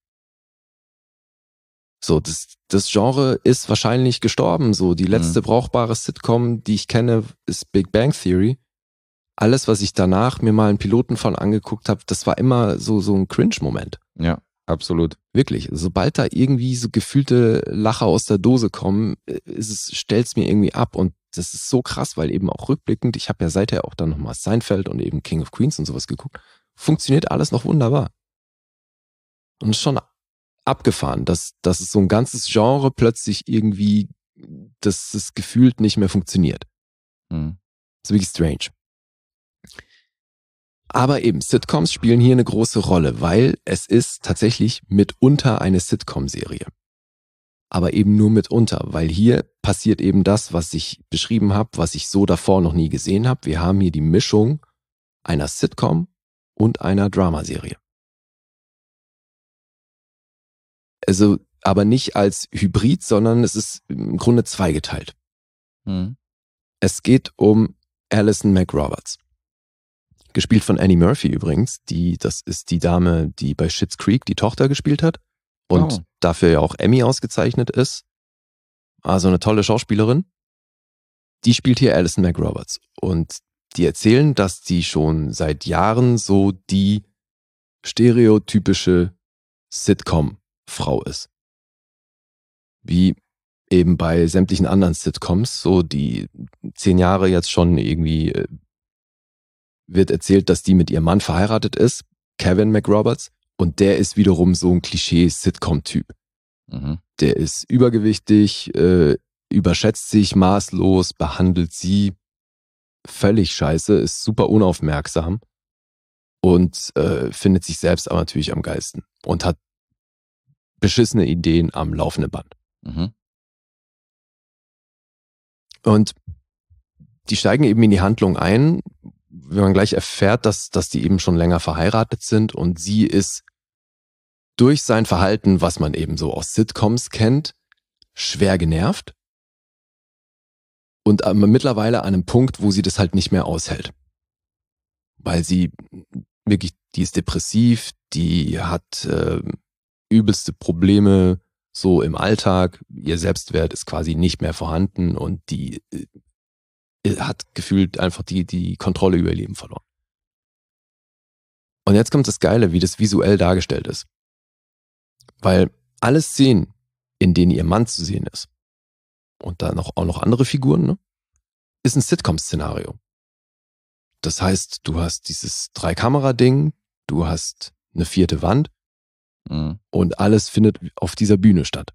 So, das, das Genre ist wahrscheinlich gestorben. So, die letzte Mhm. brauchbare Sitcom, die ich kenne, ist Big Bang Theory. Alles, was ich danach mir mal einen Piloten von angeguckt habe, das war immer so, so ein Cringe-Moment. Ja, absolut. Wirklich. Sobald da irgendwie so gefühlte Lacher aus der Dose kommen, ist es, stellt's mir irgendwie ab. Und das ist so krass, weil eben auch rückblickend, ich habe ja seither auch dann nochmal Seinfeld und eben King of Queens und sowas geguckt, funktioniert alles noch wunderbar. Und es ist schon abgefahren, dass, dass es so ein ganzes Genre plötzlich irgendwie, dass es gefühlt nicht mehr funktioniert. Mhm. Das ist wirklich strange. Aber eben, Sitcoms spielen hier eine große Rolle, weil es ist tatsächlich mitunter eine Sitcom-Serie. Aber eben nur mitunter, weil hier passiert eben das, was ich beschrieben habe, was ich so davor noch nie gesehen habe. Wir haben hier die Mischung einer Sitcom und einer Dramaserie. Also, aber nicht als Hybrid, sondern es ist im Grunde zweigeteilt. Mhm. Es geht um Alison McRoberts. Gespielt von Annie Murphy übrigens. Die, das ist die Dame, die bei Schitt's Creek die Tochter gespielt hat und Oh. dafür ja auch Emmy ausgezeichnet ist. Also eine tolle Schauspielerin. Die spielt hier Alison McRoberts. Und die erzählen, dass die schon seit Jahren so die stereotypische Sitcom-Frau ist. Wie eben bei sämtlichen anderen Sitcoms, so die zehn Jahre jetzt schon irgendwie äh, wird erzählt, dass die mit ihrem Mann verheiratet ist, Kevin McRoberts, und der ist wiederum so ein Klischee-Sitcom-Typ. Mhm. Der ist übergewichtig, äh, überschätzt sich maßlos, behandelt sie völlig scheiße, ist super unaufmerksam und äh, findet sich selbst aber natürlich am geilsten und hat beschissene Ideen am laufenden Band. Mhm. Und die steigen eben in die Handlung ein, wenn man gleich erfährt, dass, dass die eben schon länger verheiratet sind und sie ist durch sein Verhalten, was man eben so aus Sitcoms kennt, schwer genervt und mittlerweile an einem Punkt, wo sie das halt nicht mehr aushält. Weil sie wirklich, die ist depressiv, die hat äh, übelste Probleme so im Alltag, ihr Selbstwert ist quasi nicht mehr vorhanden und die äh, hat gefühlt einfach die, die Kontrolle über ihr Leben verloren. Und jetzt kommt das Geile, wie das visuell dargestellt ist. Weil alle Szenen, in denen ihr Mann zu sehen ist, und da noch, auch noch andere Figuren, ne, ist ein Sitcom-Szenario. Das heißt, du hast dieses Drei-Kamera-Ding, du hast eine vierte Wand Mhm. und alles findet auf dieser Bühne statt.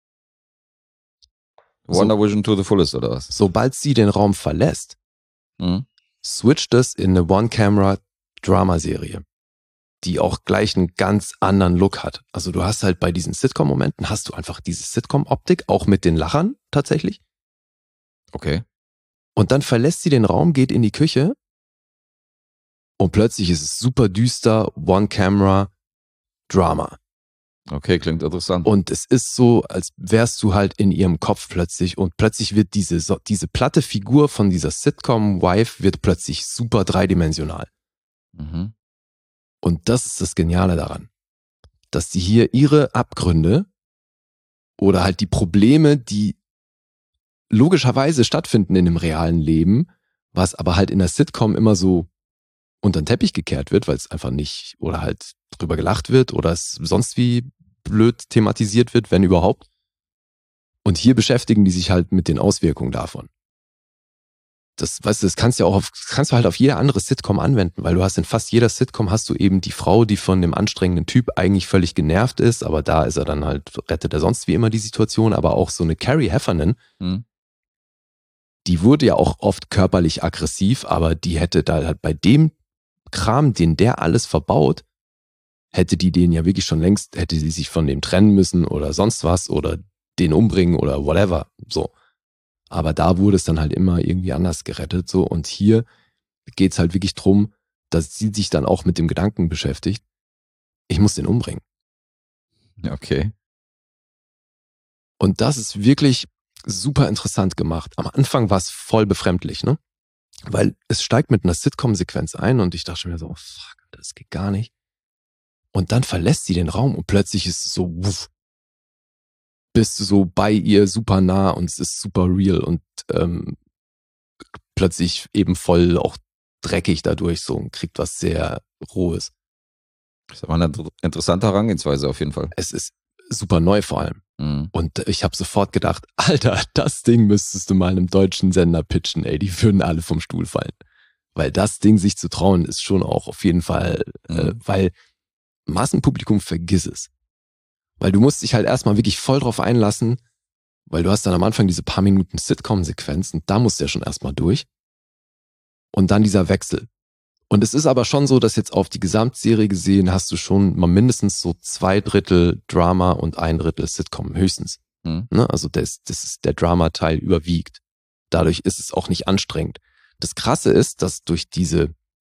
Wonder Vision to the fullest, oder was? Sobald sie den Raum verlässt, Mhm. switcht es in eine One-Camera-Drama-Serie, die auch gleich einen ganz anderen Look hat. Also du hast halt bei diesen Sitcom-Momenten, hast du einfach diese Sitcom-Optik, auch mit den Lachern tatsächlich. Okay. Und dann verlässt sie den Raum, geht in die Küche und plötzlich ist es super düster, One-Camera-Drama. Okay, klingt interessant. Und es ist so, als wärst du halt in ihrem Kopf plötzlich und plötzlich wird diese, so, diese platte Figur von dieser Sitcom-Wife wird plötzlich super dreidimensional. Mhm. Und das ist das Geniale daran, dass die hier ihre Abgründe oder halt die Probleme, die logischerweise stattfinden in dem realen Leben, was aber halt in der Sitcom immer so unter den Teppich gekehrt wird, weil es einfach nicht oder halt drüber gelacht wird oder es sonst wie blöd thematisiert wird, wenn überhaupt. Und hier beschäftigen die sich halt mit den Auswirkungen davon. Das, weißt du, das kannst du ja auch auf, kannst du halt auf jede andere Sitcom anwenden, weil du hast in fast jeder Sitcom hast du eben die Frau, die von dem anstrengenden Typ eigentlich völlig genervt ist, aber da ist er dann halt, rettet er sonst wie immer die Situation, aber auch so eine Carrie Heffernan, Mhm. die wurde ja auch oft körperlich aggressiv, aber die hätte da halt bei dem Kram, den der alles verbaut, hätte die den ja wirklich schon längst, hätte sie sich von dem trennen müssen oder sonst was oder den umbringen oder whatever, so. Aber da wurde es dann halt immer irgendwie anders gerettet, so. Und hier geht's halt wirklich drum, dass sie sich dann auch mit dem Gedanken beschäftigt, ich muss den umbringen. Okay. Und das ist wirklich super interessant gemacht. Am Anfang war es voll befremdlich, ne? Weil es steigt mit einer Sitcom-Sequenz ein und ich dachte mir so, oh fuck, das geht gar nicht. Und dann verlässt sie den Raum und plötzlich ist es so, wuff, bist du so bei ihr super nah und es ist super real und ähm, plötzlich eben voll auch dreckig dadurch so und kriegt was sehr Rohes. Das ist aber eine interessante Herangehensweise auf jeden Fall. Es ist super neu vor allem. Mhm. Und ich habe sofort gedacht, Alter, das Ding müsstest du mal einem deutschen Sender pitchen, ey, die würden alle vom Stuhl fallen. Weil das Ding sich zu trauen ist schon auch auf jeden Fall, mhm. äh, weil Massenpublikum vergiss es. Weil du musst dich halt erstmal wirklich voll drauf einlassen, weil du hast dann am Anfang diese paar Minuten Sitcom-Sequenz und da musst du ja schon erstmal durch. Und dann dieser Wechsel. Und es ist aber schon so, dass jetzt auf die Gesamtserie gesehen hast du schon mal mindestens so zwei Drittel Drama und ein Drittel Sitcom höchstens. Mhm. Ne? Also das, das ist der Drama-Teil überwiegt. Dadurch ist es auch nicht anstrengend. Das Krasse ist, dass durch diese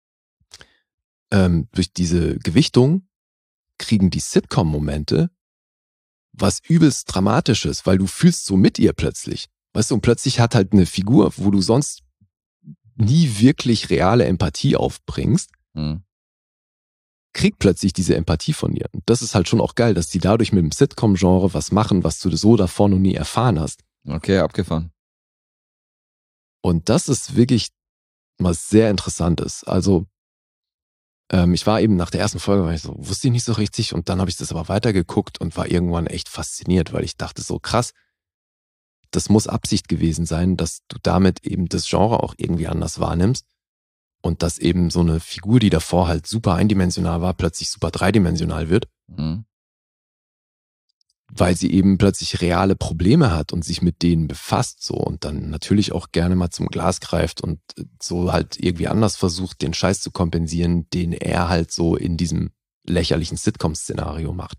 ähm, durch diese Gewichtung kriegen die Sitcom-Momente was übelst Dramatisches, weil du fühlst so mit ihr plötzlich. Weißt du, und plötzlich hat halt eine Figur, wo du sonst nie wirklich reale Empathie aufbringst, mhm. kriegt plötzlich diese Empathie von ihr. Und das ist halt schon auch geil, dass die dadurch mit dem Sitcom-Genre was machen, was du so davor noch nie erfahren hast. Okay, abgefahren. Und das ist wirklich was sehr Interessantes. Also ähm, ich war eben nach der ersten Folge, war ich so, wusste ich nicht so richtig und dann habe ich das aber weitergeguckt und war irgendwann echt fasziniert, weil ich dachte so krass, das muss Absicht gewesen sein, dass du damit eben das Genre auch irgendwie anders wahrnimmst und dass eben so eine Figur, die davor halt super eindimensional war, plötzlich super dreidimensional wird, mhm. weil sie eben plötzlich reale Probleme hat und sich mit denen befasst so und dann natürlich auch gerne mal zum Glas greift und so halt irgendwie anders versucht, den Scheiß zu kompensieren, den er halt so in diesem lächerlichen Sitcom-Szenario macht.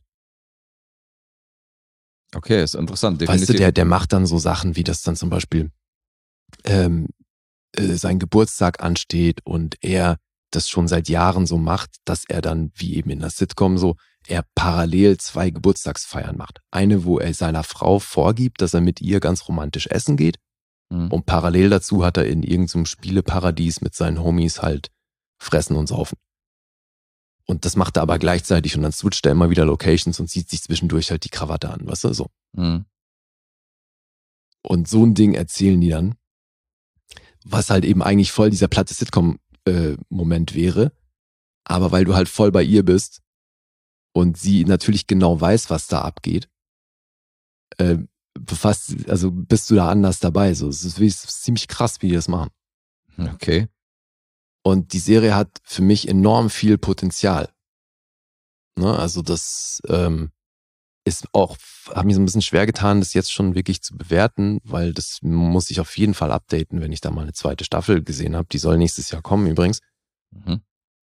Okay, ist interessant. Definitiv. Weißt du, der, der macht dann so Sachen, wie das dann zum Beispiel ähm, äh, sein Geburtstag ansteht und er das schon seit Jahren so macht, dass er dann, wie eben in der Sitcom so, er parallel zwei Geburtstagsfeiern macht. Eine, wo er seiner Frau vorgibt, dass er mit ihr ganz romantisch essen geht mhm. und parallel dazu hat er in irgendeinem Spieleparadies mit seinen Homies halt fressen und saufen. Und das macht er aber gleichzeitig und dann switcht er immer wieder Locations und zieht sich zwischendurch halt die Krawatte an, weißt du, so. Mhm. Und so ein Ding erzählen die dann, was halt eben eigentlich voll dieser platte Sitcom-Moment wäre, aber weil du halt voll bei ihr bist und sie natürlich genau weiß, was da abgeht, äh, befasst, also bist du da anders dabei, so. Es ist wirklich ziemlich krass, wie die das machen. Okay. Und die Serie hat für mich enorm viel Potenzial. Ne? Also das ähm, ist auch, hat mir so ein bisschen schwer getan, das jetzt schon wirklich zu bewerten, weil das muss ich auf jeden Fall updaten, wenn ich da mal eine zweite Staffel gesehen habe. Die soll nächstes Jahr kommen übrigens. Mhm.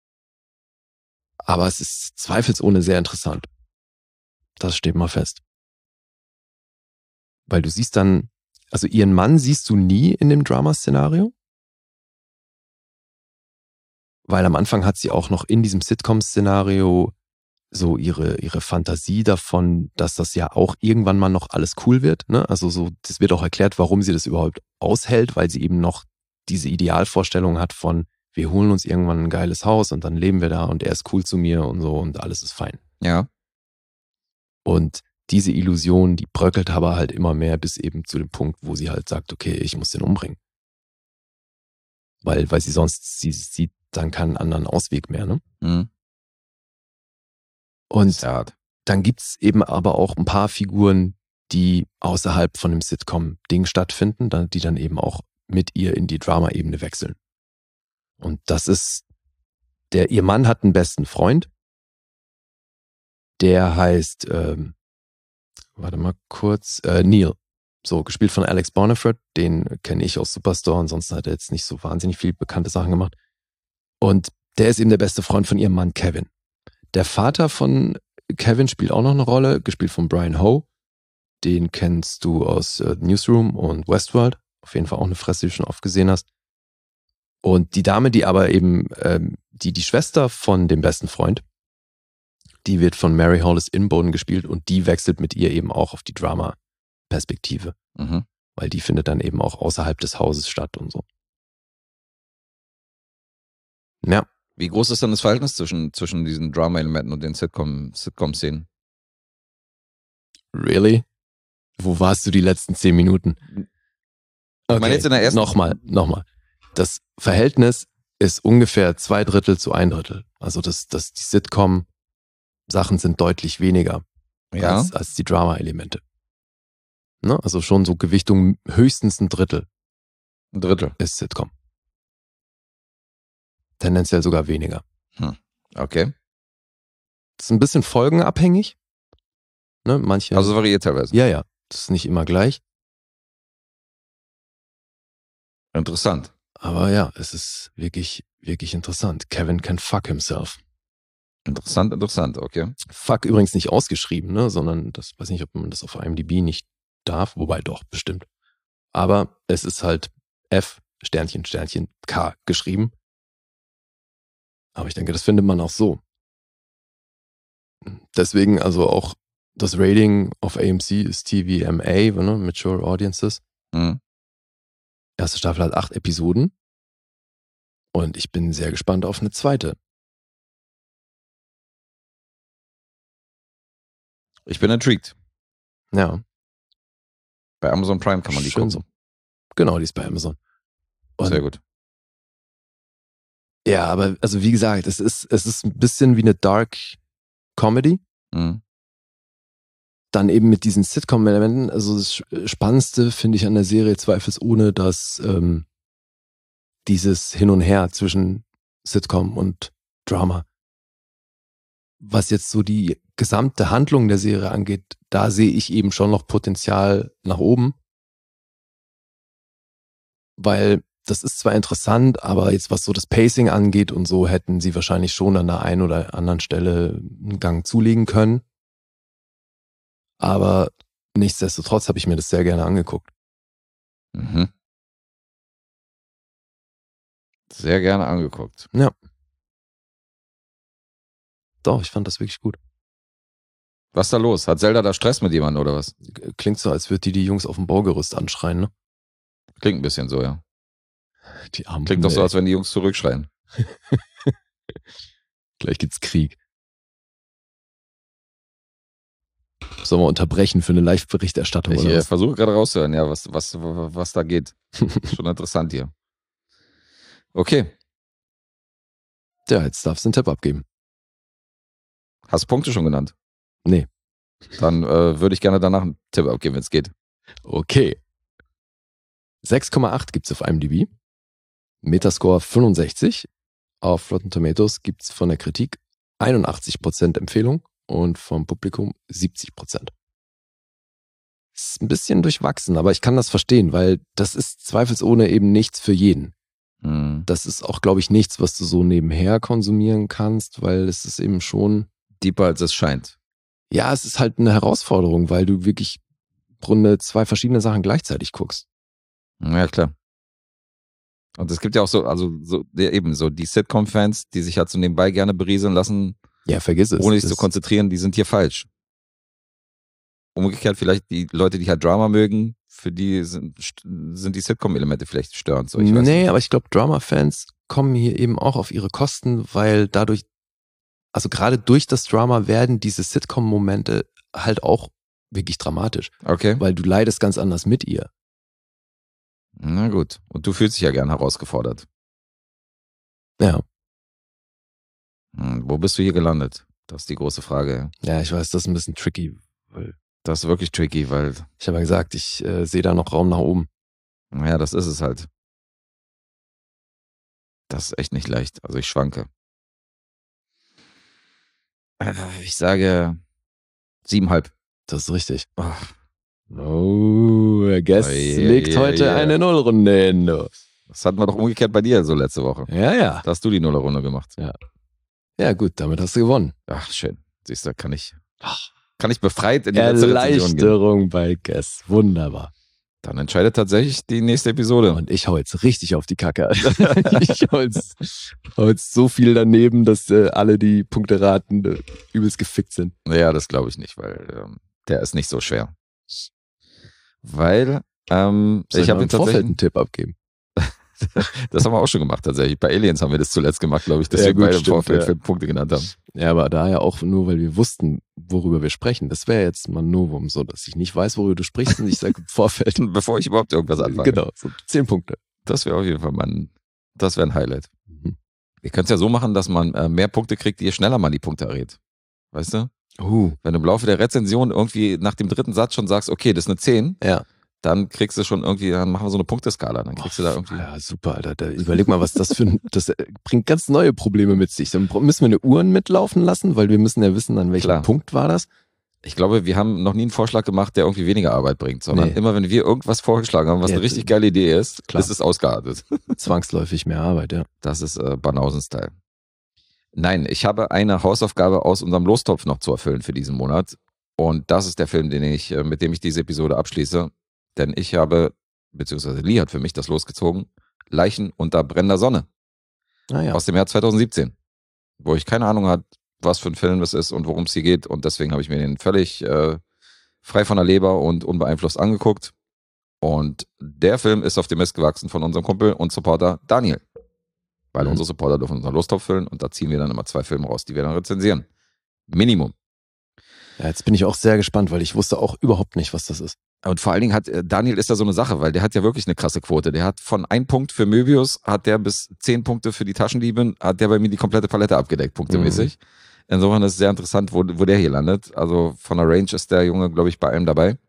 Aber es ist zweifelsohne sehr interessant. Das steht mal fest. Weil du siehst dann, also ihren Mann siehst du nie in dem Drama-Szenario. Weil am Anfang hat sie auch noch in diesem Sitcom-Szenario so ihre, ihre Fantasie davon, dass das ja auch irgendwann mal noch alles cool wird. Ne? Also so, das wird auch erklärt, warum sie das überhaupt aushält, weil sie eben noch diese Idealvorstellung hat von, wir holen uns irgendwann ein geiles Haus und dann leben wir da und er ist cool zu mir und so und alles ist fein. Ja. Und diese Illusion, die bröckelt aber halt immer mehr bis eben zu dem Punkt, wo sie halt sagt, okay, ich muss den umbringen. Weil, weil sie sonst, sie sieht dann keinen anderen Ausweg mehr, ne? Mhm. Und dann gibt's eben aber auch ein paar Figuren, die außerhalb von dem Sitcom-Ding stattfinden, die dann eben auch mit ihr in die Drama-Ebene wechseln. Und das ist, der, ihr Mann hat einen besten Freund, der heißt, ähm, warte mal kurz, äh, Neil. So, gespielt von Alex Bonifred, den kenne ich aus Superstore, ansonsten hat er jetzt nicht so wahnsinnig viel bekannte Sachen gemacht. Und der ist eben der beste Freund von ihrem Mann Kevin. Der Vater von Kevin spielt auch noch eine Rolle, gespielt von Brian Ho. Den kennst du aus äh, Newsroom und Westworld. Auf jeden Fall auch eine Fresse, die du schon oft gesehen hast. Und die Dame, die aber eben, ähm, die die Schwester von dem besten Freund, die wird von Mary Hollis Inboden gespielt und die wechselt mit ihr eben auch auf die Drama-Perspektive. Mhm. Weil die findet dann eben auch außerhalb des Hauses statt und so. Ja. Wie groß ist dann das Verhältnis zwischen, zwischen diesen Drama-Elementen und den Sitcom, Sitcom-Szenen? Really? Wo warst du die letzten zehn Minuten? Okay. Ich meine jetzt in der ersten... Nochmal, nochmal. Das Verhältnis ist ungefähr zwei Drittel zu ein Drittel. Also das, das, die Sitcom-Sachen sind deutlich weniger Ja. als, als die Drama-Elemente. Ne? Also schon so Gewichtung höchstens ein Drittel Ein Drittel. ist Sitcom. Tendenziell sogar weniger. Hm. Okay. Das ist ein bisschen folgenabhängig. Ne? Manche. Also variiert teilweise. Ja, ja. Das ist nicht immer gleich. Interessant. Aber ja, es ist wirklich, wirklich interessant. Kevin can fuck himself. Interessant, interessant, okay. Fuck übrigens nicht ausgeschrieben, ne, sondern das weiß nicht, ob man das auf IMDb nicht darf, wobei doch, bestimmt. Aber es ist halt F, Sternchen, Sternchen, K geschrieben. Aber ich denke, das findet man auch so. Deswegen also auch das Rating auf A M C ist T V M A, ne, Mature Audiences. Mhm. Erste Staffel hat acht Episoden. Und ich bin sehr gespannt auf eine zweite. Ich bin intrigued. Ja. Bei Amazon Prime kann man die Schön gucken. so. Genau, die ist bei Amazon. Und Sehr gut. ja, aber also wie gesagt, es ist, es ist ein bisschen wie eine Dark Comedy. Mhm. Dann eben mit diesen Sitcom-Elementen. Also das Spannendste finde ich an der Serie zweifelsohne, dass ähm, dieses Hin und Her zwischen Sitcom und Drama. Was jetzt so die gesamte Handlung der Serie angeht, da sehe ich eben schon noch Potenzial nach oben. Weil das ist zwar interessant, aber jetzt was so das Pacing angeht und so, hätten sie wahrscheinlich schon an der einen oder anderen Stelle einen Gang zulegen können. Aber nichtsdestotrotz habe ich mir das sehr gerne angeguckt. Mhm. Sehr gerne angeguckt. Ja. Doch, ich fand das wirklich gut. Was ist da los? Hat Zelda da Stress mit jemandem oder was? Klingt so, als würde die die Jungs auf dem Baugerüst anschreien, ne? Klingt ein bisschen so, ja. Die armen Klingt doch Hunde, so, ey. als wenn die Jungs zurückschreien. Gleich gibt's Krieg. Sollen wir unterbrechen für eine Live-Berichterstattung Ich oder äh, was? versuche gerade rauszuhören, ja, was, was, was da geht. Schon interessant hier. Okay. Ja, jetzt darfst du einen Tipp abgeben. Hast du Punkte schon genannt? Nee. Dann äh, würde ich gerne danach einen Tipp abgeben, wenn es geht. Okay. sechs Komma acht gibt's auf IMDb. Metascore fünfundsechzig. Auf Rotten Tomatoes gibt's von der Kritik einundachtzig Prozent Empfehlung und vom Publikum siebzig Prozent. Ist ein bisschen durchwachsen, aber ich kann das verstehen, weil das ist zweifelsohne eben nichts für jeden. Hm. Das ist auch, glaube ich, nichts, was du so nebenher konsumieren kannst, weil es ist eben schon, Deeper als es scheint. ja, es ist halt eine Herausforderung, weil du wirklich im Grunde zwei verschiedene Sachen gleichzeitig guckst. Ja, klar. Und es gibt ja auch so, also so, ja, eben so die Sitcom-Fans, die sich halt so nebenbei gerne berieseln lassen, Ja, vergiss es. ohne sich Das- zu konzentrieren, die sind hier falsch. Umgekehrt vielleicht die Leute, die halt Drama mögen, für die sind, sind die Sitcom-Elemente vielleicht störend. So, ich weiß nee, nicht. aber ich glaube, Drama-Fans kommen hier eben auch auf ihre Kosten, weil dadurch, also gerade durch das Drama werden diese Sitcom-Momente halt auch wirklich dramatisch, Okay, weil du leidest ganz anders mit ihr. na gut. Und du fühlst dich ja gern herausgefordert. Ja, Hm, wo bist du hier gelandet? Das ist die große Frage. ja, ich weiß, das ist ein bisschen tricky, weil Das ist wirklich tricky, weil, ich habe ja gesagt, ich äh, sehe da noch Raum nach oben. naja, das ist es halt. Das ist echt nicht leicht. Also ich schwanke. Äh, Ich sage siebenhalb. Das ist richtig. Oh, Oh, der Guest Oi, legt oi, heute oi. eine Nullrunde hin. Du. das hatten wir doch umgekehrt bei dir so letzte Woche. Ja, ja. Da hast du die Nullerrunde gemacht. Ja gut, damit hast du gewonnen. Ach, schön. Siehst du, kann ich. kann ich befreit in die letzte Rezension gehen. Erleichterung bei Guess. Wunderbar. Dann entscheidet tatsächlich die nächste Episode. Und ich hau jetzt richtig auf die Kacke. ich hau jetzt, hau jetzt so viel daneben, dass äh, alle die Punkte raten äh, übelst gefickt sind. Ja, das glaube ich nicht, weil ähm, der ist nicht so schwer. Weil ähm, Soll ich habe im ihn Vorfeld tatsächlich... einen Tipp abgeben. Das haben wir auch schon gemacht tatsächlich. Bei Aliens haben wir das zuletzt gemacht, glaube ich, dass Ja, wir gut, beide im stimmt, Vorfeld ja. fünf Punkte genannt haben. Ja, aber da ja auch nur, weil wir wussten, worüber wir sprechen. Das wäre jetzt mal ein Novum, so dass ich nicht weiß, worüber du sprichst und ich sage im Vorfeld. Bevor ich überhaupt irgendwas anfange. Genau, so zehn Punkte. Das wäre auf jeden Fall mal ein, das wäre ein Highlight. Mhm. Wir können es ja so machen, dass man äh, mehr Punkte kriegt, je schneller man die Punkte errät. Weißt du? Uh. Wenn du im Laufe der Rezension irgendwie nach dem dritten Satz schon sagst, okay, das ist eine zehn, Ja. dann kriegst du schon irgendwie, dann machen wir so eine Punkteskala, dann kriegst Oh, du da irgendwie... Ja, super, Alter. Da, überleg mal, was das für ein, das bringt ganz neue Probleme mit sich. Dann müssen wir eine Uhren mitlaufen lassen, weil wir müssen ja wissen, an welchem Klar. Punkt war das. Ich glaube, wir haben noch nie einen Vorschlag gemacht, der irgendwie weniger Arbeit bringt, sondern Nee. immer, wenn wir irgendwas vorgeschlagen haben, was Ja, eine richtig geile Idee ist, klar. ist es ausgeartet. Zwangsläufig mehr Arbeit, ja. Das ist äh, Banausen-Style. Nein, ich habe eine Hausaufgabe aus unserem Lostopf noch zu erfüllen für diesen Monat. Und das ist der Film, den ich, äh, mit dem ich diese Episode abschließe. Denn ich habe, beziehungsweise Lee hat für mich das losgezogen, Leichen unter brennender Sonne Ah, ja. aus dem Jahr zweitausendsiebzehn. Wo ich keine Ahnung hatte, was für ein Film es ist und worum es hier geht. Und deswegen habe ich mir den völlig äh, frei von der Leber und unbeeinflusst angeguckt. Und der Film ist auf dem Mist gewachsen von unserem Kumpel und Supporter Daniel. Weil Mhm. unsere Supporter dürfen unseren Lostopf füllen und da ziehen wir dann immer zwei Filme raus, die wir dann rezensieren. Minimum. Ja, jetzt bin ich auch sehr gespannt, weil ich wusste auch überhaupt nicht, was das ist. Und vor allen Dingen hat äh, Daniel ist da so eine Sache, weil der hat ja wirklich eine krasse Quote. Der hat von ein Punkt für Möbius, hat der bis zehn Punkte für die Taschendieben, hat der bei mir die komplette Palette abgedeckt, punktemäßig. Insofern ist es sehr interessant, wo, wo der hier landet. Also von der Range ist der Junge, glaube ich, bei allem dabei.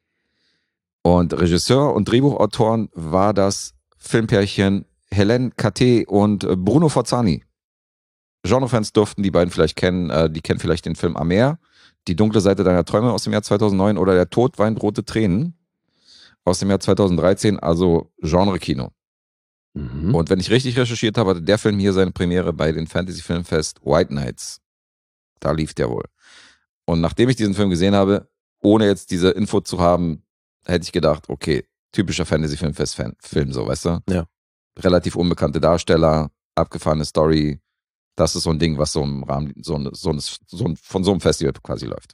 Und Regisseur und Drehbuchautoren war das Filmpärchen Hélène Caté und äh, Bruno Forzani. Genrefans durften die beiden vielleicht kennen. Äh, die kennen vielleicht den Film Amer, Die dunkle Seite deiner Träume aus dem Jahr zweitausendneun oder Der Tod weint rote Tränen aus dem Jahr zweitausenddreizehn, also Genre-Kino. Mhm. Und wenn ich richtig recherchiert habe, hatte der Film hier seine Premiere bei den Fantasy-Filmfest White Nights. Da lief der wohl. Und nachdem ich diesen Film gesehen habe, ohne jetzt diese Info zu haben, hätte ich gedacht, okay, typischer Fantasy-Filmfest-Film, so, weißt du? Ja. Relativ unbekannte Darsteller, abgefahrene Story. Das ist so ein Ding, was so im Rahmen so, so, so, von so einem Festival quasi läuft.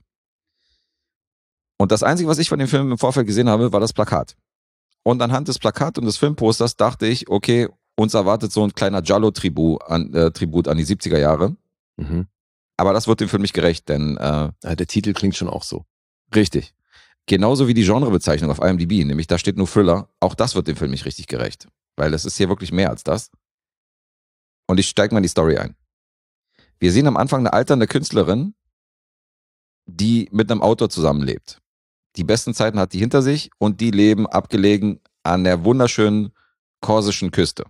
Und das Einzige, was ich von dem Film im Vorfeld gesehen habe, war das Plakat. Und anhand des Plakats und des Filmposters dachte ich, okay, uns erwartet so ein kleiner Giallo-Tribut an, äh, Tribut an die siebziger Jahre. Mhm. Aber das wird dem Film nicht gerecht, denn äh, Ja, der Titel klingt schon auch so. richtig. Genauso wie die Genrebezeichnung auf I M D B, nämlich da steht nur Thriller. Auch das wird dem Film nicht richtig gerecht. Weil es ist hier wirklich mehr als das. Und ich steige mal in die Story ein. Wir sehen am Anfang eine alternde Künstlerin, die mit einem Autor zusammenlebt. Die besten Zeiten hat die hinter sich und die leben abgelegen an der wunderschönen korsischen Küste.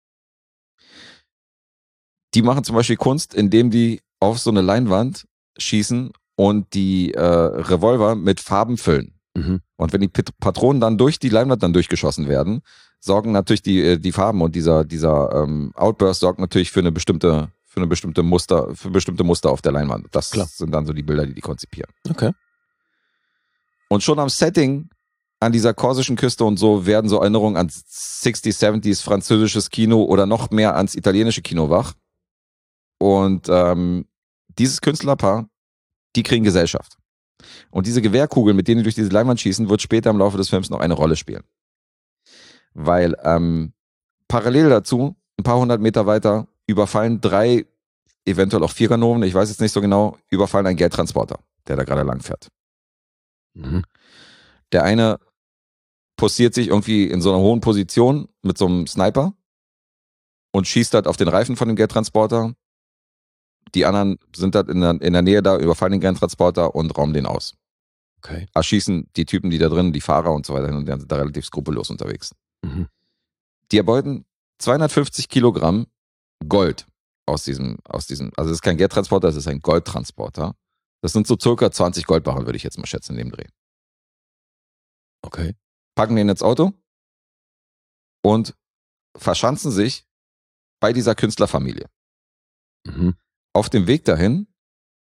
Die machen zum Beispiel Kunst, indem die auf so eine Leinwand schießen und die äh, Revolver mit Farben füllen. Mhm. Und wenn die Pat- Patronen dann durch die Leinwand dann durchgeschossen werden, sorgen natürlich die, die Farben und dieser, dieser ähm, Outburst sorgt natürlich für eine bestimmte, für eine bestimmte Muster, für bestimmte Muster auf der Leinwand. Das Klar. sind dann so die Bilder, die die konzipieren. Okay. Und schon am Setting an dieser korsischen Küste und so werden so Erinnerungen an sechziger, siebziger französisches Kino oder noch mehr ans italienische Kino wach. Und ähm, dieses Künstlerpaar, die kriegen Gesellschaft. Und diese Gewehrkugeln, mit denen die durch diese Leinwand schießen, wird später im Laufe des Films noch eine Rolle spielen. Weil ähm, parallel dazu, ein paar hundert Meter weiter, überfallen drei, eventuell auch vier Ganoven, ich weiß jetzt nicht so genau, überfallen einen Geldtransporter, der da gerade lang fährt. Mhm. Der eine postiert sich irgendwie in so einer hohen Position mit so einem Sniper und schießt halt auf den Reifen von dem Geldtransporter. Die anderen sind halt in der, in der Nähe da, überfallen den Geldtransporter und rauben den aus. Okay. Erschießen die Typen, die da drin, die Fahrer und so weiter, und die sind da relativ skrupellos unterwegs. Mhm. Die erbeuten zweihundertfünfzig Kilogramm Gold aus diesem, aus diesem, also es ist kein Geldtransporter, es ist ein Goldtransporter. Das sind so circa zwanzig Goldbarren, würde ich jetzt mal schätzen, in dem Dreh. Okay. Packen den ins Auto und verschanzen sich bei dieser Künstlerfamilie. Mhm. Auf dem Weg dahin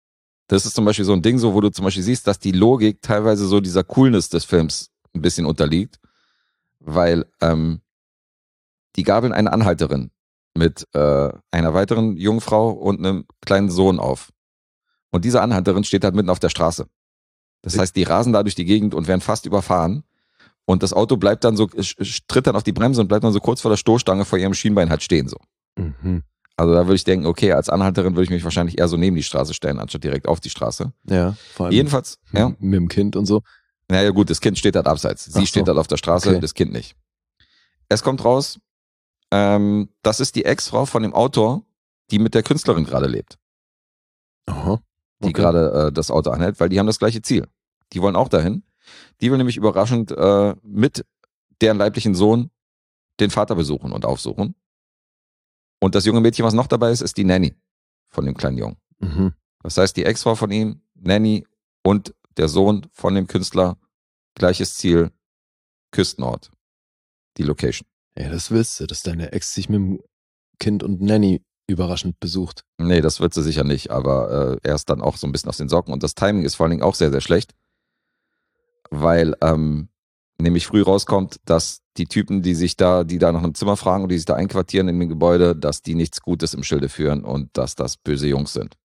Das ist zum Beispiel so ein Ding, so wo du zum Beispiel siehst, dass die Logik teilweise so dieser Coolness des Films ein bisschen unterliegt, weil ähm, die gabeln eine Anhalterin mit äh, einer weiteren Jungfrau und einem kleinen Sohn auf. Und diese Anhalterin steht halt mitten auf der Straße. Das heißt, die rasen da durch die Gegend und werden fast überfahren. Und das Auto bleibt dann so, tritt dann auf die Bremse und bleibt dann so kurz vor der Stoßstange vor ihrem Schienbein halt stehen so. Mhm. Also da würde ich denken, okay, als Anhalterin würde ich mich wahrscheinlich eher so neben die Straße stellen, anstatt direkt auf die Straße. Ja, vor allem Jedenfalls, ja. mit, mit dem Kind und so. Naja gut, das Kind steht halt abseits. Sie Ach so. steht halt auf der Straße, Okay. das Kind nicht. Es kommt raus, ähm, das ist die Ex-Frau von dem Autor, die mit der Künstlerin gerade lebt. Aha. Die Okay. gerade äh, das Auto anhält, weil die haben das gleiche Ziel. Die wollen auch dahin. Die will nämlich überraschend äh, mit deren leiblichen Sohn den Vater besuchen und aufsuchen. Und das junge Mädchen, was noch dabei ist, ist die Nanny von dem kleinen Jungen. Mhm. Das heißt, die Ex-Frau von ihm, Nanny und der Sohn von dem Künstler, gleiches Ziel, Küstenort, die Location. Ja, das willst du, dass deine Ex sich mit dem Kind und Nanny überraschend besucht. Nee, das wird sie sicher nicht, aber äh, er ist dann auch so ein bisschen aus den Socken. Und das Timing ist vor allen Dingen auch sehr, sehr schlecht, weil ähm, nämlich früh rauskommt, dass die Typen, die sich da, die da nach einem Zimmer fragen und die sich da einquartieren in dem Gebäude, dass die nichts Gutes im Schilde führen und dass das böse Jungs sind.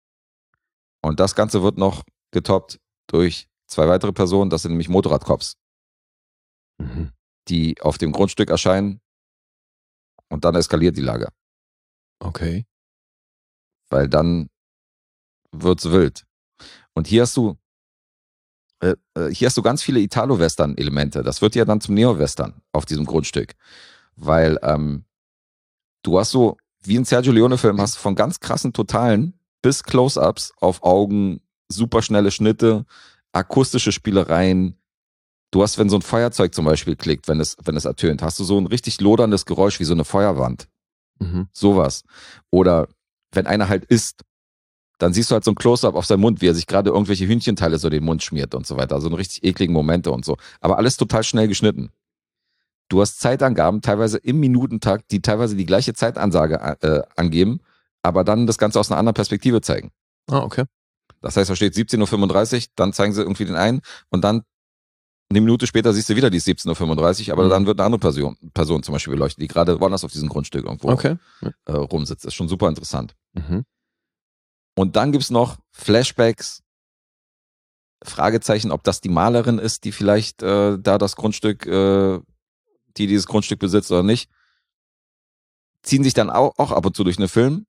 Und das Ganze wird noch getoppt durch zwei weitere Personen, das sind nämlich Motorradcops, Mhm. die auf dem Grundstück erscheinen und dann eskaliert die Lage, Okay. weil dann wird's wild. Und hier hast du äh, äh, hier hast du ganz viele Italo-Western-Elemente. Das wird ja dann zum Neo-Western auf diesem Grundstück, weil ähm, du hast so, wie ein Sergio Leone-Film, hast du von ganz krassen Totalen bis Close-Ups auf Augen, superschnelle Schnitte, akustische Spielereien. Du hast, wenn so ein Feuerzeug zum Beispiel klickt, wenn es, wenn es ertönt, hast du so ein richtig loderndes Geräusch wie so eine Feuerwand. Mhm. Sowas. Oder wenn einer halt isst, dann siehst du halt so ein Close-Up auf seinem Mund, wie er sich gerade irgendwelche Hühnchenteile so den Mund schmiert und so weiter. Also eine richtig ekligen Momente und so. Aber alles total schnell geschnitten. Du hast Zeitangaben, teilweise im Minutentakt, die teilweise die gleiche Zeitansage äh, angeben, aber dann das Ganze aus einer anderen Perspektive zeigen. Ah, okay. Das heißt, da steht siebzehn Uhr fünfunddreißig, dann zeigen sie irgendwie den einen und dann eine Minute später siehst du wieder die siebzehn Uhr fünfunddreißig, aber Mhm. dann wird eine andere Person, Person zum Beispiel beleuchtet, die gerade woanders auf diesem Grundstück irgendwo Okay. äh, rumsitzt. Das ist schon super interessant. Mhm. Und dann gibt's noch Flashbacks, Fragezeichen, ob das die Malerin ist, die vielleicht äh, da das Grundstück, äh, die dieses Grundstück besitzt oder nicht, ziehen sich dann auch, auch ab und zu durch einen Film.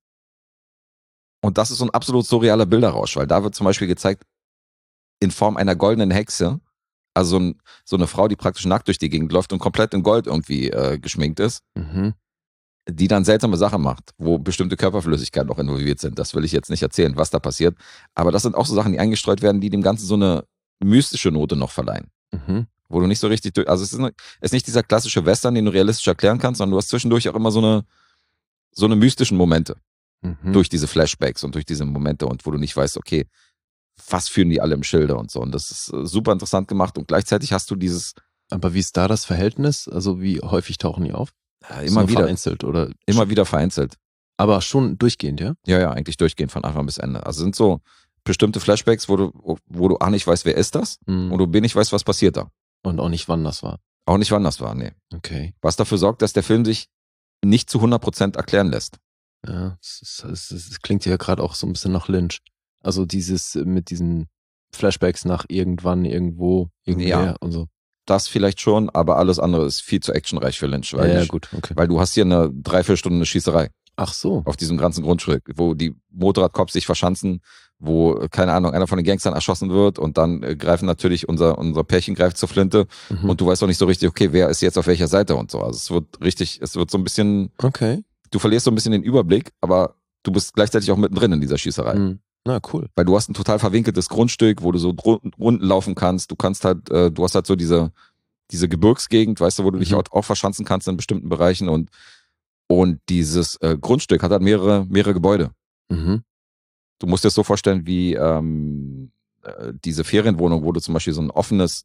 Und das ist so ein absolut surrealer Bilderrausch, weil da wird zum Beispiel gezeigt, in Form einer goldenen Hexe, also so, ein, so eine Frau, die praktisch nackt durch die Gegend läuft und komplett in Gold irgendwie äh, geschminkt ist, Mhm. die dann seltsame Sachen macht, wo bestimmte Körperflüssigkeiten auch involviert sind. Das will ich jetzt nicht erzählen, was da passiert. Aber das sind auch so Sachen, die eingestreut werden, die dem Ganzen so eine mystische Note noch verleihen. Mhm. Wo du nicht so richtig, durch, also es ist, ne, es ist nicht dieser klassische Western, den du realistisch erklären kannst, sondern du hast zwischendurch auch immer so eine, so eine mystischen Momente Mhm. durch diese Flashbacks und durch diese Momente und wo du nicht weißt, okay, was führen die alle im Schilde und so. Und das ist äh, super interessant gemacht und gleichzeitig hast du dieses Aber wie ist da das Verhältnis? Also wie häufig tauchen die auf? äh, Ist immer nur wieder, vereinzelt oder immer wieder vereinzelt. aber schon durchgehend, ja? Ja, ja, eigentlich durchgehend von Anfang bis Ende. Also sind so bestimmte Flashbacks, wo du, wo du A nicht weißt, wer ist das Mhm. und du B nicht weißt, was passiert da. Und auch nicht, wann das war. Auch nicht, wann das war, nee. Okay. Was dafür sorgt, dass der Film sich nicht zu hundert Prozent erklären lässt. Ja, es, ist, es, ist, es klingt ja gerade auch so ein bisschen nach Lynch. Also dieses äh, mit diesen Flashbacks nach irgendwann, irgendwo, irgendwer Ja. und so. Das vielleicht schon, aber alles andere ist viel zu actionreich für Lynch. Weil, Ja, ja, ich- gut, okay. weil du hast hier eine Dreiviertelstunde Schießerei Ach so. auf diesem ganzen Grundstück, wo die Motorradcops sich verschanzen, wo, äh, keine Ahnung, einer von den Gangstern erschossen wird und dann äh, greifen natürlich, unser, unser Pärchen greift zur Flinte Mhm. und du weißt auch nicht so richtig, okay, wer ist jetzt auf welcher Seite und so. Also es wird richtig, es wird so ein bisschen, Okay. du verlierst so ein bisschen den Überblick, aber du bist gleichzeitig auch mittendrin in dieser Schießerei. Mhm. Na, cool. Weil du hast ein total verwinkeltes Grundstück, wo du so dru- Runden laufen kannst. Du kannst halt, äh, du hast halt so diese, diese Gebirgsgegend, weißt du, wo du dich Mhm. auch, auch verschanzen kannst in bestimmten Bereichen und, und dieses äh, Grundstück hat halt mehrere, mehrere Gebäude. Mhm. Du musst dir das so vorstellen wie ähm, äh, diese Ferienwohnung, wo du zum Beispiel so ein offenes,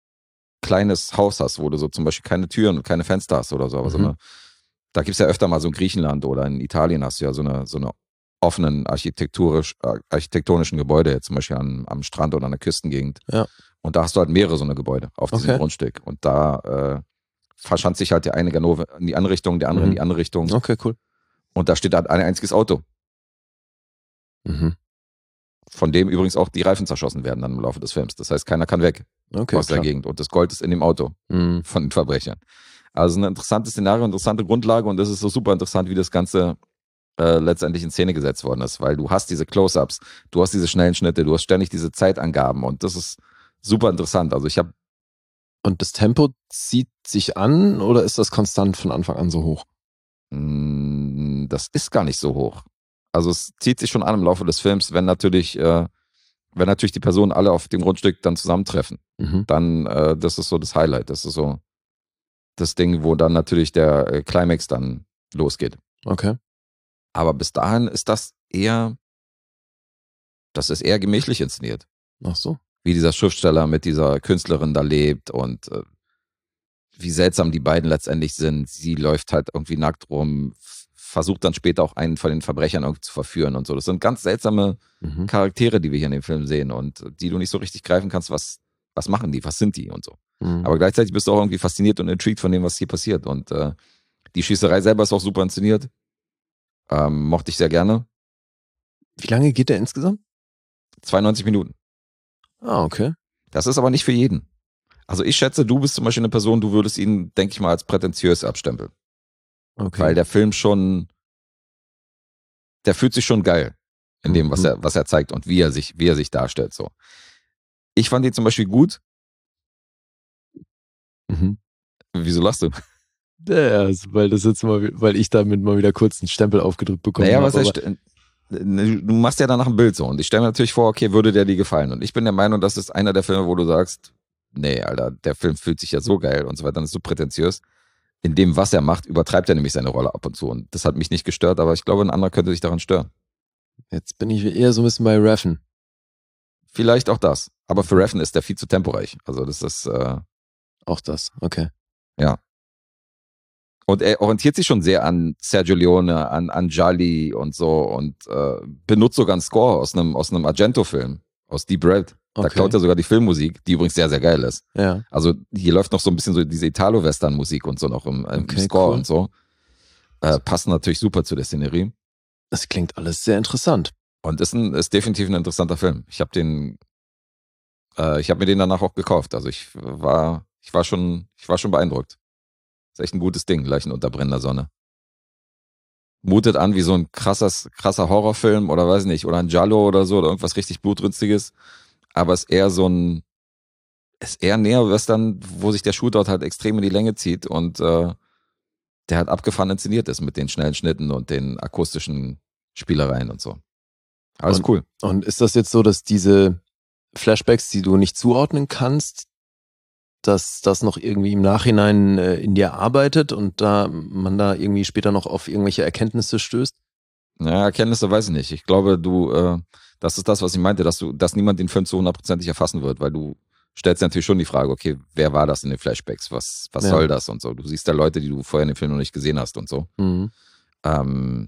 kleines Haus hast, wo du so zum Beispiel keine Türen und keine Fenster hast oder so. Aber so Mhm. eine, da gibt's ja öfter mal so in Griechenland oder in Italien hast du ja so eine, so eine offenen architekturisch, architektonischen Gebäude, jetzt zum Beispiel an, am Strand oder an der Küstengegend. Ja. Und da hast du halt mehrere so eine Gebäude auf diesem Okay. Grundstück. Und da äh, verschanzt sich halt der eine Ganove in die eine Richtung, der andere Mhm. in die andere Richtung. Okay, cool. Und da steht halt ein einziges Auto, Mhm. von dem übrigens auch die Reifen zerschossen werden dann im Laufe des Films. Das heißt, keiner kann weg Okay, aus der klar. Gegend. Und das Gold ist in dem Auto Mhm. von den Verbrechern. Also ein interessantes Szenario, interessante Grundlage und das ist so super interessant, wie das Ganze äh, letztendlich in Szene gesetzt worden ist, weil du hast diese Close-Ups, du hast diese schnellen Schnitte, du hast ständig diese Zeitangaben und das ist super interessant. Also ich habe Und das Tempo zieht sich an oder ist das konstant von Anfang an so hoch? mh, das ist gar nicht so hoch. Also es zieht sich schon an im Laufe des Films, wenn natürlich, äh, wenn natürlich die Personen alle auf dem Grundstück dann zusammentreffen. Mhm. Dann, äh, das ist so das Highlight, das ist so das Ding, wo dann natürlich der äh, Climax dann losgeht. Okay. Aber bis dahin ist das eher, das ist eher gemächlich inszeniert. Ach so. Wie dieser Schriftsteller mit dieser Künstlerin da lebt und äh, wie seltsam die beiden letztendlich sind. Sie läuft halt irgendwie nackt rum, f- versucht dann später auch einen von den Verbrechern irgendwie zu verführen und so. Das sind ganz seltsame Mhm. Charaktere, die wir hier in dem Film sehen und äh, die du nicht so richtig greifen kannst, was, was machen die, was sind die und so. Mhm. Aber gleichzeitig bist du auch irgendwie fasziniert und intrigued von dem, was hier passiert. Und äh, die Schießerei selber ist auch super inszeniert. Ähm, mochte ich sehr gerne. Wie lange geht der insgesamt? zweiundneunzig Minuten. Ah, okay. Das ist aber nicht für jeden. Also ich schätze, du bist zum Beispiel eine Person, du würdest ihn, denke ich mal, als prätentiös abstempeln. Okay. Weil der Film schon, der fühlt sich schon geil in dem, was Mhm. er, was er zeigt und wie er sich, wie er sich darstellt. So. Ich fand ihn zum Beispiel gut. Mhm. Wieso lachst du? Ja, also, weil das jetzt mal, weil ich damit mal wieder kurz einen Stempel aufgedrückt bekommen Naja, habe. was heißt, aber- du machst ja danach ein Bild so und ich stelle mir natürlich vor, okay, würde der dir gefallen? Und ich bin der Meinung, das ist einer der Filme, wo du sagst, nee, Alter, der Film fühlt sich ja so geil und so weiter, dann ist so prätentiös. In dem, was er macht, übertreibt er nämlich seine Rolle ab und zu und das hat mich nicht gestört, aber ich glaube, ein anderer könnte sich daran stören. Jetzt bin ich eher so ein bisschen bei Raffen. Vielleicht auch das, aber für Refn ist der viel zu temporeich. Also das ist, äh, Auch das, okay. ja. Und er orientiert sich schon sehr an Sergio Leone, an, an Jali und so und äh, benutzt sogar einen Score aus einem, aus einem Argento-Film, aus Deep Red. Da Okay. klaut er sogar die Filmmusik, die übrigens sehr, sehr geil ist. Ja. Also hier läuft noch so ein bisschen so diese Italo-Western-Musik und so noch im, im Okay, Score cool. und so. Äh, passt natürlich super zu der Szenerie. Das klingt alles sehr interessant. Und ist, ein, ist definitiv ein interessanter Film. Ich habe den, äh, ich habe mir den danach auch gekauft. Also ich war, ich war schon, ich war schon beeindruckt. Ist echt ein gutes Ding, Leichen unter brennender Sonne. Mutet an wie so ein krasses, krasser Horrorfilm oder weiß nicht, oder ein Giallo oder so oder irgendwas richtig Blutrünstiges. Aber ist eher so ein, ist eher Neo-Western, wo sich der Shootout halt extrem in die Länge zieht und äh, der halt abgefahren inszeniert ist mit den schnellen Schnitten und den akustischen Spielereien und so. Alles Und- cool. Und ist das jetzt so, dass diese Flashbacks, die du nicht zuordnen kannst, dass das noch irgendwie im Nachhinein äh, in dir arbeitet und da man da irgendwie später noch auf irgendwelche Erkenntnisse stößt? Naja, Erkenntnisse weiß ich nicht. Ich glaube, du, äh, das ist das, was ich meinte, dass du, dass niemand den Film zu hundertprozentig erfassen wird, weil du stellst dir natürlich schon die Frage, okay, wer war das in den Flashbacks? Was, was Ja. soll das und so? Du siehst da Leute, die du vorher in dem Film noch nicht gesehen hast und so. Mhm. Ähm,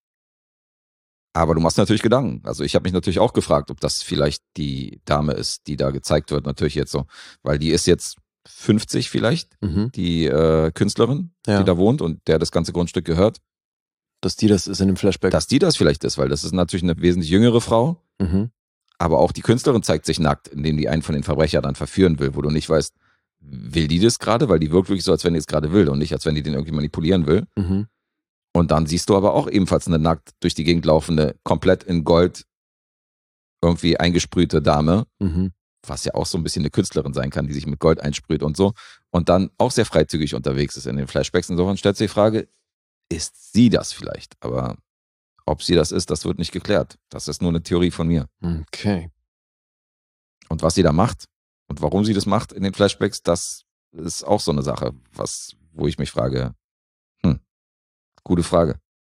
aber du machst natürlich Gedanken. Also ich habe mich natürlich auch gefragt, ob das vielleicht die Dame ist, die da gezeigt wird, natürlich jetzt so. Weil die ist jetzt fünfzig vielleicht, Mhm. die äh, Künstlerin, Ja. die da wohnt und der das ganze Grundstück gehört. Dass die das ist in dem Flashback. Dass die das vielleicht ist, weil das ist natürlich eine wesentlich jüngere Frau. Mhm. Aber auch die Künstlerin zeigt sich nackt, indem die einen von den Verbrechern dann verführen will, wo du nicht weißt, will die das gerade? Weil die wirkt wirklich so, als wenn die es gerade will und nicht, als wenn die den irgendwie manipulieren will. Mhm. Und dann siehst du aber auch ebenfalls eine nackt durch die Gegend laufende, komplett in Gold irgendwie eingesprühte Dame, Mhm. was ja auch so ein bisschen eine Künstlerin sein kann, die sich mit Gold einsprüht und so. Und dann auch sehr freizügig unterwegs ist in den Flashbacks. Insofern stellt sich die Frage, ist sie das vielleicht? Aber ob sie das ist, das wird nicht geklärt. Das ist nur eine Theorie von mir. Okay. Und was sie da macht und warum sie das macht in den Flashbacks, das ist auch so eine Sache, was, wo ich mich frage, hm, gute Frage.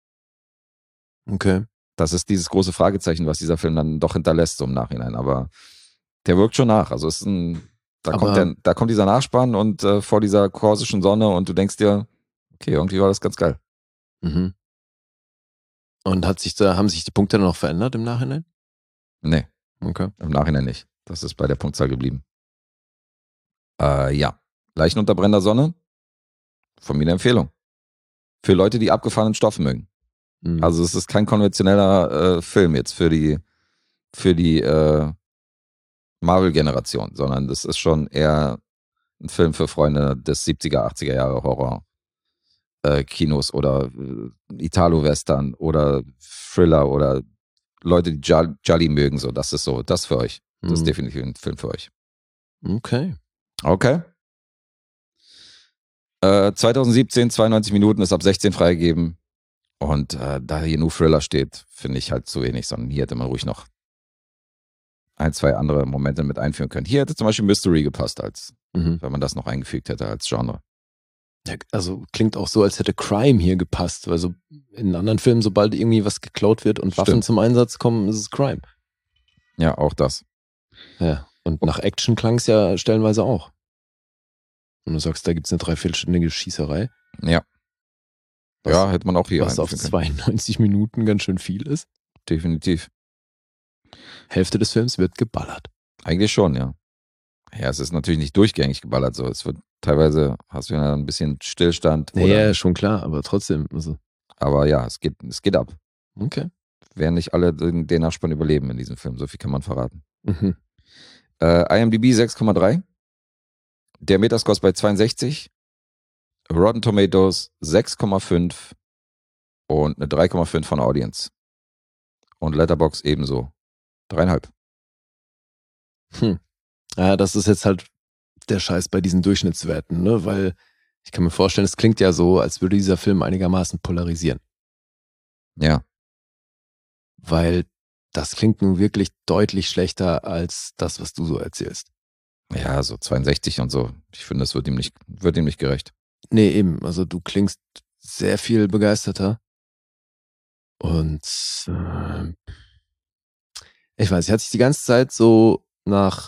Okay. Das ist dieses große Fragezeichen, was dieser Film dann doch hinterlässt so im Nachhinein. Aber der wirkt schon nach. Also es ist ein, da, Aber- kommt der, da kommt dieser Nachspann und äh, vor dieser korsischen Sonne und du denkst dir, okay, irgendwie war das ganz geil. Mhm. Und hat sich da, haben sich die Punkte dann noch verändert im Nachhinein? Nee. Okay. Im Nachhinein nicht. Das ist bei der Punktzahl geblieben. Äh, ja. Leichen unter brennender Sonne. Von mir eine Empfehlung. Für Leute, die abgefahrenen Stoff mögen. Mhm. Also es ist kein konventioneller äh, Film jetzt für die für die äh, Marvel-Generation, sondern das ist schon eher ein Film für Freunde des siebziger, achtziger Jahre Horror äh, Kinos oder äh, Italo-Western oder Thriller oder Leute, die Jolly, Jolly mögen, so, das ist so, das für euch. Das Mhm. ist definitiv ein Film für euch. Okay. Okay. Äh, zwanzig siebzehn, zweiundneunzig Minuten, ist ab sechzehn freigegeben. Und äh, da hier nur Thriller steht, finde ich halt zu wenig, sondern hier hätte man ruhig noch ein, zwei andere Momente mit einführen können. Hier hätte zum Beispiel Mystery gepasst, als Mhm. wenn man das noch eingefügt hätte als Genre. Ja, also klingt auch so, als hätte Crime hier gepasst, weil so in anderen Filmen, sobald irgendwie was geklaut wird und Waffen Stimmt. zum Einsatz kommen, ist es Crime. Ja, auch das. Ja, und nach Action klang es ja stellenweise auch. Und du sagst, da gibt es eine dreiviertelstündige Schießerei, Ja. Was- ja, hätte man auch hier was auf einführen können. zweiundneunzig Minuten ganz schön viel ist. Definitiv. Hälfte des Films wird geballert. Eigentlich schon, ja. Ja, es ist natürlich nicht durchgängig geballert, so. Es wird teilweise, hast du ja ein bisschen Stillstand. Ja, Oder, ja, schon klar, aber trotzdem. Also, aber ja, es geht, es geht ab. okay. Werden nicht alle den, den Nachspann überleben in diesem Film, so viel kann man verraten. Mhm. Äh, IMDb sechs Komma drei. Der Metascore ist bei zweiundsechzig. Rotten Tomatoes sechs Komma fünf und eine drei Komma fünf von Audience. Und Letterboxd ebenso. Dreieinhalb. Hm. Ja, das ist jetzt halt der Scheiß bei diesen Durchschnittswerten, ne? Weil ich kann mir vorstellen, es klingt ja so, als würde dieser Film einigermaßen polarisieren. Ja. Weil das klingt nun wirklich deutlich schlechter als das, was du so erzählst. Ja, so zweiundsechzig und so. Ich finde, das wird ihm nicht, wird ihm nicht gerecht. Nee, eben. Also du klingst sehr viel begeisterter. Und äh, ich weiß, ich hatte sich die ganze Zeit so nach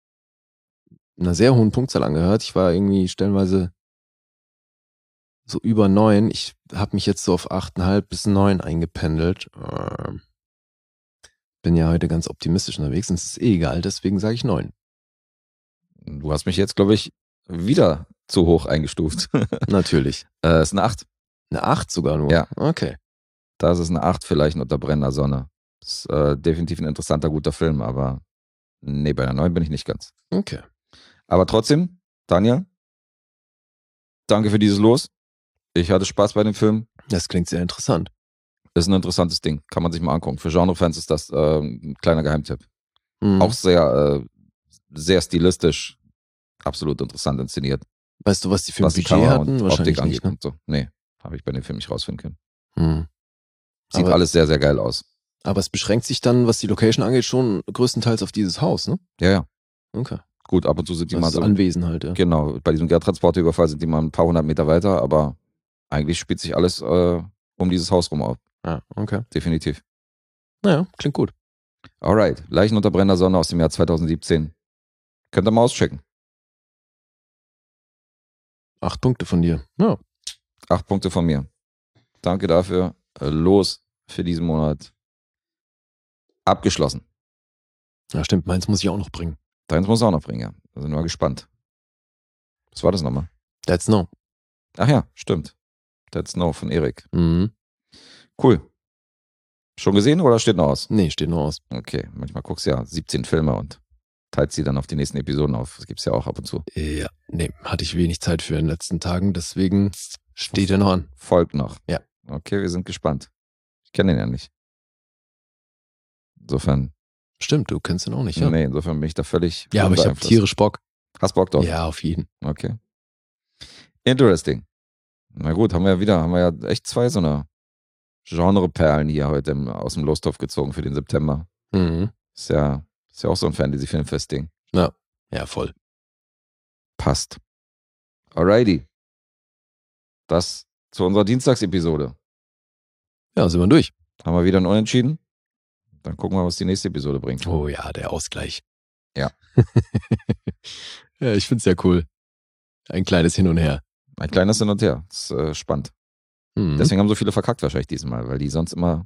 einer sehr hohen Punktzahl angehört. Ich war irgendwie stellenweise so über neun. Ich habe mich jetzt so auf acht Komma fünf bis neun eingependelt. Ähm, bin ja heute ganz optimistisch unterwegs und es ist eh egal, deswegen sage ich neun. Du hast mich jetzt, glaube ich, wieder zu hoch eingestuft. Natürlich. äh, ist eine acht. Eine acht sogar nur? Ja. Okay. Das ist eine acht vielleicht unter brennender Sonne. Ist äh, definitiv ein interessanter, guter Film, aber nee, bei einer neun bin ich nicht ganz. Okay. Aber trotzdem, Daniel, danke für dieses Los. Ich hatte Spaß bei dem Film. Das klingt sehr interessant. Ist ein interessantes Ding. Kann man sich mal angucken. Für Genrefans ist das äh, ein kleiner Geheimtipp. Mhm. Auch sehr, äh, sehr stilistisch, absolut interessant inszeniert. Weißt du, was die für ein Was die Budget Kamera hatten? und Wahrscheinlich Optik nicht, angeht ne? und so. Nee, habe ich bei dem Film nicht rausfinden können. Mhm. Sieht Aber- alles sehr, sehr geil aus. Aber es beschränkt sich dann, was die Location angeht, schon größtenteils auf dieses Haus, ne? Ja, ja. Okay. Gut, ab und zu sind die Das mal ist so. Anwesen halt, ja. Genau, bei diesem Geldtransporterüberfall sind die mal ein paar hundert Meter weiter, aber eigentlich spielt sich alles äh, um dieses Haus rum auf. Ja, okay. Definitiv. Naja, klingt gut. Alright, Leichen unter brennender Sonne aus dem Jahr zwanzig siebzehn. Könnt ihr mal auschecken. Acht Punkte von dir. Ja. Acht Punkte von mir. Danke dafür. Äh, Los für diesen Monat. Abgeschlossen. Ja, stimmt. Meins muss ich auch noch bringen. Deins muss auch noch bringen, ja. Da sind wir gespannt. Was war das nochmal? That's no. Ach ja, stimmt. That's No von Erik. Mhm. Cool. Schon gesehen oder steht noch aus? Nee, steht nur aus. Okay, manchmal guckst du ja siebzehn Filme und teilst sie dann auf die nächsten Episoden auf. Das gibt's ja auch ab und zu. Ja, nee, hatte ich wenig Zeit für in den letzten Tagen, deswegen steht er noch an. Folgt noch. Ja. Okay, wir sind gespannt. Ich kenne den ja nicht. Insofern, Stimmt, du kennst ihn auch nicht, ja? nee, insofern bin ich da völlig Ja, aber ich habe unbeeinflusst. tierisch Bock. Hast Bock drauf? Ja, auf jeden. Okay. Interesting. Na gut, haben wir ja wieder, haben wir ja echt zwei so eine Genreperlen hier heute im, aus dem Lostopf gezogen für den September. Mhm. Ist ja, ist ja auch so ein Fantasy-Filmfest-Ding. Ja, ja, voll. Passt. Alrighty. Das zu unserer Dienstagsepisode. Ja, sind wir durch. Haben wir wieder ein Unentschieden? Dann gucken wir, was die nächste Episode bringt. Oh ja, der Ausgleich. Ja. Ja, ich find's ja cool. Ein kleines Hin und Her. Ein kleines Hin und Her. Das ist äh, spannend. Mhm. Deswegen haben so viele verkackt wahrscheinlich diesmal, weil die sonst immer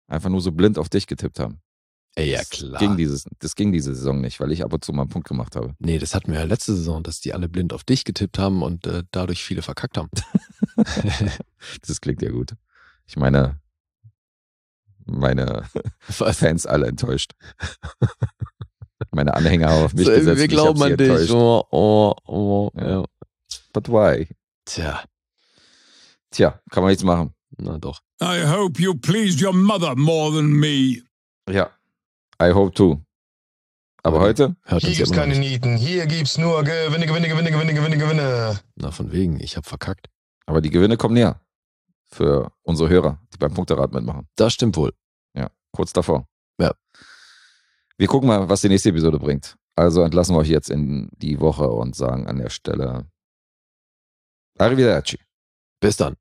Einfach nur so blind auf dich getippt haben. Ey, ja Das klar. ging, dieses, das ging diese Saison nicht, weil ich ab und zu mal einen Punkt gemacht habe. Nee, das hatten wir ja letzte Saison, dass die alle blind auf dich getippt haben und äh, dadurch viele verkackt haben. Das klingt ja gut. Ich meine, meine Was? Fans alle enttäuscht. Meine Anhänger haben auf mich So, gesetzt. wir ich glauben hab sie an dich. enttäuscht. Oh, oh, oh, Ja. ja. But why? Tja, Tja, kann man nichts machen. na doch. I hope you pleased your mother more than me. Ja, I hope too. Aber Aber heute? Hört Hier uns ja gibt's immer noch keine nicht. Nieten. Hier gibt's nur Gewinne, Gewinne, Gewinne, Gewinne, Gewinne, Gewinne. Na, von wegen, ich hab verkackt. Aber die Gewinne kommen näher. Für unsere Hörer, die beim Punkterad mitmachen. Das stimmt wohl. Ja, kurz davor. Ja. Wir gucken mal, was die nächste Episode bringt. Also entlassen wir euch jetzt in die Woche und sagen an der Stelle Arrivederci. Bis dann.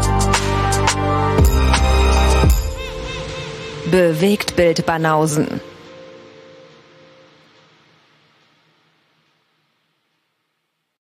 Bewegt Bild Banausen.